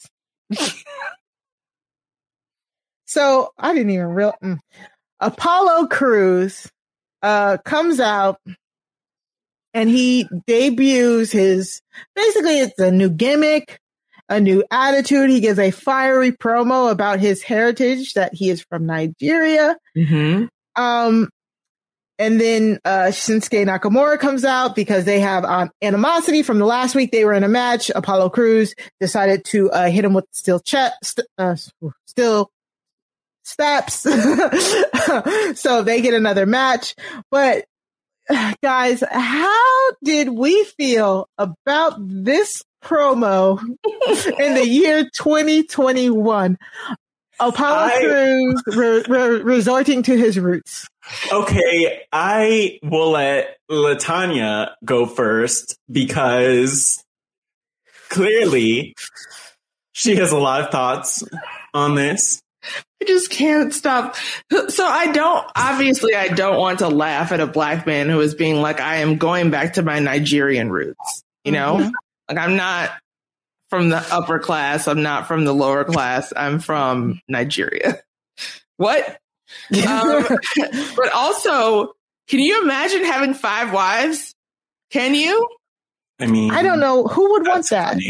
So I didn't even real. Mm. Apollo Crews uh, comes out. And he debuts his, basically it's a new gimmick, a new attitude. He gives a fiery promo about his heritage, that he is from Nigeria. Mm-hmm. Um, and then uh, Shinsuke Nakamura comes out because they have um, animosity from the last week. They were in a match. Apollo Crews decided to uh, hit him with steel chest, st- uh, steel steps. So they get another match. But guys, how did we feel about this promo in the year twenty twenty-one? Apollo I, Crews re- re- resorting to his roots. Okay, I will let LaTanya go first because clearly she has a lot of thoughts on this. I just can't stop. So I don't, obviously I don't want to laugh at a black man who is being like, I am going back to my Nigerian roots, you know? Mm-hmm. Like, I'm not from the upper class. I'm not from the lower class. I'm from Nigeria. What? um, but also, can you imagine having five wives? Can you? I mean, I don't know. Who would want that? Funny.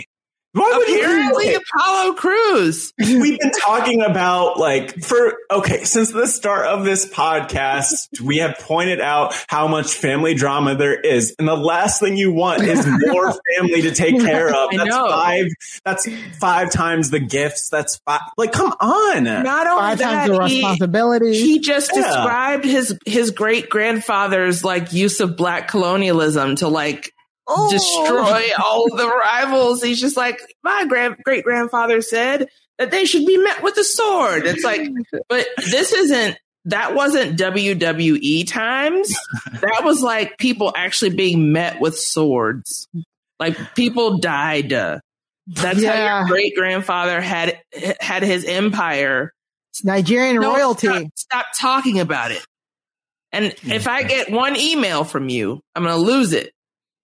Why would Apparently, he Apollo Crews. We've been talking about like for okay since the start of this podcast, we have pointed out how much family drama there is, and the last thing you want is more family to take care of. That's five. That's five times the gifts. That's five. Like, come on. Not only five that, times the he, responsibility. he just Yeah. described his his great grandfather's like use of black colonialism to like. Oh. Destroy all the rivals. He's just like, my grand great grandfather said that they should be met with a sword. It's like, but this isn't, that wasn't W W E times. That was like people actually being met with swords. Like people died. That's Yeah. how your great grandfather had had his empire. Nigerian No, royalty. Stop, stop talking about it. And if I get one email from you, I'm going to lose it.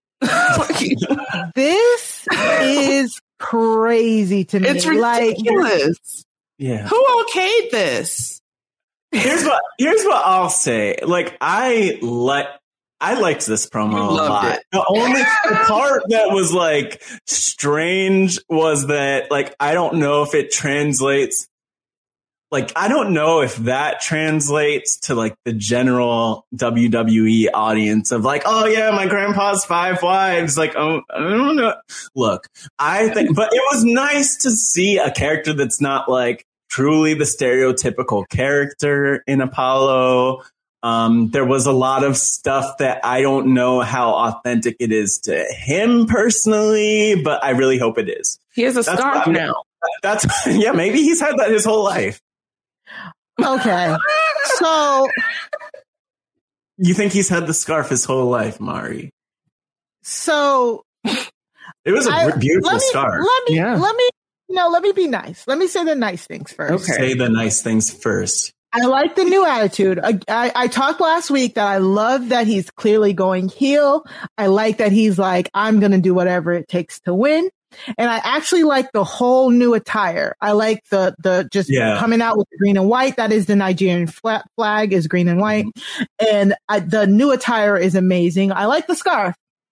This is crazy to me. It's like, ridiculous. Yeah. Who okayed this? Here's what here's what I'll say. Like I like I liked this promo You a loved lot. it. The only the part that was like strange was that like I don't know if it translates. Like, I don't know if that translates to like the general W W E audience of like, oh yeah, my grandpa's five wives. Like, oh, I don't know. Look, I think, but it was nice to see a character that's not like truly the stereotypical character in Apollo. Um, there was a lot of stuff that I don't know how authentic it is to him personally, but I really hope it is. He has a That's scarf what- now. That's, yeah, maybe he's had that his whole life. okay. So, You think he's had the scarf his whole life, Mari? so It was a I, beautiful let me, scarf. Let me, Yeah. let me, no, let me be nice. Let me say the nice things first. Okay. Say the nice things first. I like the new attitude. I, I, I talked last week that I love that he's clearly going heel. I like that he's like, I'm going to do whatever it takes to win. And I actually like the whole new attire. I like the, the just Yeah. coming out with the green and white. That is the Nigerian flag, flag is green and white. And I, the new attire is amazing. I like the scarf.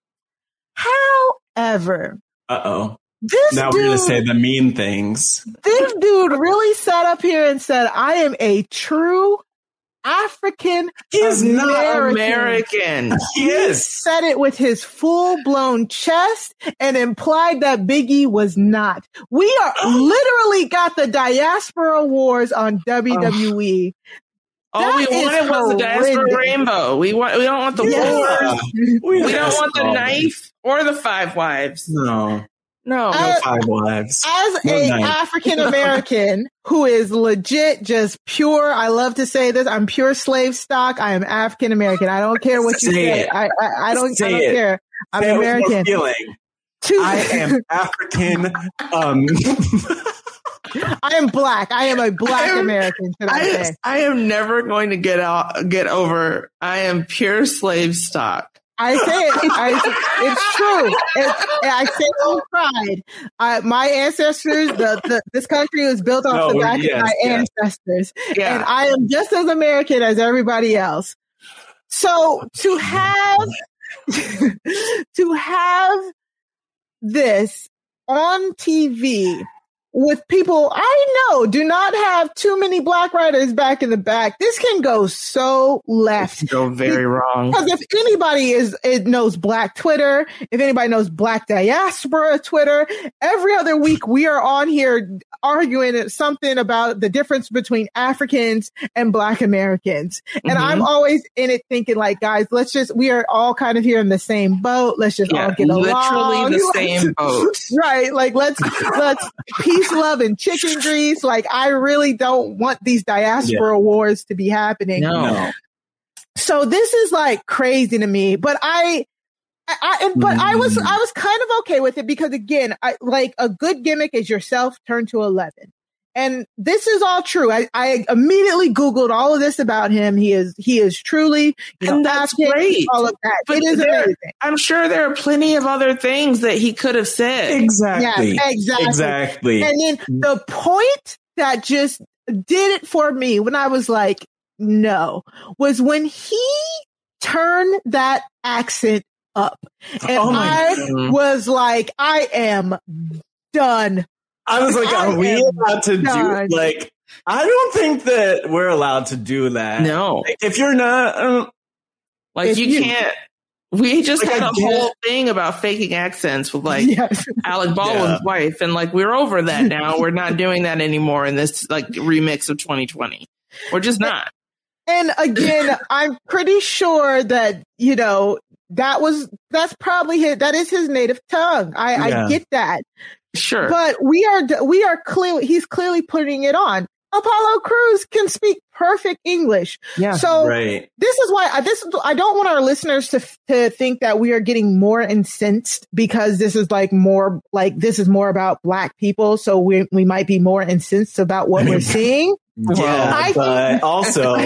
However, Uh-oh. this Now dude, we're going to say the mean things. this dude really sat up here and said, I am a true African He is not American. He is. Said it with his full blown chest and implied that Biggie was not. We are literally got the diaspora wars on W W E. All That we is wanted was the diaspora horrendous. rainbow. We want. We don't want the Yeah. wars. We, We don't have want the all- knife or the five wives. No. No. I- No five wives. As No a knife. African American who is legit just pure, I love to say this, I'm pure slave stock. I am African American. I don't care what you Say say. it. I, I, I don't, Say I don't it. care. I'm Say it with more American. feeling. Two- I am African. Um, I am black. I am a black I am- American, should I, I, say. I am never going to get out, get over. I am pure slave stock. I say it. I, it's true. It's, I say it with pride. I, my ancestors, the, the this country was built off No, the back yes, of my yes. ancestors, Yeah. and I am just as American as everybody else. So to have to have this on T V with people I know do not have too many black writers back in the back, this can go so left. Go very wrong. Because if anybody is it knows Black Twitter, if anybody knows Black Diaspora Twitter, every other week we are on here arguing something about the difference between Africans and Black Americans. And Mhm. I'm always in it thinking like, guys, let's just, we are all kind of here in the same boat. Let's just Yeah, all get along. literally the same boat. Right. Like let's, let's peace, love, and chicken grease. Like I really don't want these diaspora wars to be happening. No. no. So this is like crazy to me, but I, I, I but I was, I was kind of okay with it because again, I like a good gimmick is yourself turned to eleven. And this is all true. I, I immediately Googled all of this about him. He is, he is truly, you know, And that's African, great. all of that. But it is there- amazing. I'm sure there are plenty of other things that he could have said. Exactly. Yeah, exactly. Exactly. And then the point that just did it for me when I was like, no, was when he turned that accent up. And Oh my I God. was like, I am done. I was like, I are we allowed to done. do like? I don't think that we're allowed to do that. No, like, if you're not, um, like you, you can't. We just like, had I a get, whole thing about faking accents with like yes. Alec Baldwin's yeah. wife, and like we're over that now. We're not doing that anymore in this like remix of twenty twenty. We're just not. And again, I'm pretty sure that, you know, that was, that's probably his, that is his native tongue. I, yeah. I get that. Sure. But we are, we are clearly, he's clearly putting it on. Apollo Crews can speak perfect English. Yeah. So right. this is why I, this, I don't want our listeners to, to think that we are getting more incensed because this is like more like, this is more about Black people. So we, we might be more incensed about what we're seeing. Yeah, I but think, also,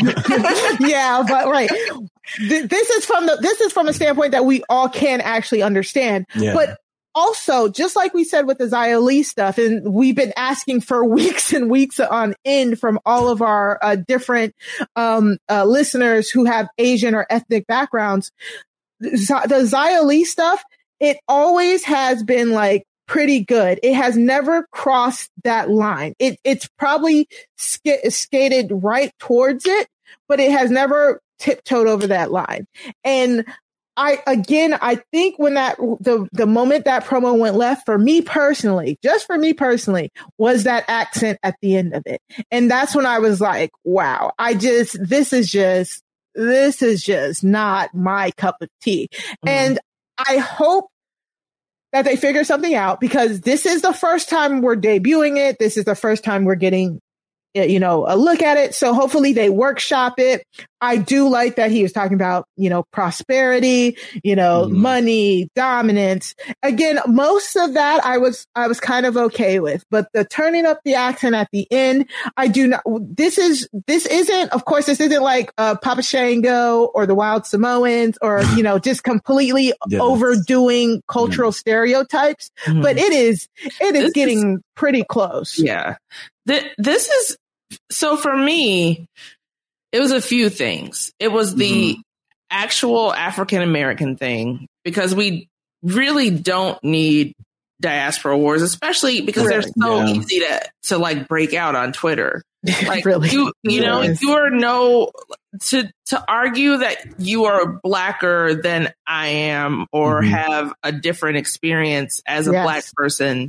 yeah, but right. Th- this is from the this is from a standpoint that we all can actually understand. Yeah. But also, just like we said with the Xia Li stuff, and we've been asking for weeks and weeks on end from all of our uh, different um, uh, listeners who have Asian or ethnic backgrounds. The Xia Li stuff, it always has been like pretty good. It has never crossed that line. It, it's probably sk- skated right towards it, but it has never tiptoed over that line. And I, again, I think when that, the, the moment that promo went left for me personally, just for me personally, was that accent at the end of it. And that's when I was like, wow, I just, this is just, this is just not my cup of tea. Mm. And I hope that they figure something out because this is the first time we're debuting it. This is the first time we're getting, you know, a look at it. So hopefully they workshop it. I do like that he was talking about, you know, prosperity, you know, mm-hmm. money, dominance. Again, most of that I was, I was kind of okay with, but the turning up the accent at the end, I do not, this is, this isn't, of course, this isn't like uh, Papa Shango or the Wild Samoans or, you know, just completely yes. overdoing cultural mm-hmm. stereotypes, mm-hmm. but it is, it is this getting is, pretty close. Yeah. Th- this is, so for me, it was a few things. It was the mm-hmm. actual African American thing, because we really don't need diaspora wars, especially because really? they're so yeah. easy to, to like break out on Twitter. Like really? you, you know, yes. you are no to, to argue that you are blacker than I am or mm-hmm. have a different experience as a yes. Black person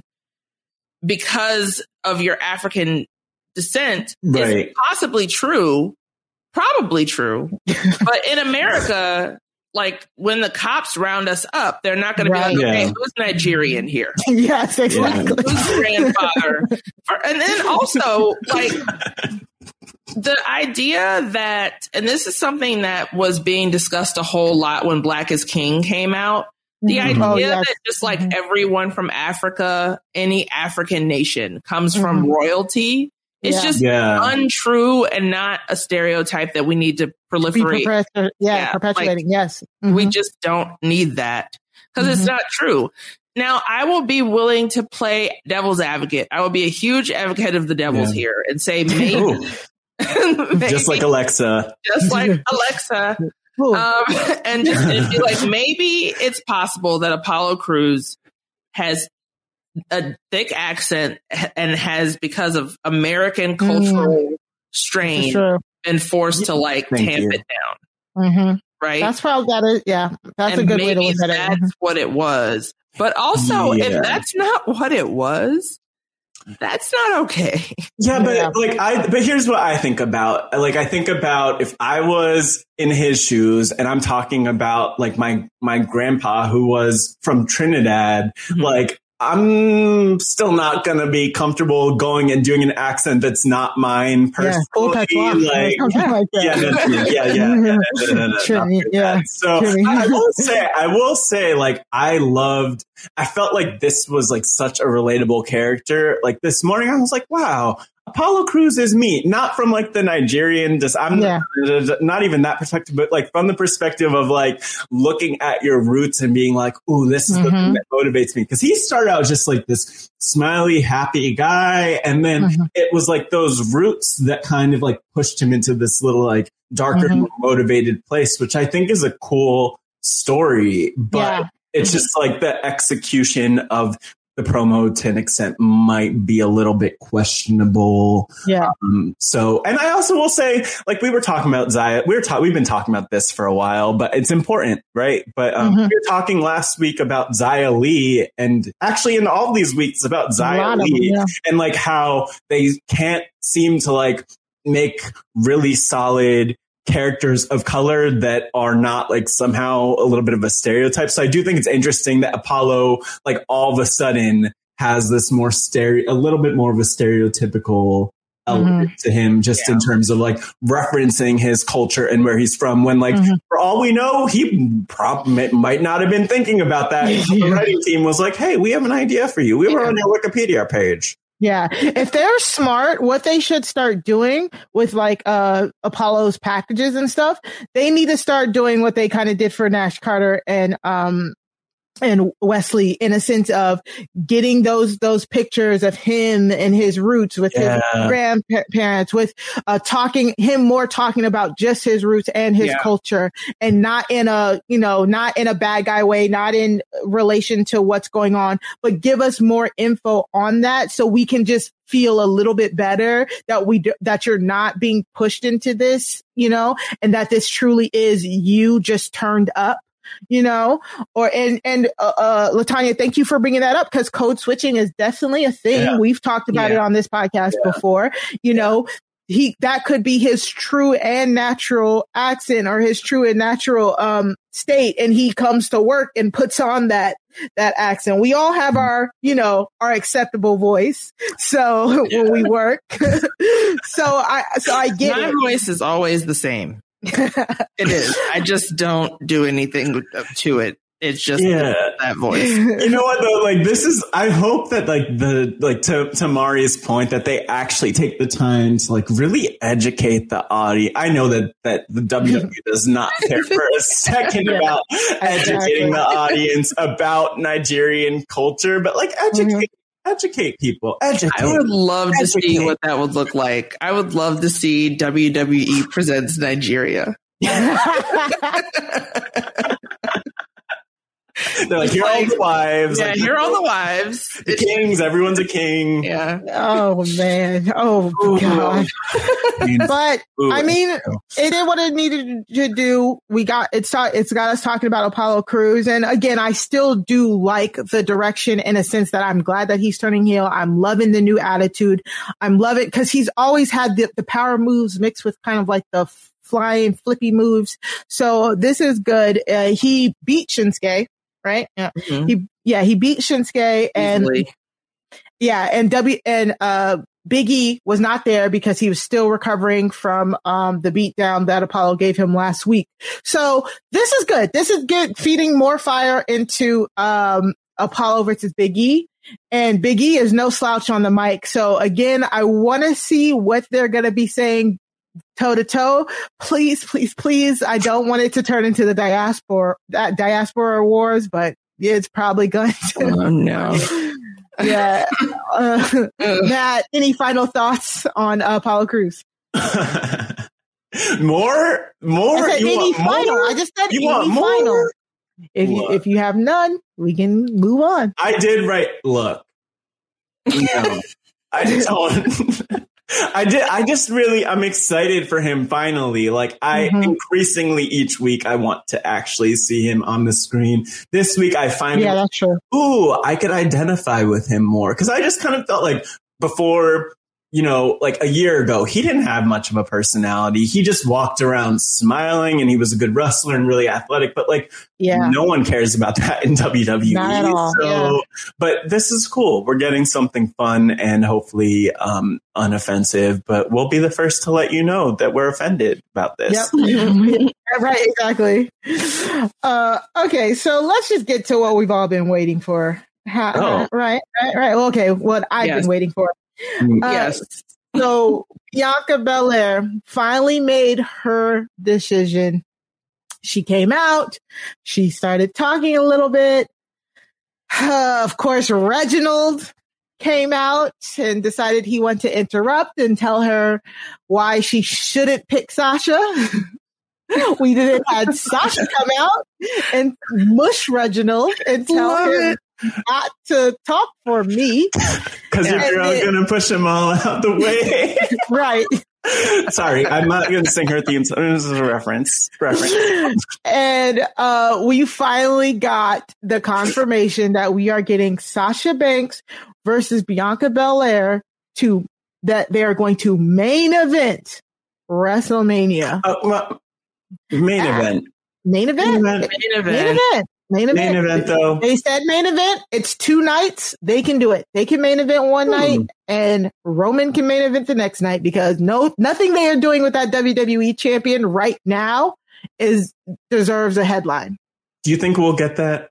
because of your African descent right. is possibly true, probably true. But in America, like when the cops round us up, they're not going right. to be like, okay, yeah. who's Nigerian here? Yes, exactly. Who's grandfather? And then also, like, the idea that, and this is something that was being discussed a whole lot when Black is King came out, the idea oh, yes. that just like mm-hmm. everyone from Africa, any African nation comes mm-hmm. from royalty. It's yeah. just yeah. untrue and not a stereotype that we need to proliferate. Perpetu- yeah, yeah, perpetuating. Like, yes. Mm-hmm. We just don't need that because mm-hmm. it's not true. Now, I will be willing to play devil's advocate. I will be a huge advocate of the devils yeah. here and say maybe, maybe. Just like Alexa. Just like Alexa. Um, and just and be like, maybe it's possible that Apollo Crews has a thick accent and has, because of American cultural mm. strain, sure. been forced to like Thank tamp you. it down. Mm-hmm. Right? That's probably that is, yeah. That's and a good way to look at it. That's what it was. But also, yeah. if that's not what it was, that's not okay. Yeah, but yeah. like I, but here's what I think about. Like I think about if I was in his shoes, and I'm talking about like my my grandpa who was from Trinidad, mm-hmm. like. I'm still not going to be comfortable going and doing an accent that's not mine personally. Yeah, like, yeah, like yeah, no, yeah, yeah, yeah, no, no, no, no, Trini, yeah. So I will say, I will say, like, I loved, I felt like this was like such a relatable character. Like this morning, I was like, wow, Apollo Crews is me, not from like the Nigerian, just I'm yeah. not, not even that perspective, but like from the perspective of like looking at your roots and being like, ooh, this is mm-hmm. the thing that motivates me. Cause he started out just like this smiley, happy guy. And then mm-hmm. it was like those roots that kind of like pushed him into this little like darker, mm-hmm. more motivated place, which I think is a cool story, but yeah. it's mm-hmm. just like the execution of the promo to an extent might be a little bit questionable. Yeah. Um, so, and I also will say, like we were talking about Xia, we were ta- we've been talking about this for a while, but it's important, right? But um, mm-hmm. we were talking last week about Xia Li, and actually in all these weeks about Xia Li, them, yeah. and like how they can't seem to like make really solid characters of color that are not like somehow a little bit of a stereotype. So I do think it's interesting that Apollo, like all of a sudden has this more stereo, a little bit more of a stereotypical element mm-hmm. to him, just yeah. in terms of like referencing his culture and where he's from, when like, mm-hmm. for all we know, he probably might not have been thinking about that. The writing team was like, hey, we have an idea for you. We were on your Wikipedia page. Yeah. If they're smart, what they should start doing with like uh Apollo's packages and stuff, they need to start doing what they kind of did for Nash Carter and um and Wesley, in a sense of getting those those pictures of him and his roots with yeah. his grandparents, with uh talking him more talking about just his roots and his yeah. culture, and not in a you know not in a bad guy way, not in relation to what's going on, but give us more info on that so we can just feel a little bit better that we do, that you're not being pushed into this, you know, and that this truly is you just turned up. You know, or and and uh, uh Latanya, thank you for bringing that up, because code switching is definitely a thing. Yeah. We've talked about yeah. it on this podcast yeah. before. You yeah. know, he that could be his true and natural accent or his true and natural um state, and he comes to work and puts on that that accent. We all have our, you know, our acceptable voice. So yeah. when we work, so I so I get my it. voice is always the same. It is. I just don't do anything to it. It's just yeah. that voice. You know what though? Like this is, I hope that like the, like to, to Mari's point, that they actually take the time to like really educate the audience. I know that, that the W W E does not care for a second about educating the audience about Nigerian culture, but like educate. Mm-hmm. Educate people. Educate. I would love Educate. to see what that would look like. I would love to see W W E presents Nigeria. They're like, here are all the wives. Yeah, like, here are all the wives. The kings. Everyone's a king. Yeah. Oh, man. Oh, Ooh. God. But, Ooh. I mean, it did what it needed to do. We got, it's, it's got us talking about Apollo Crews. And again, I still do like the direction, in a sense that I'm glad that he's turning heel. I'm loving the new attitude. I'm loving, because he's always had the, the power moves mixed with kind of like the flying flippy moves. So this is good. Uh, he beat Shinsuke. Right? Yeah. Mm-hmm. He, yeah, he beat Shinsuke, and Easily. yeah, and W and uh, Big E was not there because he was still recovering from um the beatdown that Apollo gave him last week. So this is good. This is good, feeding more fire into um Apollo versus Big E. And Big E is no slouch on the mic. So again, I want to see what they're going to be saying toe to toe. Please, please, please. I don't want it to turn into the diaspora, that diaspora wars, but it's probably going to. Oh, no. Yeah. Uh, Matt, any final thoughts on uh, Apollo Crews? more? More? I said you any want final. more? I just said you any want more? final. If you, if you have none, we can move on. I did write, look, no, I just don't. I did. I just really, I'm excited for him finally. Like I mm-hmm. increasingly each week, I want to actually see him on the screen. This week, I find, yeah, that's true. Ooh, I could identify with him more. Cause I just kind of felt like before, you know, like a year ago, he didn't have much of a personality. He just walked around smiling, and he was a good wrestler and really athletic, but like, yeah, no one cares about that in W W E. Not at all. So, yeah. But this is cool. We're getting something fun and hopefully um, unoffensive, but we'll be the first to let you know that we're offended about this. Yep. Right, exactly. Uh, okay, so let's just get to what we've all been waiting for. Ha- oh. Right, right, right. Okay, what I've yes. been waiting for. Uh, yes. So Bianca Belair finally made her decision. She came out. She started talking a little bit. Uh, of course, Reginald came out and decided he wanted to interrupt and tell her why she shouldn't pick Sasha. We didn't had Sasha come out and mush Reginald and tell Love him it. not to talk for me. Because if you're going to push them all out the way. Right. Sorry, I'm not going to sing her theme song. This is a reference. reference. And uh, we finally got the confirmation that we are getting Sasha Banks versus Bianca Belair to that they are going to main event WrestleMania. Uh, well, main ah, event. Main event. Main event. Main event. Main event. Main event, though. They said main event. It's two nights. They can do it. They can main event one hmm. night, and Roman can main event the next night because no, nothing they are doing with that W W E champion right now is deserves a headline. Do you think we'll get that?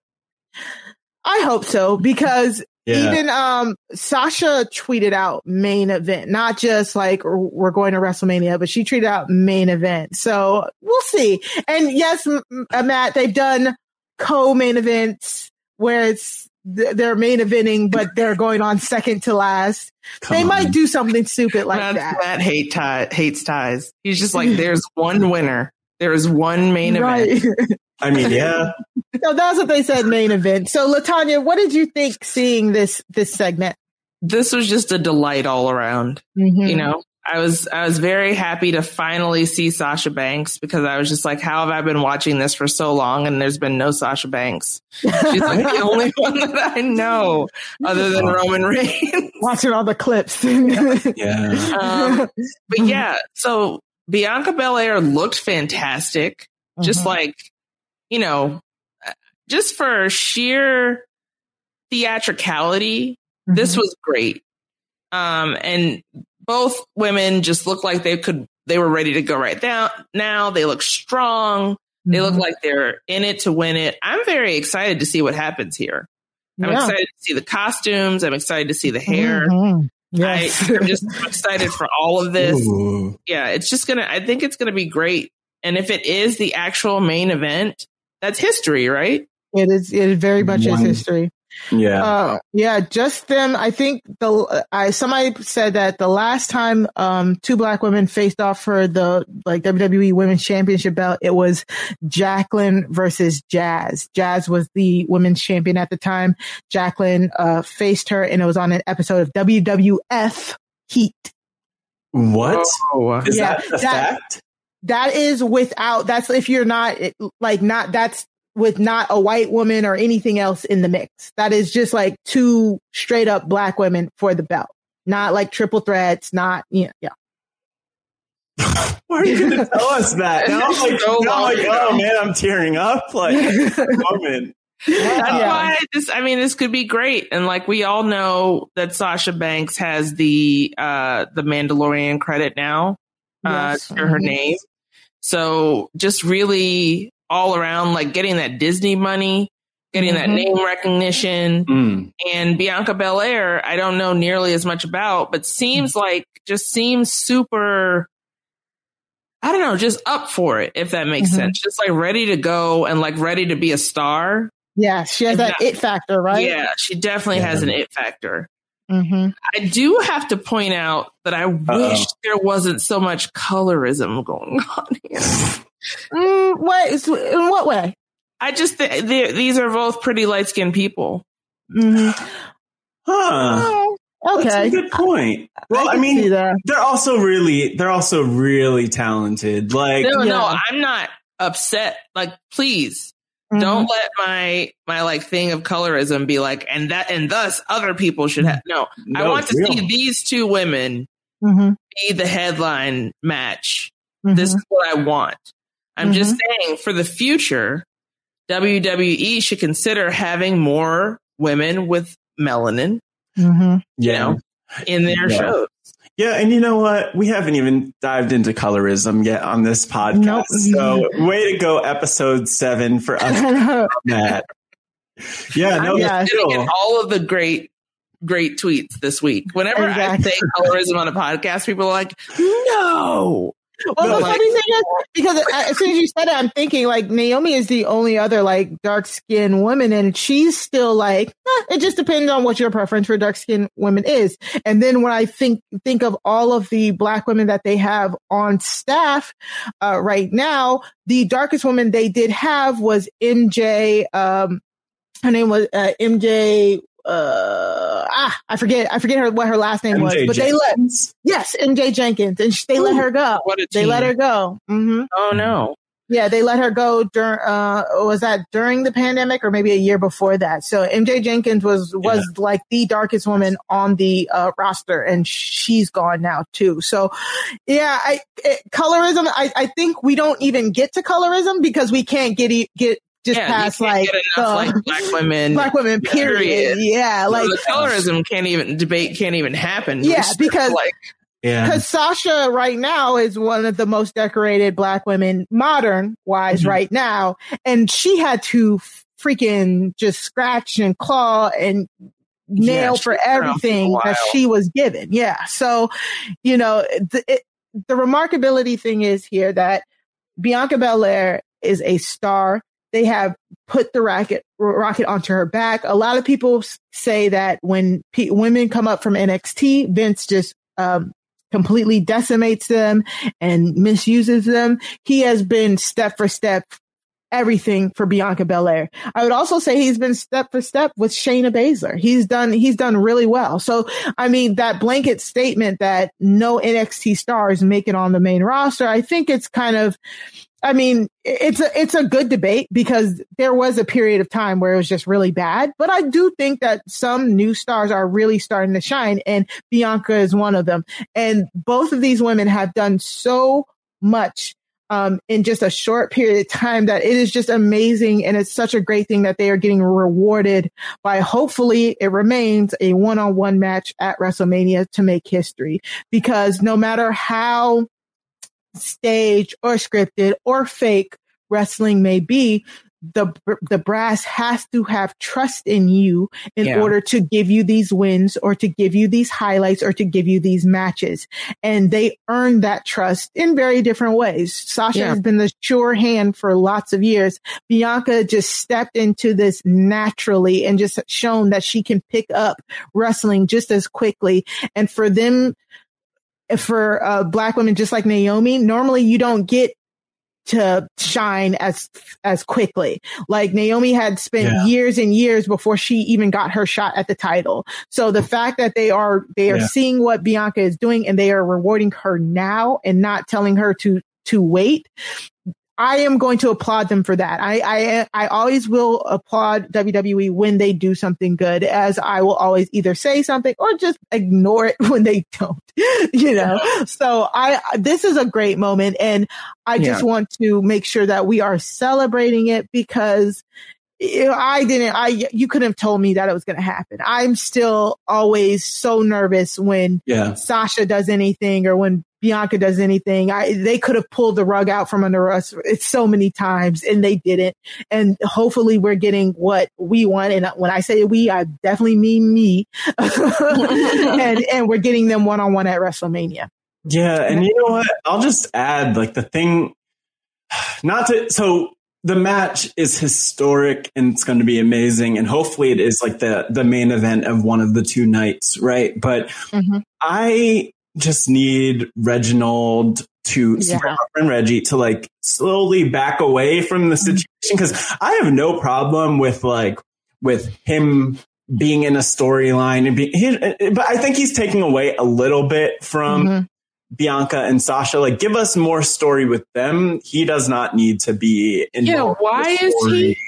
I hope so because yeah. even um, Sasha tweeted out main event, not just like we're going to WrestleMania, but she tweeted out main event. So we'll see. And yes, Matt, they've done co-main events where it's they're main eventing, but they're going on second to last. Come they on. Might do something stupid like Matt, that. Matt hate tie, hates ties. He's just like, there's one winner. There is one main right. event. I mean, yeah. So that's what they said, main event. So LaTanya, what did you think seeing this this segment? This was just a delight all around. Mm-hmm. You know, I was I was very happy to finally see Sasha Banks because I was just like, how have I been watching this for so long and there's been no Sasha Banks? She's like the only one that I know other than Roman Reigns. Watching all the clips. yeah. Um, but yeah, so Bianca Belair looked fantastic. Mm-hmm. Just like, you know, just for sheer theatricality, mm-hmm. this was great. Um, and both women just looked like they could, they were ready to go right down now. They look strong. Mm-hmm. They look like they're in it to win it. I'm very excited to see what happens here. I'm yeah. excited to see the costumes. I'm excited to see the hair. Mm-hmm. Yes. I, I'm just excited for all of this. Ooh. Yeah, it's just going to, I think it's going to be great. And if it is the actual main event, that's history, right? It is. It very much One. is history. Yeah. Uh, yeah. Just them. I think the, I, somebody said that the last time, um, two black women faced off for the, like, W W E Women's Championship belt, it was Jacqueline versus Jazz. Jazz was the women's champion at the time. Jacqueline, uh, faced her and it was on an episode of W W F Heat. What? Oh, is yeah, that a that, fact? That is without, that's if you're not, like, not, that's, with not a white woman or anything else in the mix. That is just like two straight up black women for the belt. Not like triple threats, not, yeah. yeah. Why are you going to tell us that? Now I'm like, so now I'm like oh man, I'm tearing up. Like, woman. That's yeah. why this, I mean, this could be great. And like, we all know that Sasha Banks has the, uh, the Mandalorian credit now, uh, yes. to her mm-hmm. name. So just really, all around, like getting that Disney money, getting mm-hmm. that name recognition. Mm. And Bianca Belair, I don't know nearly as much about, but seems mm. like, just seems super, I don't know, just up for it, if that makes mm-hmm. sense. Just like ready to go and like ready to be a star. Yeah, she has that, that it factor, right? Yeah, she definitely yeah. has an it factor. Mm-hmm. I do have to point out that I Uh-oh. wish there wasn't so much colorism going on here. Mm, what, in what way? I just th- these are both pretty light skinned people. Mm-hmm. Huh. Oh, okay. That's a good point. Well, I, I mean, they're also really, they're also really talented. Like, no, yeah. no, I'm not upset. Like, please mm-hmm. don't let my my like thing of colorism be like, and that, and thus other people should have. No, no I want to real. see these two women mm-hmm. be the headline match. Mm-hmm. This is what I want. I'm mm-hmm. just saying, for the future, W W E should consider having more women with melanin, mm-hmm. you yeah. know, in their yeah. shows. Yeah, and you know what? We haven't even dived into colorism yet on this podcast. Nope. So, way to go, episode seven for us on that. Yeah, no, I'm just gonna get all of the great, great tweets this week. Whenever exactly. I say colorism on a podcast, people are like, "No." Well, the funny thing is, because as soon as you said it, I'm thinking like Naomi is the only other like dark skinned woman, and she's still like, eh, it just depends on what your preference for dark skinned women is. And then when I think think of all of the black women that they have on staff uh, right now, the darkest woman they did have was M J. Um, her name was uh, M J. Uh, ah, I forget. I forget her what her last name M J was, but Jenkins? they let yes, M J Jenkins, and they Ooh, let her go. What a they team. let her go. Mm-hmm. Oh no. Yeah, they let her go during, uh, was that during the pandemic or maybe a year before that? So M J Jenkins was, was yeah. like the darkest woman on the, uh, roster, and she's gone now too. So yeah, I, it, colorism, I, I think we don't even get to colorism because we can't get, get, just yeah, past like, enough, uh, like black women, black women, period. period. Yeah. So like the colorism can't even debate can't even happen. Yeah. Because like, Yeah. Because Sasha right now is one of the most decorated black women, modern wise, mm-hmm. right now. And she had to freaking just scratch and claw and nail yeah, for everything for that she was given. Yeah. So, you know, the, it, the remarkability thing is here that Bianca Belair is a star. They have put the rocket rocket onto her back. A lot of people say that when p- women come up from N X T, Vince just, um, completely decimates them and misuses them. He has been step for step everything for Bianca Belair. I would also say he's been step for step with Shayna Baszler. He's done, he's done really well. So, I mean, that blanket statement that no N X T stars make it on the main roster, I think it's kind of, I mean, it's a, it's a good debate because there was a period of time where it was just really bad, but I do think that some new stars are really starting to shine, and Bianca is one of them. And both of these women have done so much um, in just a short period of time that it is just amazing. And it's such a great thing that they are getting rewarded by, hopefully it remains a one-on-one match at WrestleMania to make history, because no matter how stage or scripted or fake wrestling may be, the the brass has to have trust in you in yeah. order to give you these wins or to give you these highlights or to give you these matches. And they earn that trust in very different ways. Sasha yeah. has been the sure hand for lots of years. Bianca just stepped into this naturally and just shown that she can pick up wrestling just as quickly. And for them, for uh, black women, just like Naomi, normally you don't get to shine as as quickly. Like Naomi had spent yeah. years and years before she even got her shot at the title. So the fact that they are they are yeah. seeing what Bianca is doing and they are rewarding her now and not telling her to to wait, I am going to applaud them for that. I, I, I always will applaud W W E when they do something good, as I will always either say something or just ignore it when they don't, you know? Yeah. So I, this is a great moment, and I just yeah. want to make sure that we are celebrating it, because you know, I didn't, I, you couldn't have told me that it was going to happen. I'm still always so nervous when yeah. Sasha does anything or when Bianca does anything. I, they could have pulled the rug out from under us so many times, and they didn't. And hopefully we're getting what we want. And when I say we, I definitely mean me. and, and we're getting them one-on-one at WrestleMania. Yeah. And you know what? I'll just add, like, the thing, not to, so the match is historic and it's going to be amazing. And hopefully it is like the, the main event of one of the two nights. Right. But mm-hmm. I just need Reginald to, yeah. my friend Reggie, to like slowly back away from the situation. Cause I have no problem with like, with him being in a storyline and being, he, but I think he's taking away a little bit from mm-hmm. Bianca and Sasha. Like, give us more story with them. He does not need to be involved. Yeah, why is he?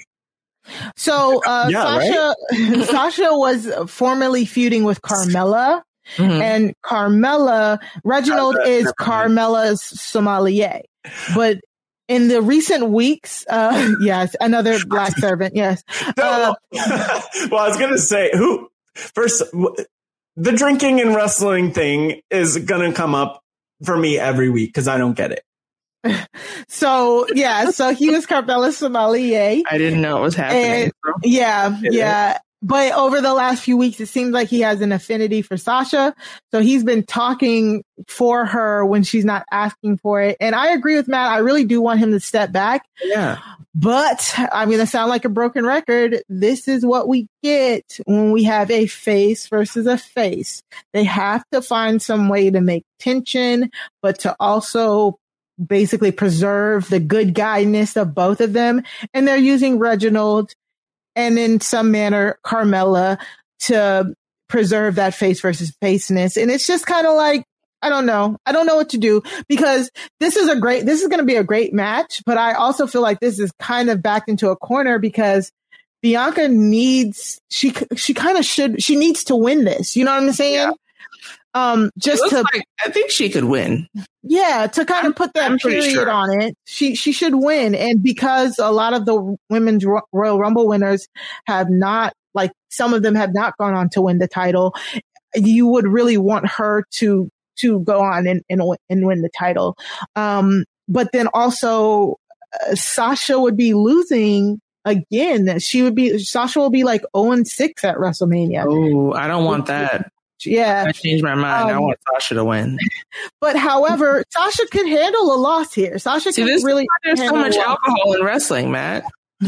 So uh, yeah, Sasha, right? Sasha was formerly feuding with Carmella, mm-hmm. and Carmella, Reginald uh, is Carmella's sommelier. But in the recent weeks, uh, yes, another black servant, yes. No, uh, well, I was going to say, who first, the drinking and wrestling thing is going to come up for me every week because I don't get it. So yeah, so he was Carmella's sommelier. I didn't know it was happening. And, yeah, yeah. But over the last few weeks, it seems like he has an affinity for Sasha. So he's been talking for her when she's not asking for it. And I agree with Matt. I really do want him to step back. Yeah. But I'm going to sound like a broken record. This is what we get when we have a face versus a face. They have to find some way to make tension, but to also basically preserve the good guyness of both of them. And they're using Reginald and in some manner, Carmella to preserve that face versus faceness. And it's just kind of like, I don't know. I don't know what to do because this is a great, this is going to be a great match, but I also feel like this is kind of backed into a corner because Bianca needs, she, she kind of should, she needs to win this. You know what I'm saying? Yeah. Um, just to, like, I think she could win. Yeah. To kind of put that I'm period sure. on it. She, she should win. And because a lot of the women's Royal Rumble winners have not, like some of them have not gone on to win the title, you would really want her to, to go on and, and, and win the title. Um, but then also uh, Sasha would be losing again. She would be, Sasha will be like oh and six at WrestleMania. Oh, I don't want that. Yeah. I changed my mind. Um, I want Sasha to win. But however, Sasha could handle a loss here. Sasha See, can this really there's so much alcohol in wrestling, Matt.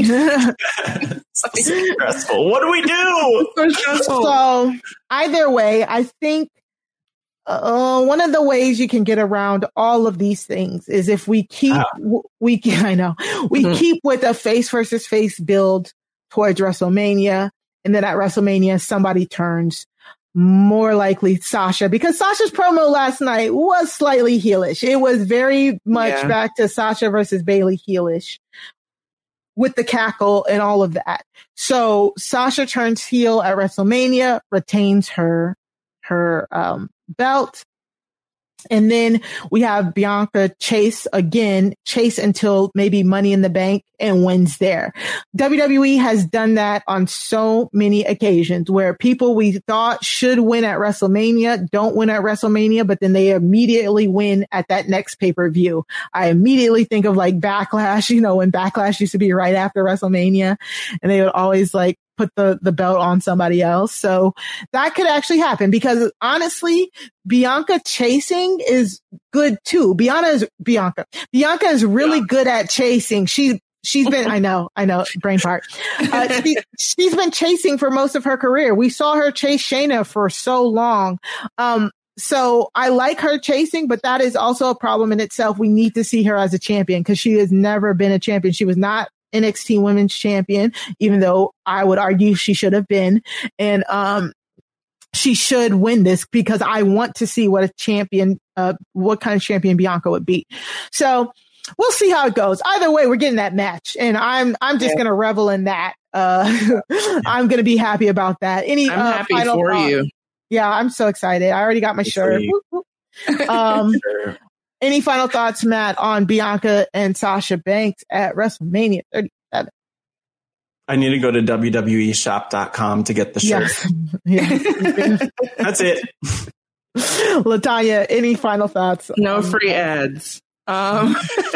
So stressful. What do we do? So stressful. So either way, I think uh, one of the ways you can get around all of these things is if we keep, ah. we I know, we mm-hmm. keep with a face versus face build towards WrestleMania. And then at WrestleMania, somebody turns, more likely Sasha, because Sasha's promo last night was slightly heelish. It was very much yeah. back to Sasha versus Bayley heelish with the cackle and all of that. So Sasha turns heel at WrestleMania, retains her, her, um, belt. And then we have Bianca chase again, chase until maybe Money in the Bank and wins there. W W E has done that on so many occasions where people we thought should win at WrestleMania don't win at WrestleMania, but then they immediately win at that next pay-per-view. I immediately think of like Backlash, you know, when Backlash used to be right after WrestleMania and they would always like put the, the belt on somebody else. So that could actually happen because honestly, Bianca chasing is good too. Bianca is Bianca. Bianca is really yeah. good at chasing. She, she's been, I know, I know, brain fart. Uh, she, she's been chasing for most of her career. We saw her chase Shayna for so long. Um, so I like her chasing, but that is also a problem in itself. We need to see her as a champion because she has never been a champion. She was not N X T Women's Champion, even though I would argue she should have been. And um, she should win this because I want to see what a champion, uh, what kind of champion Bianca would be. So we'll see how it goes. Either way, we're getting that match, and I'm I'm just yeah. gonna revel in that. Uh, I'm gonna be happy about that. Any I'm uh, happy final for thoughts? you. Yeah, I'm so excited. I already got my shirt. Um, sure. Any final thoughts, Matt, on Bianca and Sasha Banks at WrestleMania thirty-seven? I need to go to W W E shop dot com to get the shirt. Yes. yes. That's it. LaTanya, any final thoughts? No free ads. Um,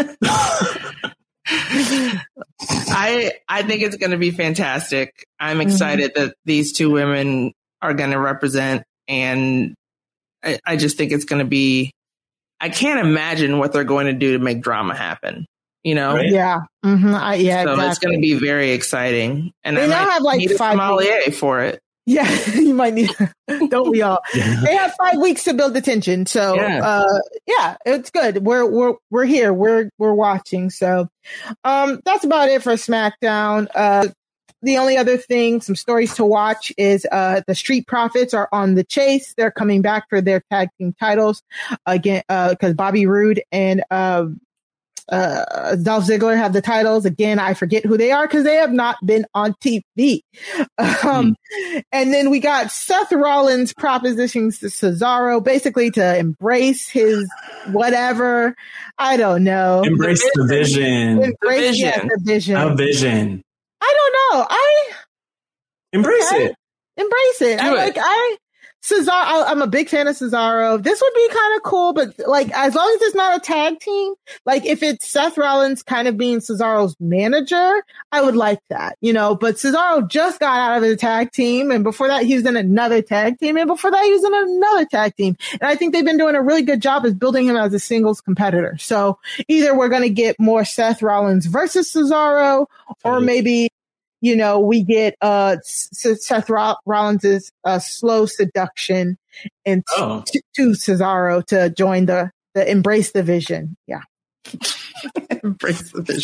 I I think it's going to be fantastic. I'm excited mm-hmm. that these two women are going to represent, and I, I just think it's going to be. I can't imagine what they're going to do to make drama happen. You know? Right? Yeah. Mm-hmm. I, yeah. So exactly. it's going to be very exciting, and they I now might have like need five a sommelier for it. Yeah, you might need. Don't we all? Yeah. They have five weeks to build the tension, so yeah. uh yeah, it's good. We're we're we're here. We're we're watching. So, um, that's about it for SmackDown. Uh, the only other thing, some stories to watch is uh the Street Profits are on the chase. They're coming back for their tag team titles again, uh, because Bobby Roode and uh. Uh, Dolph Ziggler have the titles again. I forget who they are because they have not been on T V. Um, mm. And then we got Seth Rollins propositions to Cesaro basically to embrace his whatever. I don't know. Embrace the vision. Embrace the vision. Yeah, the vision. A vision. I don't know. I embrace okay. it. Embrace it. Do I it. like. I. Cesaro, I'm a big fan of Cesaro. This would be kind of cool, but like, as long as it's not a tag team, like if it's Seth Rollins kind of being Cesaro's manager, I would like that, you know, but Cesaro just got out of a tag team. And before that, he was in another tag team. And before that, he was in another tag team. And I think they've been doing a really good job of building him as a singles competitor. So either we're going to get more Seth Rollins versus Cesaro, or maybe, you know, we get uh, Seth Rollins' uh, slow seduction and oh. t- to Cesaro to join the, the Embrace the Vision. Yeah. Embrace the Vision.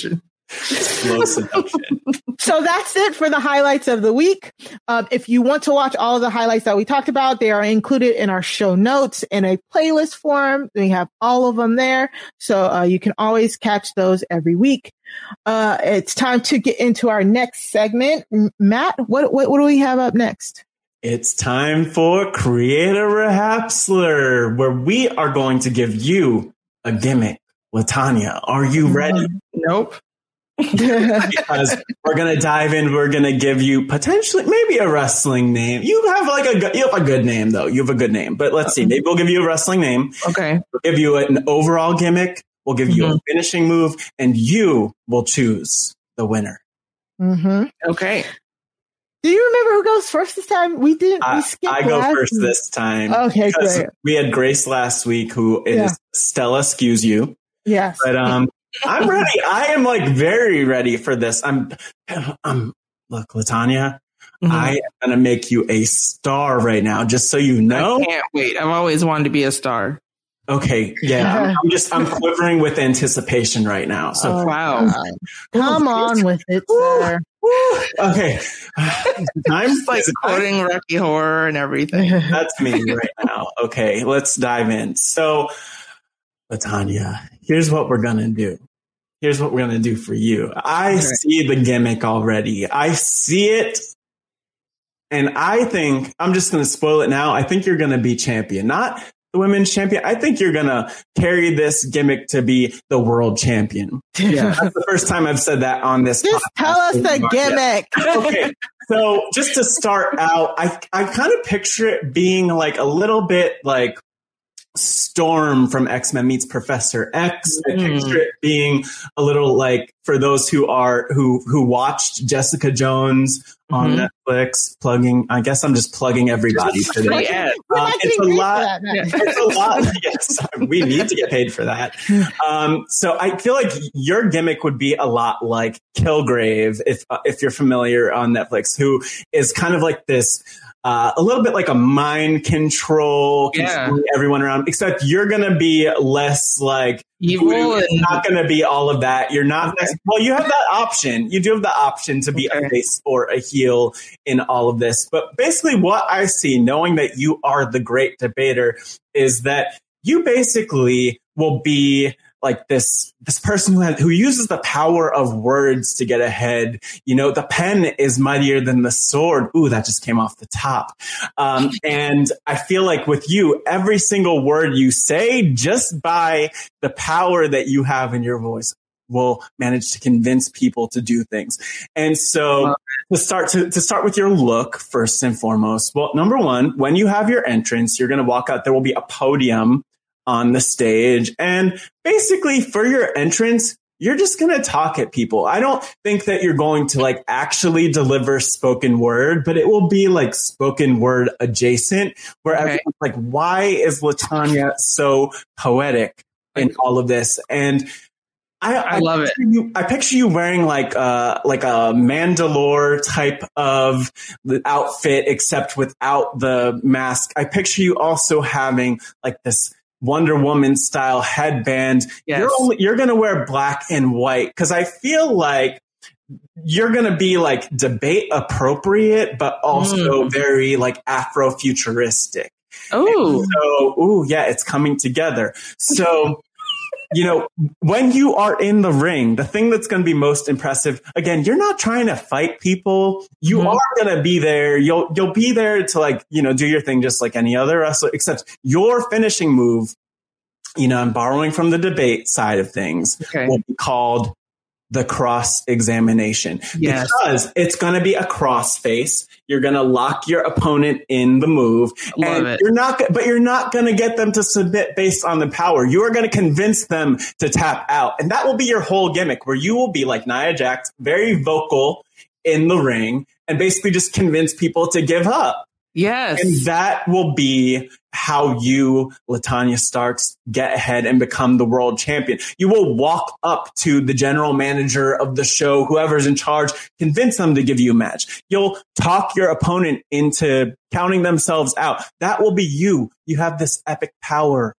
Slow seduction. So that's it for the highlights of the week. Uh, if you want to watch all of the highlights that we talked about, they are included in our show notes in a playlist form. We have all of them there. So uh, you can always catch those every week. Uh, it's time to get into our next segment. M- Matt, what, what, what do we have up next? It's time for Create a Rehearsal, where we are going to give you a gimmick. LaTanya, are you ready? Nope. Because we're going to dive in. We're going to give you potentially maybe a wrestling name. You have like a, you have a good name though. You have a good name, but let's see. Maybe we'll give you a wrestling name. Okay. We'll give you an overall gimmick. We'll give you mm-hmm. a finishing move, and you will choose the winner. Mm-hmm. Okay. Do you remember who goes first this time? We didn't. We skipped I, I go first week. this time. Okay, great. We had Grace last week, who is yeah. Stella Skews You. Yes. But um, I'm ready. I am like very ready for this. I'm, I'm. Look, LaTanya, mm-hmm. I am gonna make you a star right now. Just so you know. I can't wait. I've always wanted to be a star. Okay, yeah. I'm, I'm just. I'm quivering with anticipation right now. So oh, wow. God. Come on with it, sir. Okay. I'm like quoting Rocky Horror and everything. That's me right now. Okay, let's dive in. So, LaTanya, here's what we're going to do. Here's what we're going to do for you. I right. see the gimmick already. I see it. And I think, I'm just going to spoil it now. I think you're going to be champion. Not the women's champion. I think you're going to carry this gimmick to be the world champion. Yeah, that's the first time I've said that on this. Just podcast. Tell us the gimmick. Yeah. Okay. So just to start out, I, I kind of picture it being like a little bit like Storm from X-Men meets Professor X. Mm. I picture it being a little like, for those who are who who watched Jessica Jones on mm-hmm. Netflix, plugging. I guess I'm just plugging everybody just today. Yeah. Um, it's a lot. It's a lot. Yes, we need to get paid for that. Um, so I feel like your gimmick would be a lot like Kilgrave, if uh, if you're familiar on Netflix, who is kind of like this. Uh, a little bit like a mind control, controlling yeah. everyone around, except you're going to be less like evil. It's and- not going to be all of that. You're not, okay. well, you have that option. You do have the option to be okay. a face or a heel in all of this. But basically what I see, knowing that you are the great debater, is that you basically will be like this, this person who, has, who uses the power of words to get ahead. You know, the pen is mightier than the sword. Ooh, that just came off the top. Um, and I feel like with you, every single word you say, just by the power that you have in your voice, will manage to convince people to do things. And so to start to, to start with your look first and foremost. Well, number one, when you have your entrance, you're going to walk out. There will be a podium on the stage. And basically for your entrance, you're just going to talk at people. I don't think that you're going to like actually deliver spoken word, but it will be like spoken word adjacent, where okay. everyone's like, why is LaTanya so poetic in all of this? And I, I, I love it. You, I picture you wearing like a, like a Mandalore type of outfit, except without the mask. I picture you also having like this Wonder Woman style headband. Yes. You're only, you're going to wear black and white, because I feel like you're going to be like debate appropriate, but also mm. very like Afro-futuristic. Oh, so, ooh, yeah, it's coming together. So, you know, when you are in the ring, the thing that's going to be most impressive, again, you're not trying to fight people. You mm-hmm. are going to be there. You'll, you'll be there to like, you know, do your thing just like any other wrestler, except your finishing move, you know, I'm borrowing from the debate side of things, okay. will be called the cross examination. Yes. Because it's going to be a cross face. You're going to lock your opponent in the move. Love and it. You're not, but you're not going to get them to submit based on the power. You are going to convince them to tap out. And that will be your whole gimmick, where you will be like Nia Jax, very vocal in the ring, and basically just convince people to give up. Yes. And that will be how you, LaTanya Starks, get ahead and become the world champion. You will walk up to the general manager of the show, whoever's in charge, convince them to give you a match. You'll talk your opponent into counting themselves out. That will be you. You have this epic power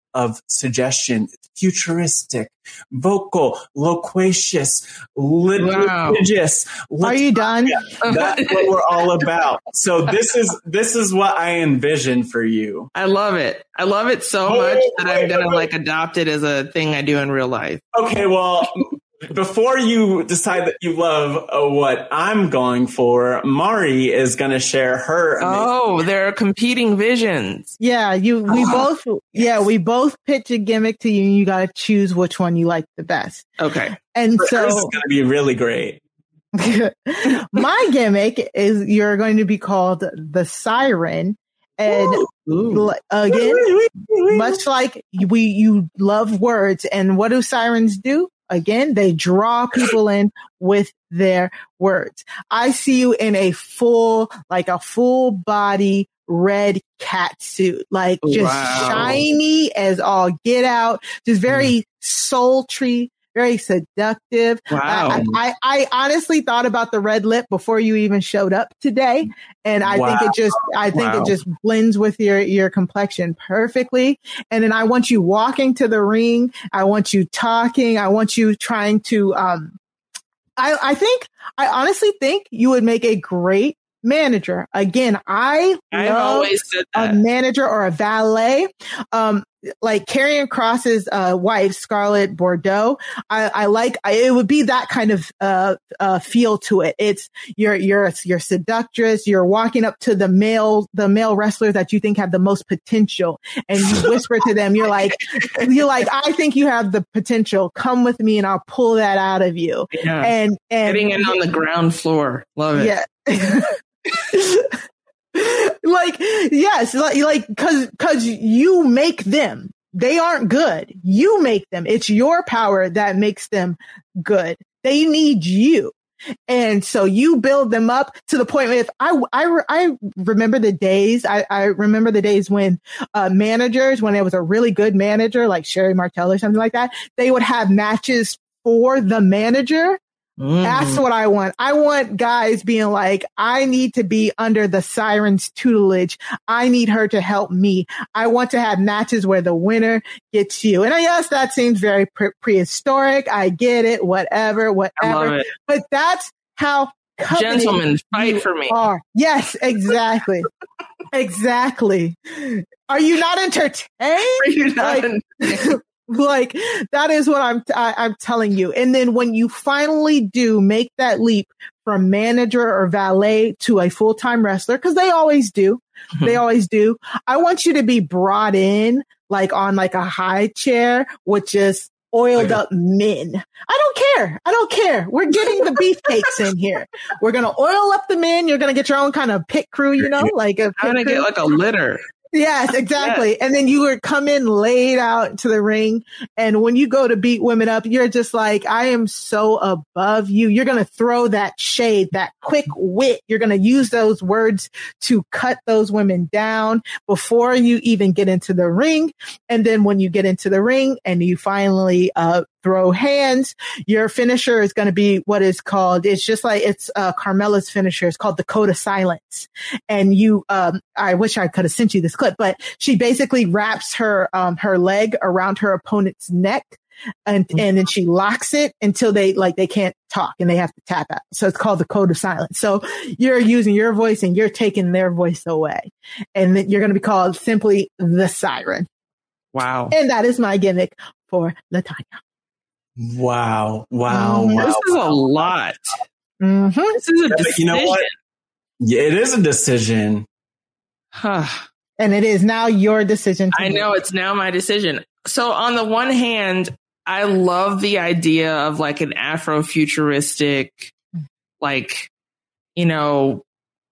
of suggestion. Futuristic, vocal, loquacious, litigious. Wow. Are you done? That's what we're all about. So this is this is what I envision for you. I love it. I love it so oh, much that I'm gonna like adopt it as a thing I do in real life. Okay, well, before you decide that you love uh, what I'm going for, Mari is going to share her. Oh, there are competing visions. Yeah, you. We oh, both. Yes. Yeah, we both pitch a gimmick to you, and you got to choose which one you like the best. Okay, and so, so this is going to be really great. My gimmick is you're going to be called the Siren. And Ooh. again, much like we, you love words, and what do sirens do? Again, they draw people in with their words. I see you in a full, like a full body red cat suit, like just wow. shiny as all get out, just very mm. sultry, very seductive. Wow. I, I, I honestly thought about the red lip before you even showed up today. And I wow. think it just, I think wow. it just blends with your, your complexion perfectly. And then I want you walking to the ring. I want you talking. I want you trying to, um, I, I think, I honestly think you would make a great manager. Again, I I've love always said that. A manager or a valet. Um, like Karrion Kross's uh, wife, Scarlett Bordeaux. I, I like, I, it would be that kind of, uh, uh, feel to it. It's, you're, you're, you're seductress. You're walking up to the male, the male wrestlers that you think have the most potential. And you whisper to them, you're like, you're like, I think you have the potential. Come with me and I'll pull that out of you. Yeah. And, and getting in on the ground floor. Love it. Yeah. Like, yes, like, like, cause, cause you make them. They aren't good. You make them. It's your power that makes them good. They need you. And so you build them up to the point where if I, I, I remember the days, I, I remember the days when, uh, managers, when it was a really good manager, like Sherry Martel or something like that, they would have matches for the manager. Mm. That's what I want. I want guys being like, I need to be under the Siren's tutelage. I need her to help me. I want to have matches where the winner gets you. And I guess that seems very pre- prehistoric. I get it. Whatever, whatever. But that's how gentlemen fight for me. Are. Yes, exactly. Exactly. Are you not entertained? Are you not like, entertained? Like, that is what I'm, I, I'm telling you. And then when you finally do make that leap from manager or valet to a full-time wrestler, because they always do, mm-hmm. they always do. I want you to be brought in like on like a high chair with just oiled up men. I don't care. I don't care. We're getting the beefcakes in here. We're going to oil up the men. You're going to get your own kind of pit crew, you know, like a I'm going to get like a litter. Yes, exactly. Yes. And then you would come in laid out to the ring. And when you go to beat women up, you're just like, I am so above you. You're going to throw that shade, that quick wit. You're going to use those words to cut those women down before you even get into the ring. And then when you get into the ring and you finally, uh, throw hands, your finisher is going to be what is called, it's just like, it's uh, Carmella's finisher. It's called the Code of Silence. And you, um, I wish I could have sent you this clip, but she basically wraps her, um, her leg around her opponent's neck. And, and then she locks it until they, like, they can't talk and they have to tap out. So it's called the Code of Silence. So you're using your voice and you're taking their voice away. And then you're going to be called simply the Siren. Wow. And that is my gimmick for Latanya. Wow. Wow. Mm, wow. This is a lot. Mm-hmm. This is a decision. You know what? Yeah, it is a decision. Huh. And it is now your decision. I know it's now my decision. So on the one hand, I love the idea of like an Afrofuturistic, like, you know,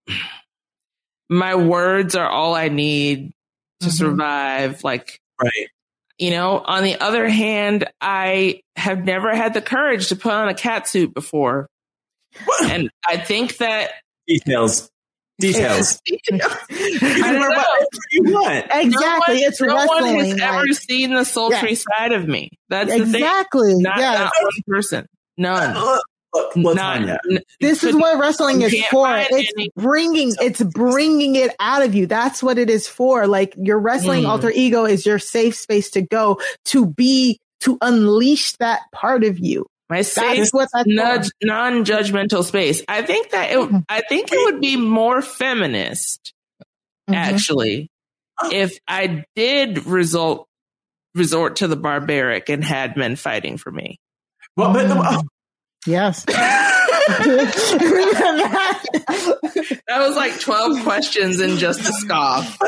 my words are all I need to mm-hmm. survive. Like, right. You know, on the other hand, I have never had the courage to put on a cat suit before. And I think that details, details. I don't know. You want. Exactly. No one, it's no wrestling. one has like, ever seen the sultry yeah. side of me. That's exactly. the thing. Not, yeah. not one person. None. Look, Latanya. Not, this is what wrestling is for. It's any- bringing, it's bringing it out of you. That's what it is for. Like your wrestling mm. alter ego is your safe space to go to be, to unleash that part of you. My safe, nudge, non-judgmental space. I think that it, I think it would be more feminist, mm-hmm. actually, if I did result resort to the barbaric and had men fighting for me. Well, but, uh, yes. That was like twelve questions in just a scoff.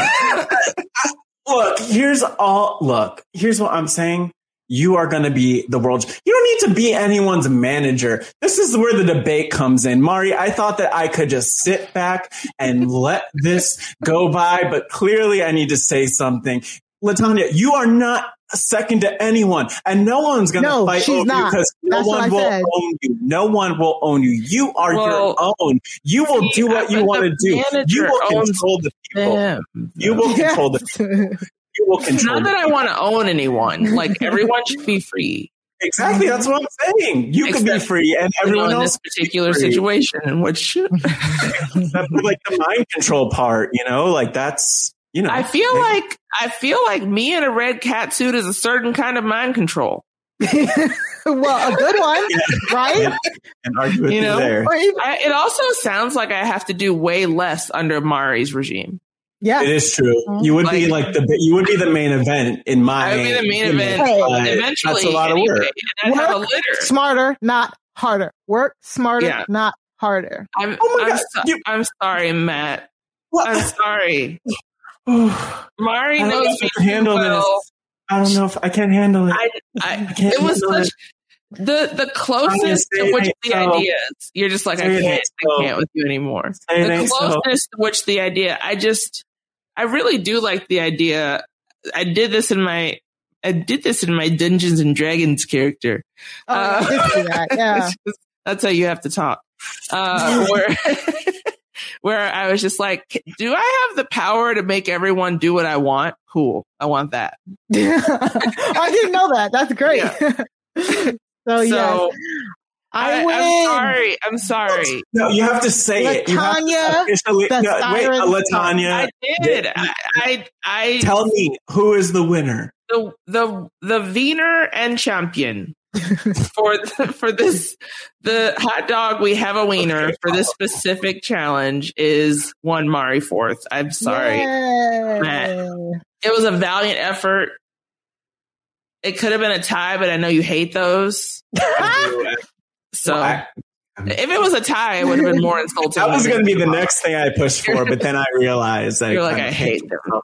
Look, here's all. Look, here's what I'm saying. You are going to be the world. You don't need to be anyone's manager. This is where the debate comes in. Mari, I thought that I could just sit back and let this go by, but clearly I need to say something. Latanya, you are not second to anyone, and no one's going to no, fight over not. you because no That's one will said. own you. No one will own you. You are well, your own. You will see, do what you want to do. You will control the people. Them. You will yes. control the people. You will control Not that I want to own anyone. Like, everyone should be free. Exactly. That's what I'm saying. You Except, could be free, and everyone you know, in else this particular situation, in which like the mind control part, you know, like that's you know. I feel maybe. like I feel like me in a red cat suit is a certain kind of mind control. Well, a good one, yeah. right? And, and argue with you know, there. I, it also sounds like I have to do way less under Mari's regime. Yeah, it is true. You would like, be like the you would be the main event in my. I would be the main event hey, eventually. That's a lot anyway, of work. And I'd work have a litter. Smarter, not harder. Work smarter, yeah. not harder. I'm, oh my I'm, God. so, you, I'm sorry, Matt. What? I'm sorry. Mari knows me too handle well. This. I don't know if I can handle it. I, I, I can't it was such. It. The the closest to which the so. idea is, you're just like, I can't, so. I can't with you anymore. Say the closest so. to which the idea, I just, I really do like the idea. I did this in my, I did this in my Dungeons and Dragons character. Oh, uh, I did see that. Yeah, just, that's how you have to talk. Uh, where, where I was just like, do I have the power to make everyone do what I want? Cool, I want that. I didn't know that. That's great. Yeah. So, so yes. I, I win. I'm sorry. I'm sorry. No, you have to say Latanya, it. You have to officially, no, wait, uh, Latanya. I did. I, I, I tell me who is the winner. The the the Wiener and champion for the, for this the hot dog. We have a wiener for this specific challenge is one Mari Fourth. I'm sorry, Matt. It was a valiant effort. It could have been a tie, but I know you hate those. So well, I, if it was a tie, it would have been more insulting. That was going to be the next thing I pushed for, but then I realized that you're like, I hate them.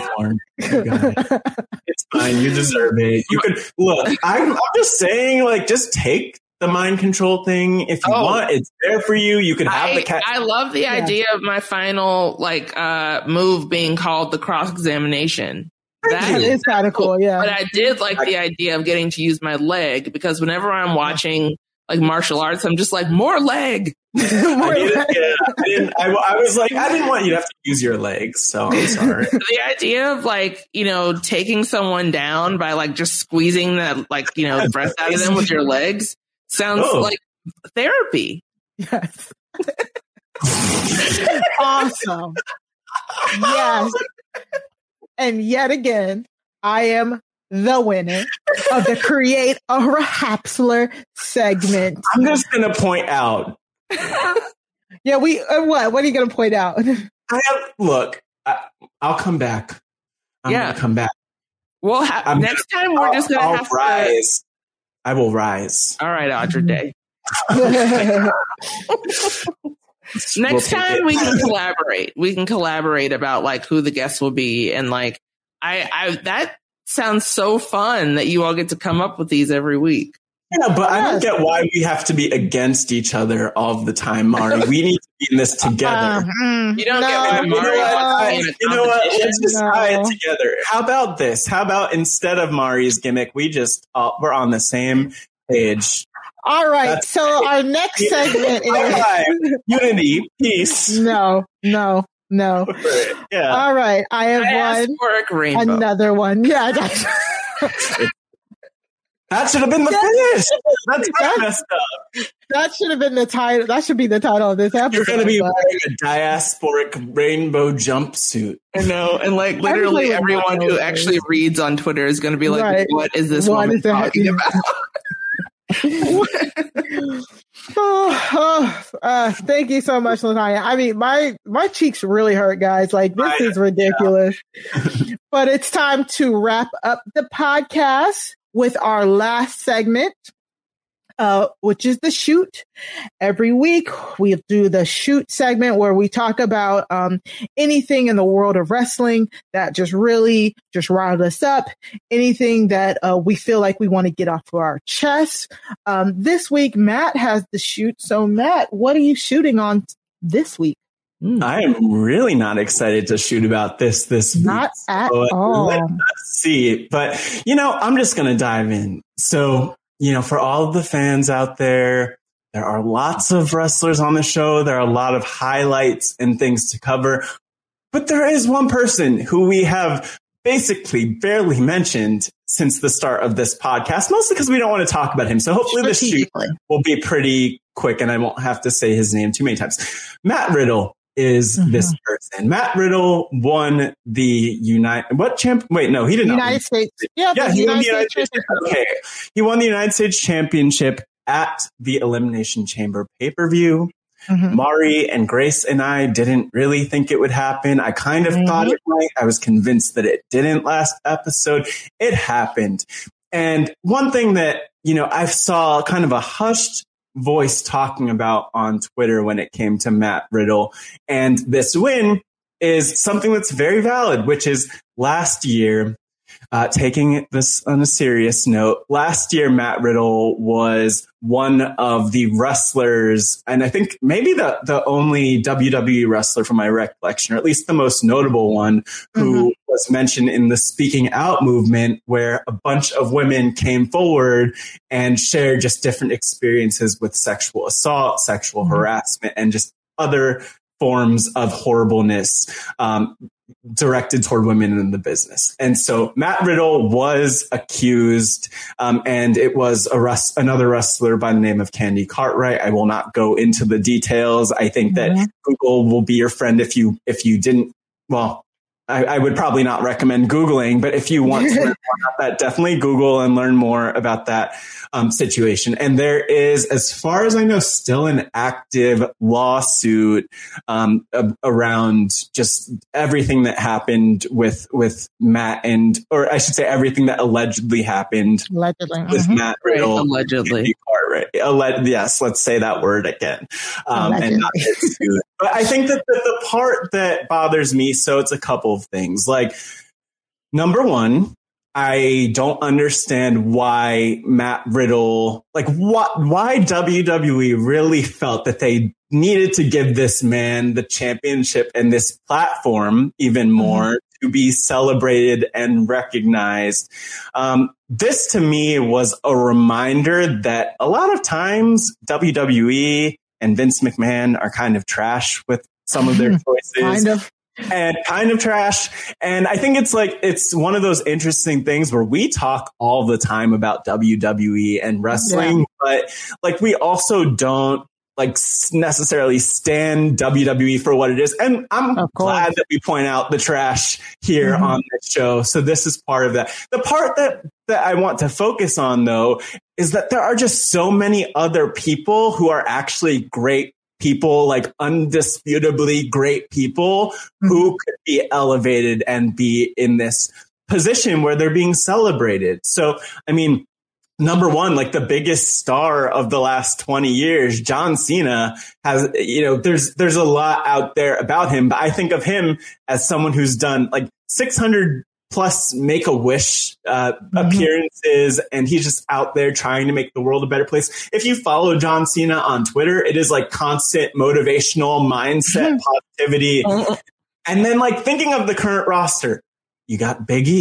It's fine. You deserve it. You could look. I'm, I'm just saying, like, just take the mind control thing if you oh, want. It's there for you. You could have I, the cat. I love the yeah. idea of my final like uh, move being called the cross examination. That is kind of cool, yeah. But I did like the idea of getting to use my leg because whenever I'm watching like martial arts, I'm just like, more leg. more I, leg. Yeah, I, didn't, I, I was like, I didn't want you to have to use your legs, so I'm sorry. The idea of like, you know, taking someone down by like just squeezing that like, you know, breath out of them with your legs sounds oh. like therapy. Yes. Awesome. Yes. And yet again, I am the winner of the Create a Rahapsler segment. I'm just going to point out. yeah, we, uh, what? What are you going to point out? I have, look, I, I'll come back. I'm yeah. going to come back. Well, ha- next gonna, time we're I'll, just going to have rise. to. I will rise. All right, Audra Day. Next we'll time we can collaborate. We can collaborate about like who the guests will be, and like I, I that sounds so fun that you all get to come up with these every week. Yeah, but yes. I don't get why we have to be against each other all the time, Mari. We need to be in this together. Uh, mm, you don't no, get Mari. You know what? You know what? Let's just no. tie it together. How about this? How about instead of Mari's gimmick, we just uh, we're on the same page. All right. That's so great. Our next segment is right. Unity, peace. No, no, no. Yeah. All right. I have I won another one. Yeah. That should have been the finish. That's that, messed up. That should have been the title. That should be the title of this episode. You're going to be but... wearing a diasporic rainbow jumpsuit. I know. And like literally everyone who actually reads on Twitter is going to be like, right. what is this what woman is talking about? oh, oh, uh, thank you so much, LaTonya. I mean, my my cheeks really hurt, guys. Like, this I, is ridiculous. Yeah. But it's time to wrap up the podcast with our last segment, uh, which is the shoot. Every week we do the shoot segment where we talk about um, anything in the world of wrestling that just really just riled us up, anything that uh, we feel like we want to get off of our chest. Um, this week, Matt has the shoot. So, Matt, what are you shooting on this week? I am really not excited to shoot about this this week. Not at so all. Let's see. But, you know, I'm just going to dive in. So, you know, for all of the fans out there, there are lots of wrestlers on the show. There are a lot of highlights and things to cover. But there is one person who we have basically barely mentioned since the start of this podcast, mostly because we don't want to talk about him. So hopefully this shoot will be pretty quick and I won't have to say his name too many times. Matt Riddle is mm-hmm. this person. Matt Riddle won the United what champ? Wait, no, he did not. United States. Yeah, yeah, he won the United States. Okay, he won the United States Championship at the Elimination Chamber pay-per-view. Mm-hmm. Mari and Grace and I didn't really think it would happen. I kind of mm-hmm. thought it might. I was convinced that it didn't last episode. It happened. And one thing that, you know, I saw kind of a hushed voice talking about on Twitter when it came to Matt Riddle. And this win is something that's very valid, which is last year, uh, taking this on a serious note, last year, Matt Riddle was one of the wrestlers, and I think maybe the, the only W W E wrestler from my recollection, or at least the most notable one, who mm-hmm. was mentioned in the Speaking Out movement, where a bunch of women came forward and shared just different experiences with sexual assault, sexual mm-hmm. harassment, and just other forms of horribleness um, directed toward women in the business. And so Matt Riddle was accused, um, and it was a rest- another wrestler by the name of Candy Cartwright. I will not go into the details. I think mm-hmm. that Google will be your friend if you if you didn't, well, I, I would probably not recommend Googling, but if you want to learn more about that, definitely Google and learn more about that um, situation. And there is, as far as I know, still an active lawsuit um, a- around just everything that happened with with Matt and, or I should say, everything that allegedly happened allegedly. with Mm-hmm. Matt Riddle. Right, allegedly. Right. Alleg- yes, let's say that word again. Um, and not get sued. But I think that the, the part that bothers me, so it's a couple of things. Like, number one, I don't understand why Matt Riddle, like what, why W W E really felt that they needed to give this man the championship and this platform even more mm-hmm. to be celebrated and recognized. Um, this to me was a reminder that a lot of times W W E and Vince McMahon are kind of trash with some of their choices. Kind of. And kind of trash. And I think it's like, it's one of those interesting things where we talk all the time about W W E and wrestling, yeah. but like we also don't like necessarily stand W W E for what it is. And I'm glad that we point out the trash here mm-hmm. on this show. So this is part of that. The part that, that I want to focus on though, is that there are just so many other people who are actually great people, like undisputably great people mm-hmm. who could be elevated and be in this position where they're being celebrated. So, I mean, number one, like the biggest star of the last twenty years, John Cena has, you know, there's, there's a lot out there about him, but I think of him as someone who's done like six hundred plus Make-A-Wish uh, mm-hmm. appearances, and he's just out there trying to make the world a better place. If you follow John Cena on Twitter, it is like constant motivational mindset, positivity. And then like thinking of the current roster, you got Big E,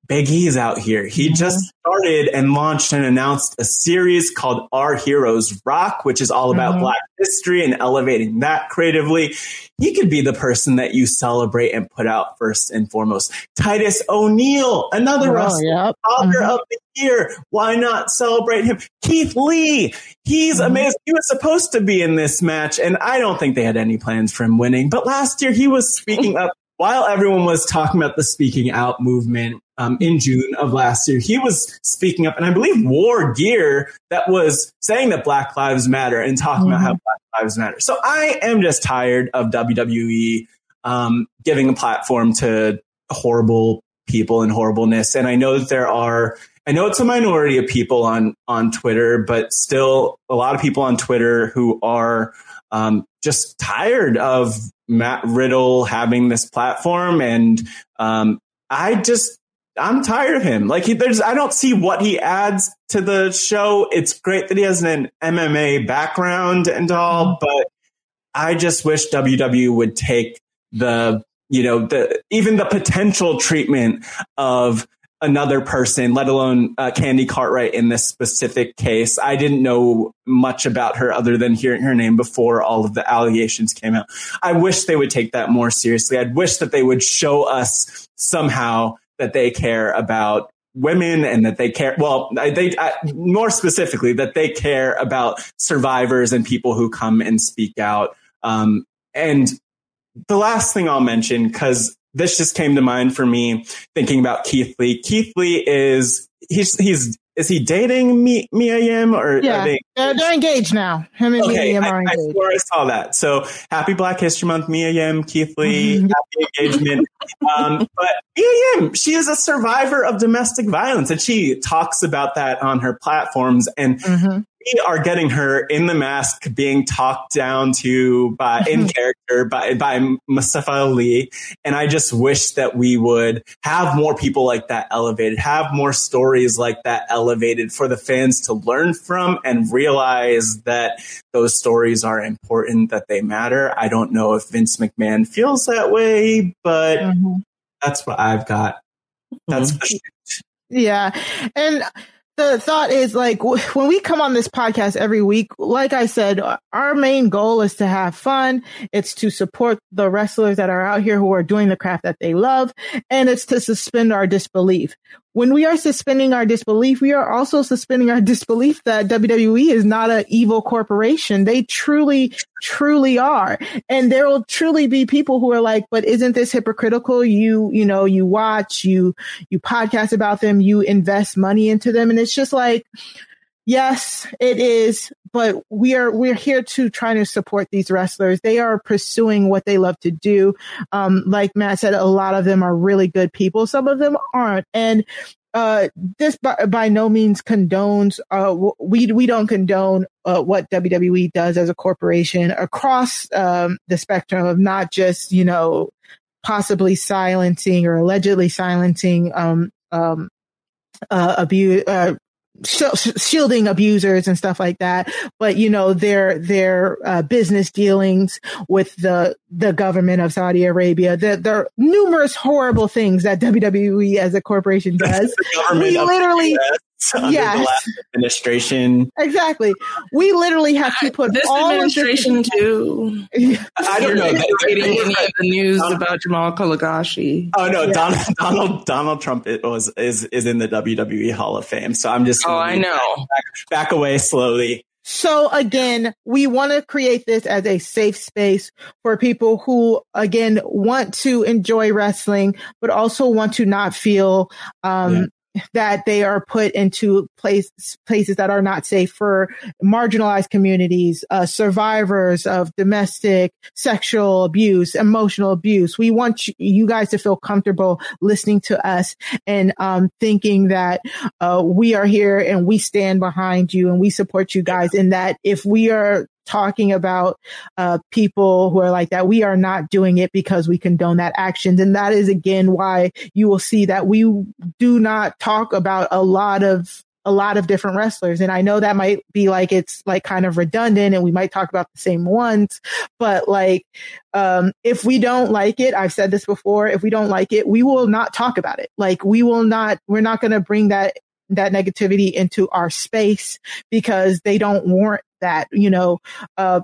Big E's out here. He mm-hmm. just started and launched and announced a series called Our Heroes Rock, which is all about mm-hmm. Black history and elevating that creatively. He could be the person that you celebrate and put out first and foremost. Titus O'Neil, another oh, wrestler, yep. Father mm-hmm. of the Year. Why not celebrate him? Keith Lee, he's mm-hmm. amazing. He was supposed to be in this match, and I don't think they had any plans for him winning. But last year, he was speaking up while everyone was talking about the speaking out movement. Um, in June of last year, he was speaking up, and I believe wore gear that was saying that Black Lives Matter and talking mm-hmm. about how Black Lives Matter. So I am just tired of W W E um, giving a platform to horrible people and horribleness. And I know that there are, I know it's a minority of people on on Twitter, but still a lot of people on Twitter who are um, just tired of Matt Riddle having this platform, and um, I just. I'm tired of him. Like, he, there's, I don't see what he adds to the show. It's great that he has an M M A background and all, but I just wish W W E would take the, you know, the, even the potential treatment of another person, let alone uh, Candy Cartwright in this specific case. I didn't know much about her other than hearing her name before all of the allegations came out. I wish they would take that more seriously. I'd wish that they would show us somehow that they care about women and that they care, well, they I, more specifically, that they care about survivors and people who come and speak out. Um, and the last thing I'll mention, because this just came to mind for me thinking about Keith Lee. Keith Lee is, he's, he's, is he dating Mia Yim, or yeah, are they they're, they're engaged now? Him and okay, Mia Yim I, are engaged. I swore I saw that. So happy Black History Month, Mia Yim, Keith Lee, Mm-hmm. happy engagement. um, but Mia Yim, she is a survivor of domestic violence, and she talks about that on her platforms. And mm-hmm. we are getting her in the mask being talked down to by mm-hmm. in character by by Mustafa Ali. And I just wish that we would have more people like that elevated, have more stories like that elevated for the fans to learn from and realize that those stories are important, that they matter. I don't know if Vince McMahon feels that way, but mm-hmm. that's what I've got. That's mm-hmm. yeah. And the thought is, like, when we come on this podcast every week, like I said, our main goal is to have fun. It's to support the wrestlers that are out here who are doing the craft that they love. And it's to suspend our disbelief. When we are suspending our disbelief, we are also suspending our disbelief that W W E is not an evil corporation. They truly, truly are. And there will truly be people who are like, but isn't this hypocritical? You, you know, you watch, you, you podcast about them, you invest money into them. And it's just like, yes, it is. But we are, we're here to try to support these wrestlers. They are pursuing what they love to do. Um, like Matt said, a lot of them are really good people. Some of them aren't. And, uh, this by, by no means condones, uh, we, we don't condone, uh, what W W E does as a corporation across, um, the spectrum of not just, you know, possibly silencing or allegedly silencing, um, um, uh, abuse, uh, shielding abusers and stuff like that. But, you know, their, their, uh, business dealings with the, the government of Saudi Arabia, there, there are numerous horrible things that W W E as a corporation does. We literally, under yes. the last administration. Exactly. We literally have to put this all administration of this- too. I don't know. Reading any of the news about Jamal Kulagashi. Oh no, yeah. Donald Donald Donald Trump it was is is in the W W E Hall of Fame. So I'm just oh I know back, back away slowly. So again, we want to create this as a safe space for people who, again, want to enjoy wrestling, but also want to not feel um, yeah. that they are put into place, places that are not safe for marginalized communities, uh, survivors of domestic sexual abuse, emotional abuse. We want you, you guys to feel comfortable listening to us and um, thinking that uh, we are here and we stand behind you and we support you guys, and that if we are talking about uh people who are like that, we are not doing it because we condone that actions. And that is again why you will see that we do not talk about a lot of a lot of different wrestlers. And I know that might be like, it's like kind of redundant and we might talk about the same ones, but like, um, if we don't like it, I've said this before, if we don't like it, we will not talk about it. Like we will not, we're not going to bring that, that negativity into our space because they don't warrant that, you know, uh,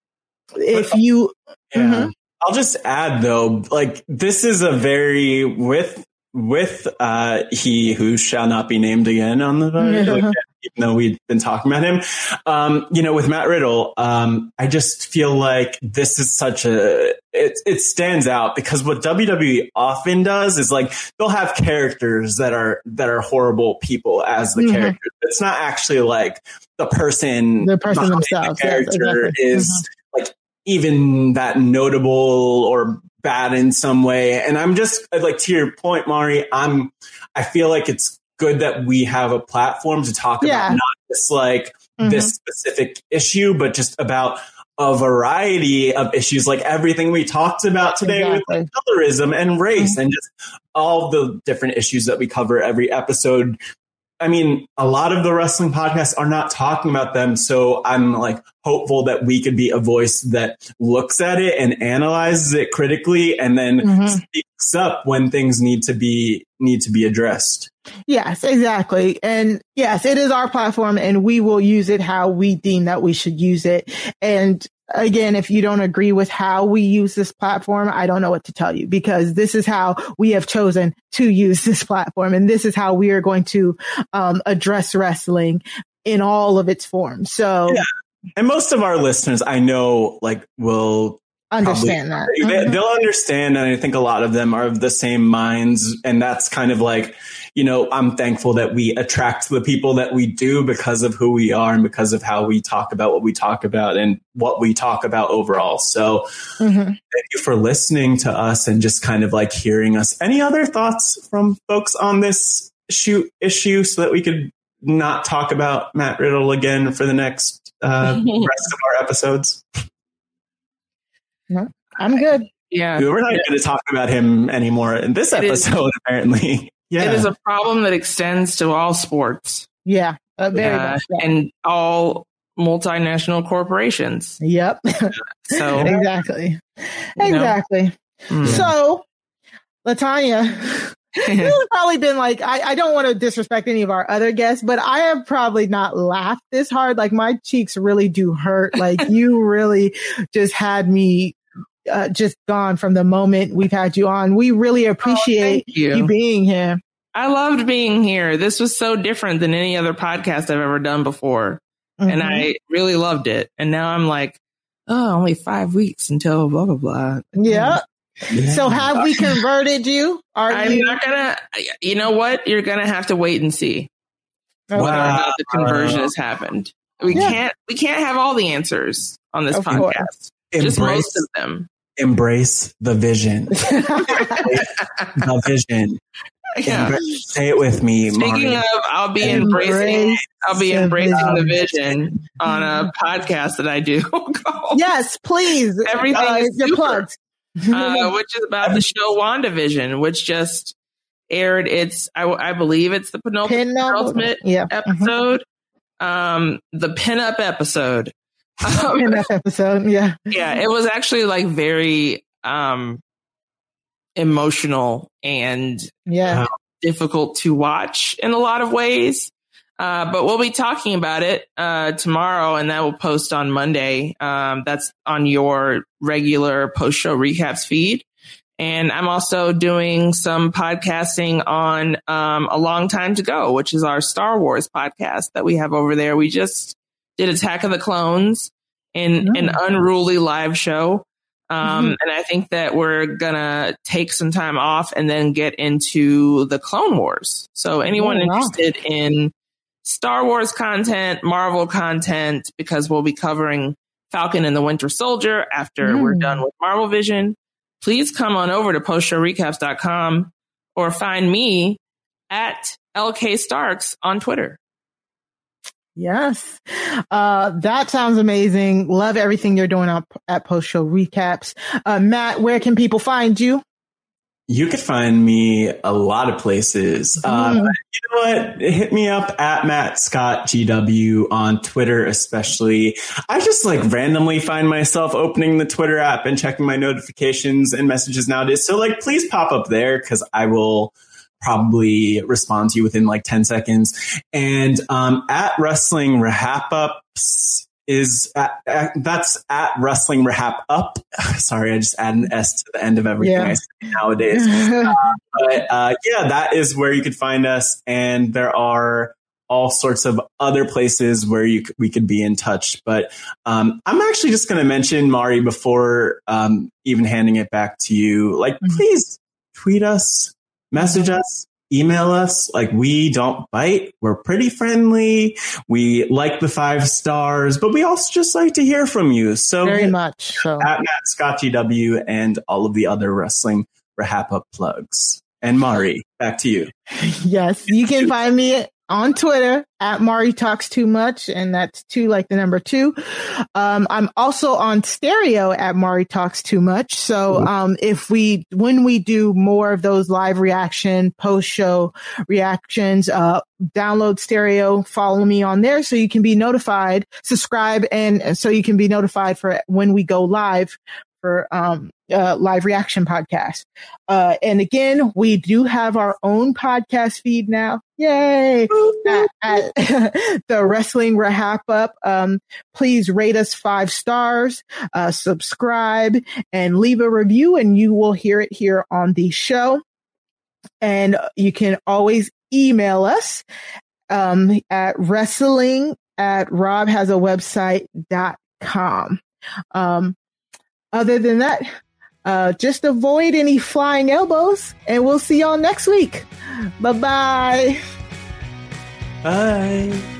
if you, yeah. Mm-hmm. I'll just add though, like this is a very with with uh he who shall not be named again on the yeah. like, even though we've been talking about him, um, you know, with Matt Riddle, um, I just feel like this is such a it it stands out because what W W E often does is like they'll have characters that are that are horrible people as the mm-hmm. characters. It's not actually like the person the person themselves. The character yes, exactly. is mm-hmm. like even that notable or bad in some way. And I'm just like, to your point, Mari, I'm, I feel like it's good that we have a platform to talk yeah. about not just like mm-hmm. this specific issue, but just about a variety of issues, like everything we talked about today exactly. with like colorism and race mm-hmm. and just all the different issues that we cover every episode. I mean, a lot of the wrestling podcasts are not talking about them. So I'm like hopeful that we could be a voice that looks at it and analyzes it critically and then mm-hmm. speaks up when things need to be need to be addressed. Yes, exactly. And yes, it is our platform and we will use it how we deem that we should use it. And again, if you don't agree with how we use this platform, I don't know what to tell you because this is how we have chosen to use this platform. And this is how we are going to um, address wrestling in all of its forms. So, yeah. And most of our listeners, I know, like, will understand probably, that. They, Mm-hmm. They'll understand. And I think a lot of them are of the same minds. And that's kind of like, you know, I'm thankful that we attract the people that we do because of who we are and because of how we talk about what we talk about and what we talk about overall. So mm-hmm. thank you for listening to us and just kind of like hearing us. Any other thoughts from folks on this issue, issue so that we could not talk about Matt Riddle again for the next uh, rest of our episodes? No, I'm good. Yeah. We're not going to talk about him anymore in this it episode, is, apparently. Yeah. It is a problem that extends to all sports. Yeah. Uh, very uh, much, yeah. And all multinational corporations. Yep. So exactly. Exactly. Mm. So, LaTanya, you've probably been like, I, I don't want to disrespect any of our other guests, but I have probably not laughed this hard. Like my cheeks really do hurt. Like you really just had me Uh, just gone from the moment we've had you on. We really appreciate oh, you. you being here. I loved being here. This was so different than any other podcast I've ever done before. Mm-hmm. And I really loved it. And now I'm like, oh, only five weeks until blah, blah, blah. Yeah. yeah. So have we converted you? Are I'm you? not going to, you know what? You're going to have to wait and see Okay. whether or not the conversion has happened. We yeah. can't, we can't have all the answers on this of podcast. Course. Just Embrace. most of them. Embrace the vision. The vision. Yeah. Embrace, say it with me. Speaking Mari. of, I'll be Embrace embracing. I'll be the embracing vision. the vision on a podcast that I do. Yes, please. Everything uh, is your super. plugs. uh, which is about the show WandaVision, which just aired. It's I, I believe it's the penultimate, penultimate yeah. episode. Mm-hmm. Um, the pinup episode. Um, in that episode, yeah, yeah, it was actually like very um emotional and yeah uh, difficult to watch in a lot of ways. Uh, but we'll be talking about it uh tomorrow, and that will post on Monday. Um, that's on your regular post show recaps feed. And I'm also doing some podcasting on um A Long Time to Go, which is our Star Wars podcast that we have over there. We just did Attack of the Clones in mm. an unruly live show. Um, mm-hmm. And I think that we're gonna take some time off and then get into the Clone Wars. So anyone oh, wow. interested in Star Wars content, Marvel content, because we'll be covering Falcon and the Winter Soldier after mm. we're done with Marvel Vision, please come on over to post show recaps dot com or find me at L K Starks on Twitter. Yes. Uh, that sounds amazing. Love everything you're doing up at Post Show Recaps. Uh, Matt, where can people find you? You could find me a lot of places. Mm. Uh, but you know what? Hit me up at Matt Scott G W on Twitter, especially. I just like randomly find myself opening the Twitter app and checking my notifications and messages nowadays. So like, please pop up there because I will probably respond to you within like ten seconds. And um, at Wrestling Rahap Ups is at, at, that's at Wrestling Rahap Up. Sorry, I just add an S to the end of everything yeah. I say nowadays. uh, but uh, yeah, that is where you could find us. And there are all sorts of other places where you we could be in touch. But um, I'm actually just going to mention, Mari, before um, even handing it back to you, like, mm-hmm. please tweet us. Message us, email us. Like, we don't bite. We're pretty friendly. We like the five stars, but we also just like to hear from you. So very much so. At Matt Scott G W and all of the other Wrestling Rahap Up plugs. And Mari, back to you. Yes, you can find me on Twitter at Mari Talks Too Much, and that's two like the number two. Um, I'm also on Stereo at Mari Talks Too Much. So um, if we, when we do more of those live reaction, post show reactions, uh, download Stereo, follow me on there so you can be notified, subscribe, and so you can be notified for when we go live for um, uh, live reaction podcast. Uh, and again, we do have our own podcast feed now. Yay! at, at the Wrestling Rahap Up. Um, please rate us five stars, uh, subscribe, and leave a review, and you will hear it here on the show. And you can always email us um, at wrestling at rob has a website dot com. Um, other than that, Uh, just avoid any flying elbows, and we'll see y'all next week. Bye-bye. Bye.